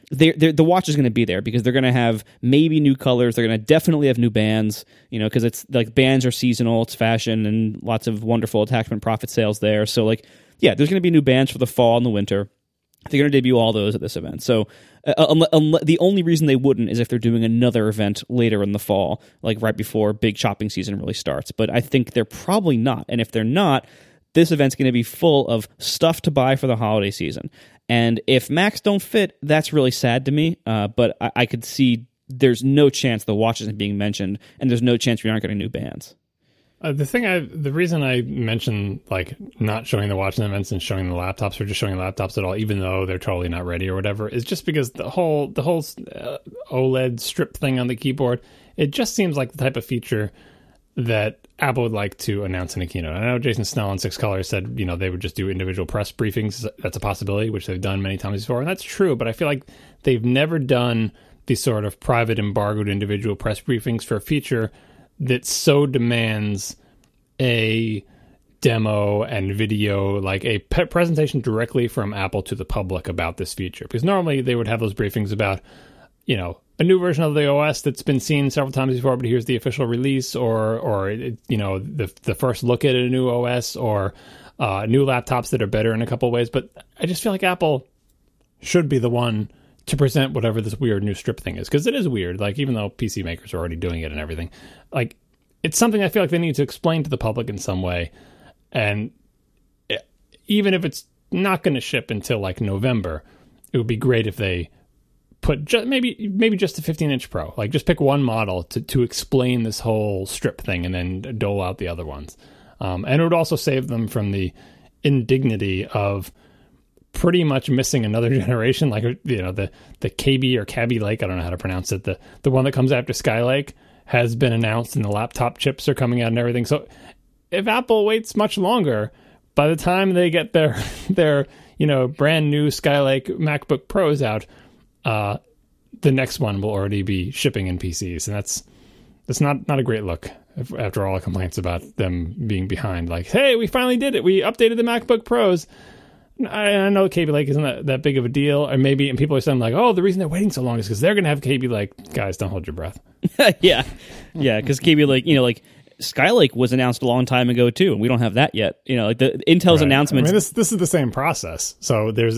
the watch is going to be there because they're going to have maybe new colors. They're going to definitely have new bands, because it's like bands are seasonal, it's fashion, and lots of wonderful attachment profit sales there. So like, yeah, there's going to be new bands for the fall and the winter. They're going to debut all those at this event. So the only reason they wouldn't is if they're doing another event later in the fall, like right before big shopping season really starts. But I think they're probably not. And if they're not, this event's going to be full of stuff to buy for the holiday season. And if Macs don't fit, that's really sad to me. But I could see there's no chance the watch isn't being mentioned, and there's no chance we aren't getting new bands. The reason I mentioned like not showing the watch events and showing the laptops or just showing laptops at all, even though they're totally not ready or whatever, is just because the whole OLED strip thing on the keyboard, it just seems like the type of feature that Apple would like to announce in a keynote. I know Jason Snell on 6 Color said, they would just do individual press briefings. That's a possibility, which they've done many times before, and that's true. But I feel like they've never done these sort of private embargoed individual press briefings for a feature that so demands a demo and video, like a presentation directly from Apple to the public about this feature. Because normally they would have those briefings about, a new version of the OS that's been seen several times before, but here's the official release, or the first look at a new OS, or new laptops that are better in a couple of ways. But I just feel like Apple should be the one to present whatever this weird new strip thing is, because it is weird. Like, even though PC makers are already doing it and everything, like, it's something I feel like they need to explain to the public in some way. And even if it's not going to ship until like November, it would be great if they put maybe just a 15-inch Pro. Like, just pick one model to explain this whole strip thing, and then dole out the other ones. And it would also save them from the indignity of pretty much missing another generation, like the KB or Kaby Lake, I don't know how to pronounce it, the one that comes after Skylake has been announced, and the laptop chips are coming out and everything. So if Apple waits much longer, by the time they get their brand new Skylake MacBook Pros out, the next one will already be shipping in PCs, and that's not a great look after all the complaints about them being behind. Like, hey, we finally did it, we updated the MacBook Pros. I know Kaby Lake isn't that big of a deal, and people are saying like, oh, the reason they're waiting so long is because they're going to have Kaby Lake. Guys, don't hold your breath. yeah, because Kaby Lake, like Skylake was announced a long time ago too, and we don't have that yet. Like the Intel's announcements. I mean, this is the same process. So there's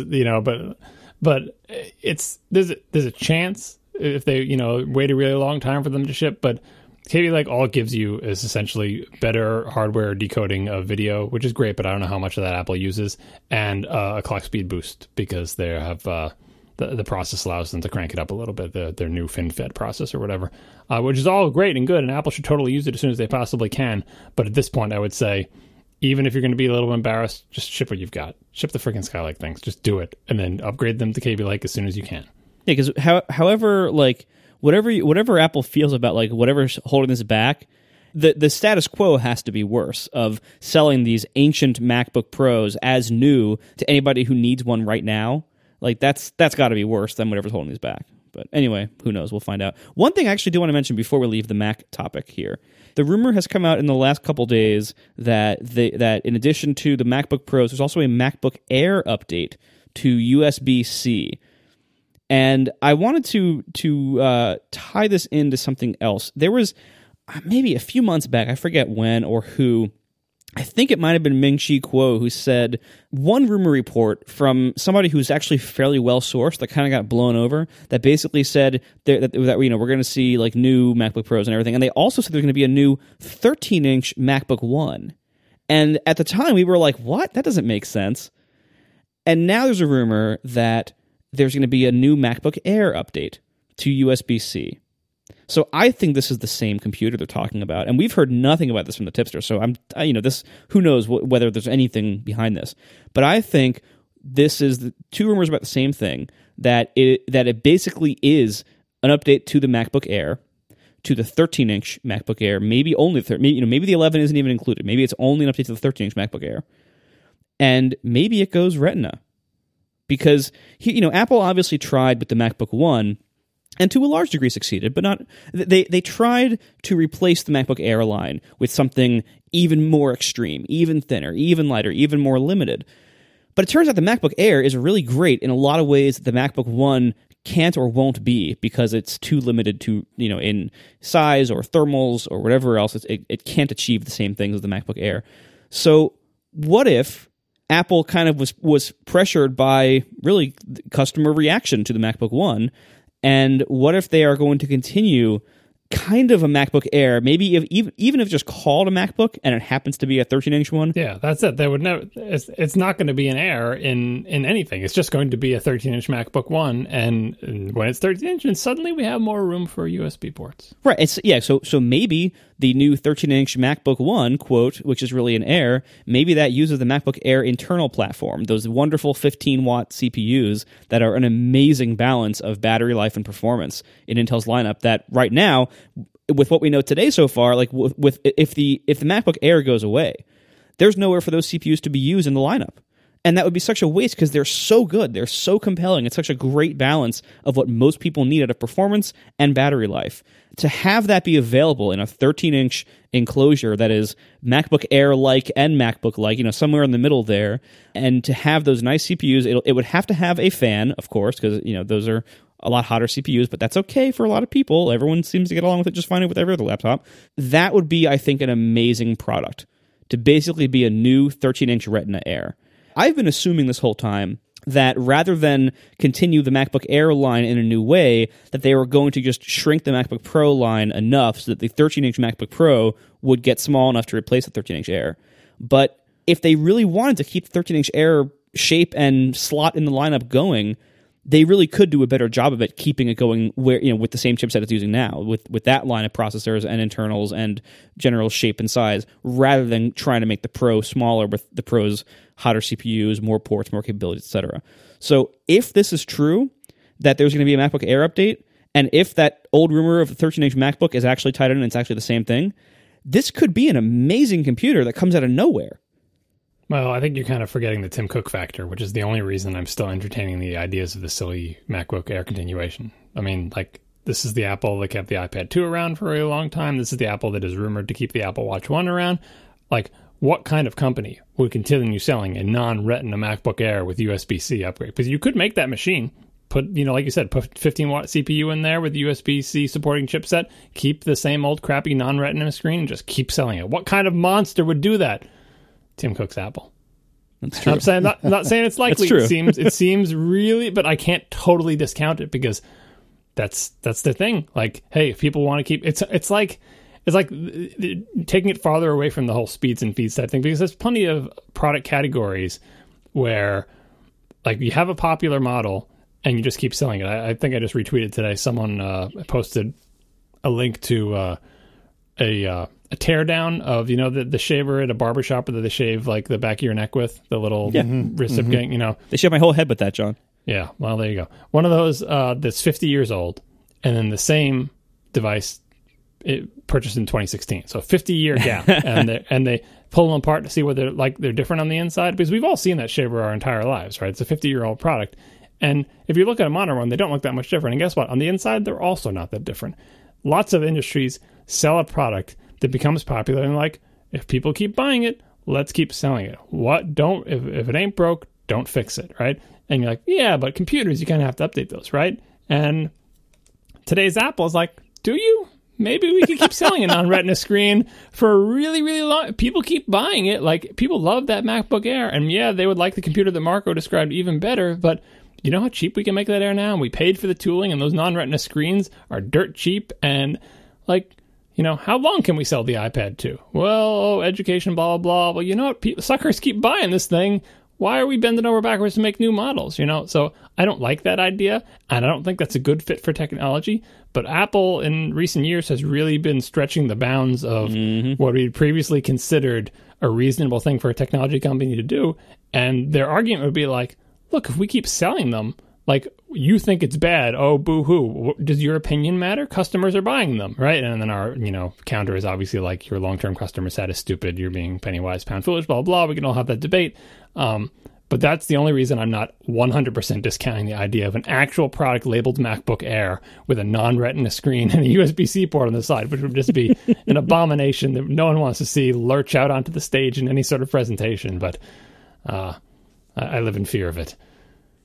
but there's a chance if they wait a really long time for them to ship, but Kaby Lake all it gives you is essentially better hardware decoding of video, which is great, but I don't know how much of that Apple uses, and a clock speed boost, because they have the process allows them to crank it up a little bit, their new FinFET process or whatever, which is all great and good, and Apple should totally use it as soon as they possibly can. But at this point, I would say, even if you're going to be a little embarrassed, just ship what you've got. Ship the freaking Skylake things. Just do it, and then upgrade them to Kaby Lake as soon as you can. Yeah, because however, like, whatever Apple feels about like whatever's holding this back, the status quo has to be worse of selling these ancient MacBook Pros as new to anybody who needs one right now. Like that's got to be worse than whatever's holding these back. But anyway, who knows? We'll find out. One thing I actually do want to mention before we leave the Mac topic here. The rumor has come out in the last couple days that in addition to the MacBook Pros, there's also a MacBook Air update to USB-C. And I wanted to tie this into something else. There was maybe a few months back, I forget when or who, I think it might have been Ming-Chi Kuo, who said one rumor report from somebody who's actually fairly well sourced that kind of got blown over, that basically said that we're going to see like new MacBook Pros and everything. And they also said there's going to be a new 13-inch MacBook One. And at the time we were like, what? That doesn't make sense. And now there's a rumor that there's going to be a new MacBook Air update to USB-C. So I think this is the same computer they're talking about, and we've heard nothing about this from the tipster. So who knows whether there's anything behind this. But I think this is two rumors about the same thing, that it basically is an update to the MacBook Air, to the 13-inch MacBook Air, maybe only maybe the 11 isn't even included. Maybe it's only an update to the 13-inch MacBook Air, and maybe it goes Retina. Because Apple obviously tried with the MacBook One, and to a large degree succeeded, but not. They tried to replace the MacBook Air line with something even more extreme, even thinner, even lighter, even more limited. But it turns out the MacBook Air is really great in a lot of ways that the MacBook One can't or won't be because it's too limited to, in size or thermals or whatever else. It can't achieve the same things as the MacBook Air. So what if Apple kind of was pressured by really customer reaction to the MacBook One, and what if they are going to continue kind of a MacBook Air, maybe even if just called a MacBook and it happens to be a 13-inch one? Yeah, that's it. They would never. It's not going to be an Air in anything. It's just going to be a 13-inch MacBook One, and when it's 13-inch, and suddenly we have more room for USB ports. Right. So maybe the new 13-inch MacBook One, quote, which is really an Air, maybe that uses the MacBook Air internal platform, those wonderful 15-watt CPUs that are an amazing balance of battery life and performance in Intel's lineup that right now, with what we know today so far, like if the MacBook Air goes away, there's nowhere for those CPUs to be used in the lineup. And that would be such a waste because they're so good. They're so compelling. It's such a great balance of what most people need out of performance and battery life. To have that be available in a 13-inch enclosure that is MacBook Air-like and MacBook-like, somewhere in the middle there, and to have those nice CPUs, it would have to have a fan, of course, because, those are a lot hotter CPUs, but that's okay for a lot of people. Everyone seems to get along with it just fine with every other laptop. That would be, I think, an amazing product to basically be a new 13-inch Retina Air. I've been assuming this whole time that rather than continue the MacBook Air line in a new way, that they were going to just shrink the MacBook Pro line enough so that the 13-inch MacBook Pro would get small enough to replace the 13-inch Air. But if they really wanted to keep the 13-inch Air shape and slot in the lineup going, they really could do a better job of it, keeping it going where with the same chipset it's using now, with that line of processors and internals and general shape and size, rather than trying to make the Pro smaller with the Pro's hotter CPUs, more ports, more capabilities, etc. So if this is true, that there's going to be a MacBook Air update, and if that old rumor of the 13-inch MacBook is actually tied in and it's actually the same thing, this could be an amazing computer that comes out of nowhere. Well, I think you're kind of forgetting the Tim Cook factor, which is the only reason I'm still entertaining the ideas of the silly MacBook Air continuation. I mean, this is the Apple that kept the iPad 2 around for a really long time. This is the Apple that is rumored to keep the Apple Watch 1 around. What kind of company would continue selling a non-Retina MacBook Air with USB-C upgrade? Because you could make that machine, put, like you said, put 15-watt CPU in there with USB-C supporting chipset, keep the same old crappy non-Retina screen, and just keep selling it. What kind of monster would do that? Tim Cook's Apple. That's true. I'm saying not saying it's likely. That's true. It seems really, but I can't totally discount it because that's the thing. Hey, if people want to keep it's like taking it farther away from the whole speeds and feeds type thing, because there's plenty of product categories where you have a popular model and you just keep selling it. I think I just retweeted today. Someone posted a link to a teardown of the shaver at a barbershop that they shave the back of your neck with, the little recipient. They shave my whole head with that, John. Yeah, well, there you go. One of those that's 50 years old, and then the same device purchased in 2016. So 50-year gap, and they pull them apart to see whether they're different on the inside, because we've all seen that shaver our entire lives, right? It's a 50-year-old product, and if you look at a modern one, they don't look that much different. And guess what? On the inside, they're also not that different. Lots of industries sell a product that becomes popular, and if people keep buying it, let's keep selling it. If it ain't broke, don't fix it, right? And you're yeah, but computers, you kind of have to update those, right? And today's Apple is do you? Maybe we could keep selling a non-Retina screen for a really, really long. People keep buying it. People love that MacBook Air, and yeah, they would like the computer that Marco described even better, but you know how cheap we can make that Air now? And we paid for the tooling, and those non-Retina screens are dirt cheap, and how long can we sell the iPad 2? Well, education, blah, blah, blah. Well, you know what? Suckers keep buying this thing. Why are we bending over backwards to make new models? So I don't like that idea, and I don't think that's a good fit for technology. But Apple in recent years has really been stretching the bounds of what we previously considered a reasonable thing for a technology company to do. And their argument would be look, if we keep selling them, you think it's bad. Oh, boo-hoo. Does your opinion matter? Customers are buying them, right? And then our, counter is obviously your long-term customer set is stupid. You're being penny wise, pound foolish, blah, blah. We can all have that debate. But that's the only reason I'm not 100% discounting the idea of an actual product labeled MacBook Air with a non-Retina screen and a USB-C port on the side, which would just be an abomination that no one wants to see lurch out onto the stage in any sort of presentation. But I live in fear of it.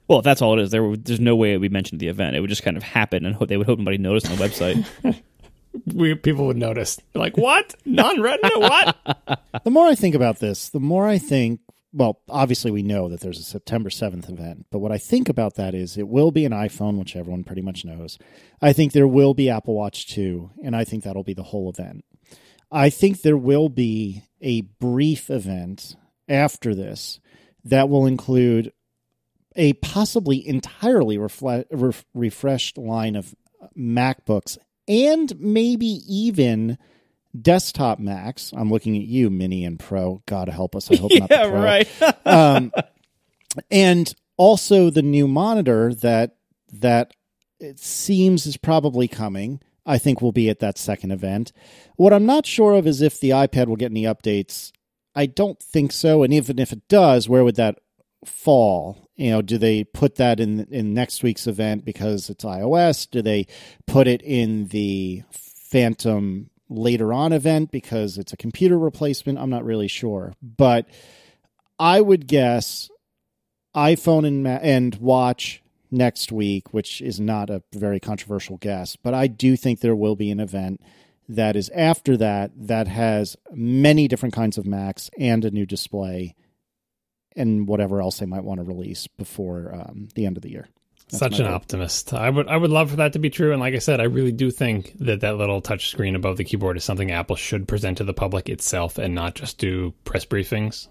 Well, if that's all it is, there's no way it would be mentioned at the event. It would just kind of happen, and they would hope nobody noticed on the website. People would notice. They're like, what? Non-retina? What? The more I think about this, the more I think, well, obviously we know that there's a September 7th event, but what I think about that is it will be an iPhone, which everyone pretty much knows. I think there will be Apple Watch 2, and I think that'll be the whole event. I think there will be a brief event after this that will include a possibly entirely refreshed line of MacBooks and maybe even desktop Macs. I'm looking at you, Mini and Pro. God help us. I hope not the Pro. Right. And also the new monitor that it seems is probably coming, I think will be at that second event. What I'm not sure of is if the iPad will get any updates. I don't think so. And even if it does, where would that fall? Do they put that in next week's event because it's iOS? Do they put it in the Phantom later on event because it's a computer replacement? I'm not really sure. But I would guess iPhone and Watch next week, which is not a very controversial guess. But I do think there will be an event that is after that has many different kinds of Macs and a new display and whatever else they might want to release before the end of the year. That's such an optimist. I would love for that to be true. And like I said, I really do think that little touch screen above the keyboard is something Apple should present to the public itself and not just do press briefings.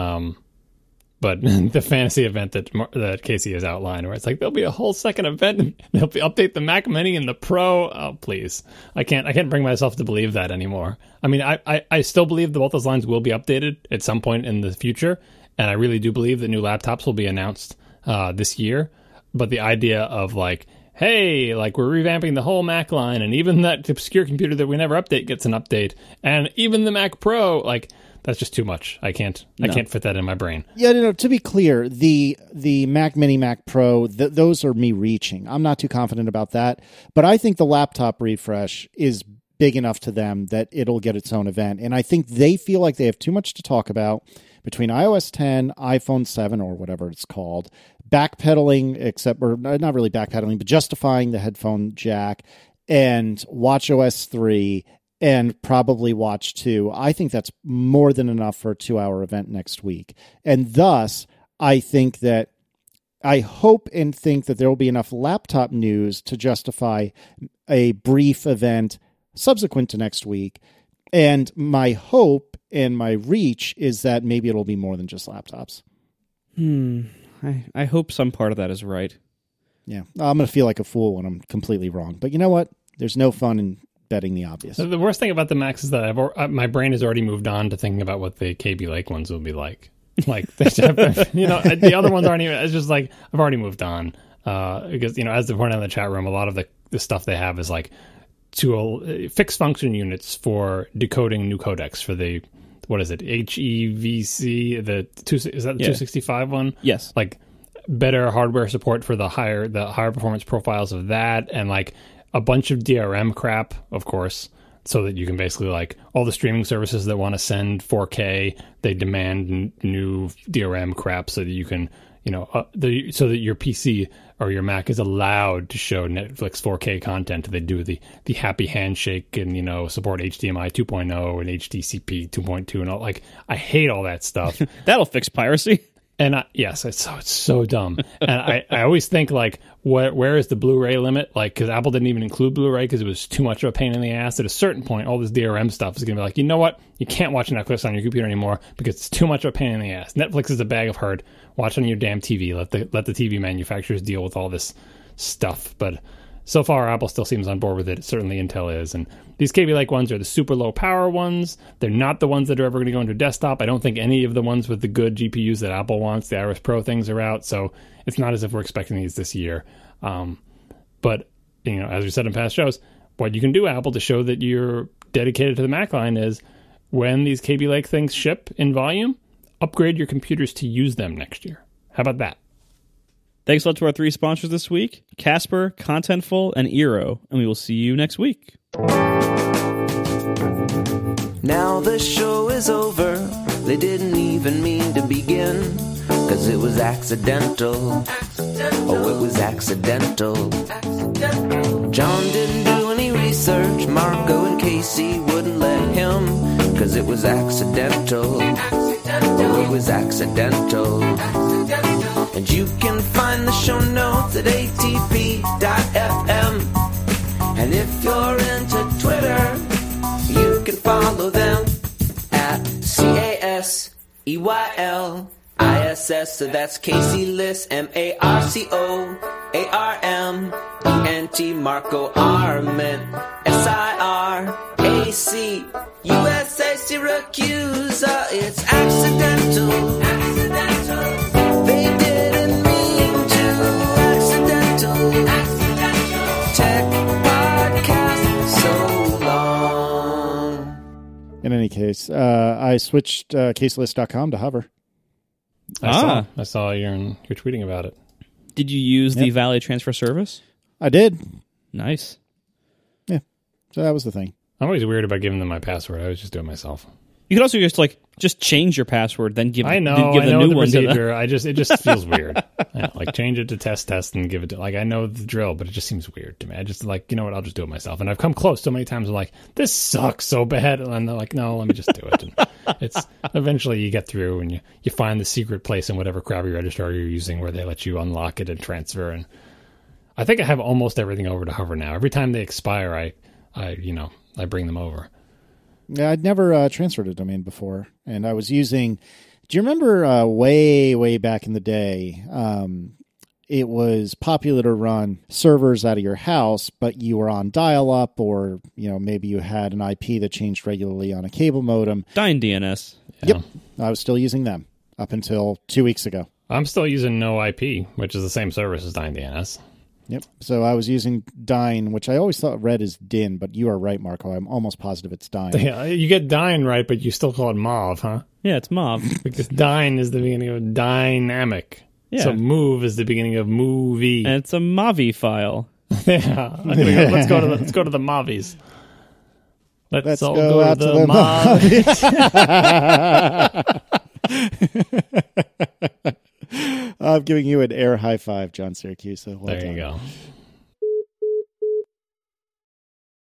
But the fantasy event that Casey has outlined, where it's like there'll be a whole second event and they'll update the Mac Mini and the Pro. Oh, please! I can't bring myself to believe that anymore. I mean, I still believe that both those lines will be updated at some point in the future, and I really do believe that new laptops will be announced this year. But the idea of like, hey, like we're revamping the whole Mac line, and even that obscure computer that we never update gets an update, and even the Mac Pro, like. That's just too much. I can't fit that in my brain. Yeah, to be clear, the Mac Mini, Mac Pro, those are me reaching. I'm not too confident about that. But I think the laptop refresh is big enough to them that it'll get its own event. And I think they feel like they have too much to talk about between iOS 10, iPhone 7, or whatever it's called, backpedaling, or not really backpedaling, but justifying the headphone jack, and watchOS 3, and probably Watch 2. I think that's more than enough for a 2-hour event next week. And thus, I hope and think that there will be enough laptop news to justify a brief event subsequent to next week. And my hope and my reach is that maybe it'll be more than just laptops. I hope some part of that is right. Yeah, I'm going to feel like a fool when I'm completely wrong. But you know what? There's no fun in betting the obvious. The worst thing about the Macs is that my brain has already moved on to thinking about what the KB Lake ones will be like. Like, the other ones aren't even. It's just like I've already moved on because as they pointed out in the chat room, a lot of the stuff they have is like fixed function units for decoding new codecs for the what is it HEVC is that the 265 one? Yes, like better hardware support for the higher performance profiles of that, and like a bunch of DRM crap, of course, so that you can basically like all the streaming services that want to send 4K, they demand new DRM crap so that you can, so that your PC or your Mac is allowed to show Netflix 4K content. They do the happy handshake and, support HDMI 2.0 and HDCP 2.2 and all. Like, I hate all that stuff. That'll fix piracy. And yes, it's so dumb. And I always think like, where is the Blu-ray limit? Like, because Apple didn't even include Blu-ray because it was too much of a pain in the ass. At a certain point, all this DRM stuff is going to be like, you know what? You can't watch Netflix on your computer anymore because it's too much of a pain in the ass. Netflix is a bag of herd. Watch on your damn TV. Let the TV manufacturers deal with all this stuff. But so far, Apple still seems on board with it. Certainly Intel is. And these Kaby Lake ones are the super low power ones. They're not the ones that are ever going to go into desktop. I don't think any of the ones with the good GPUs that Apple wants, the Iris Pro things, are out. So it's not as if we're expecting these this year. But, as we said in past shows, what you can do, Apple, to show that you're dedicated to the Mac line is when these Kaby Lake things ship in volume, upgrade your computers to use them next year. How about that? Thanks a lot to our 3 sponsors this week, Casper, Contentful, and Eero, and we will see you next week. Now the show is over. They didn't even mean to begin. 'cause it was accidental. Oh, it was accidental. John didn't do any research. Marco and Casey wouldn't let him, 'cause it was accidental. Oh, it was accidental. And you can find the show notes at atp.fm. And if you're into Twitter, you can follow them at CASEYLISS. So that's Casey Liss, MARCOARMENT, Marco Arment, SIRAC, USA Syracuse. It's accidental. They didn't mean to. Accidental. Tech podcast so long. In any case, I switched caselist.com to Hover. I saw you're tweeting about it. Did you use the Valet transfer service? I did. Nice. Yeah. So that was the thing. I'm always weird about giving them my password. I always just do it myself. You could also just change your password, then give I know the new the one to them. procedure. It just feels weird. Change it to test and give it to, I know the drill, but it just seems weird to me. I just you know what, I'll just do it myself. And I've come close so many times. I'm like, this sucks so bad, and they're like, no, let me just do it. And it's eventually you get through and you find the secret place in whatever crappy registrar you're using where they let you unlock it and transfer. And I think I have almost everything over to Hover now. Every time they expire, I bring them over. Yeah, I'd never transferred a domain before, and I was using. Do you remember way back in the day? It was popular to run servers out of your house, but you were on dial-up, or maybe you had an IP that changed regularly on a cable modem. Dyn DNS. Yeah. Yep, I was still using them up until 2 weeks ago. I'm still using NoIP, which is the same service as Dyn DNS. Yep. So I was using Dyn, which I always thought read as Din, but you are right, Marco. I'm almost positive it's Dyn. Yeah, you get Dyn right, but you still call it Mauve, huh? Yeah, it's Mauve. Because Dyn is the beginning of dynamic. Yeah. So move is the beginning of movie. And it's a Mavi file. Yeah. Let's go to the Mavis. Let's all go go out to the Mavis. I'm giving you an air high five, John Syracuse. So well there done. you go.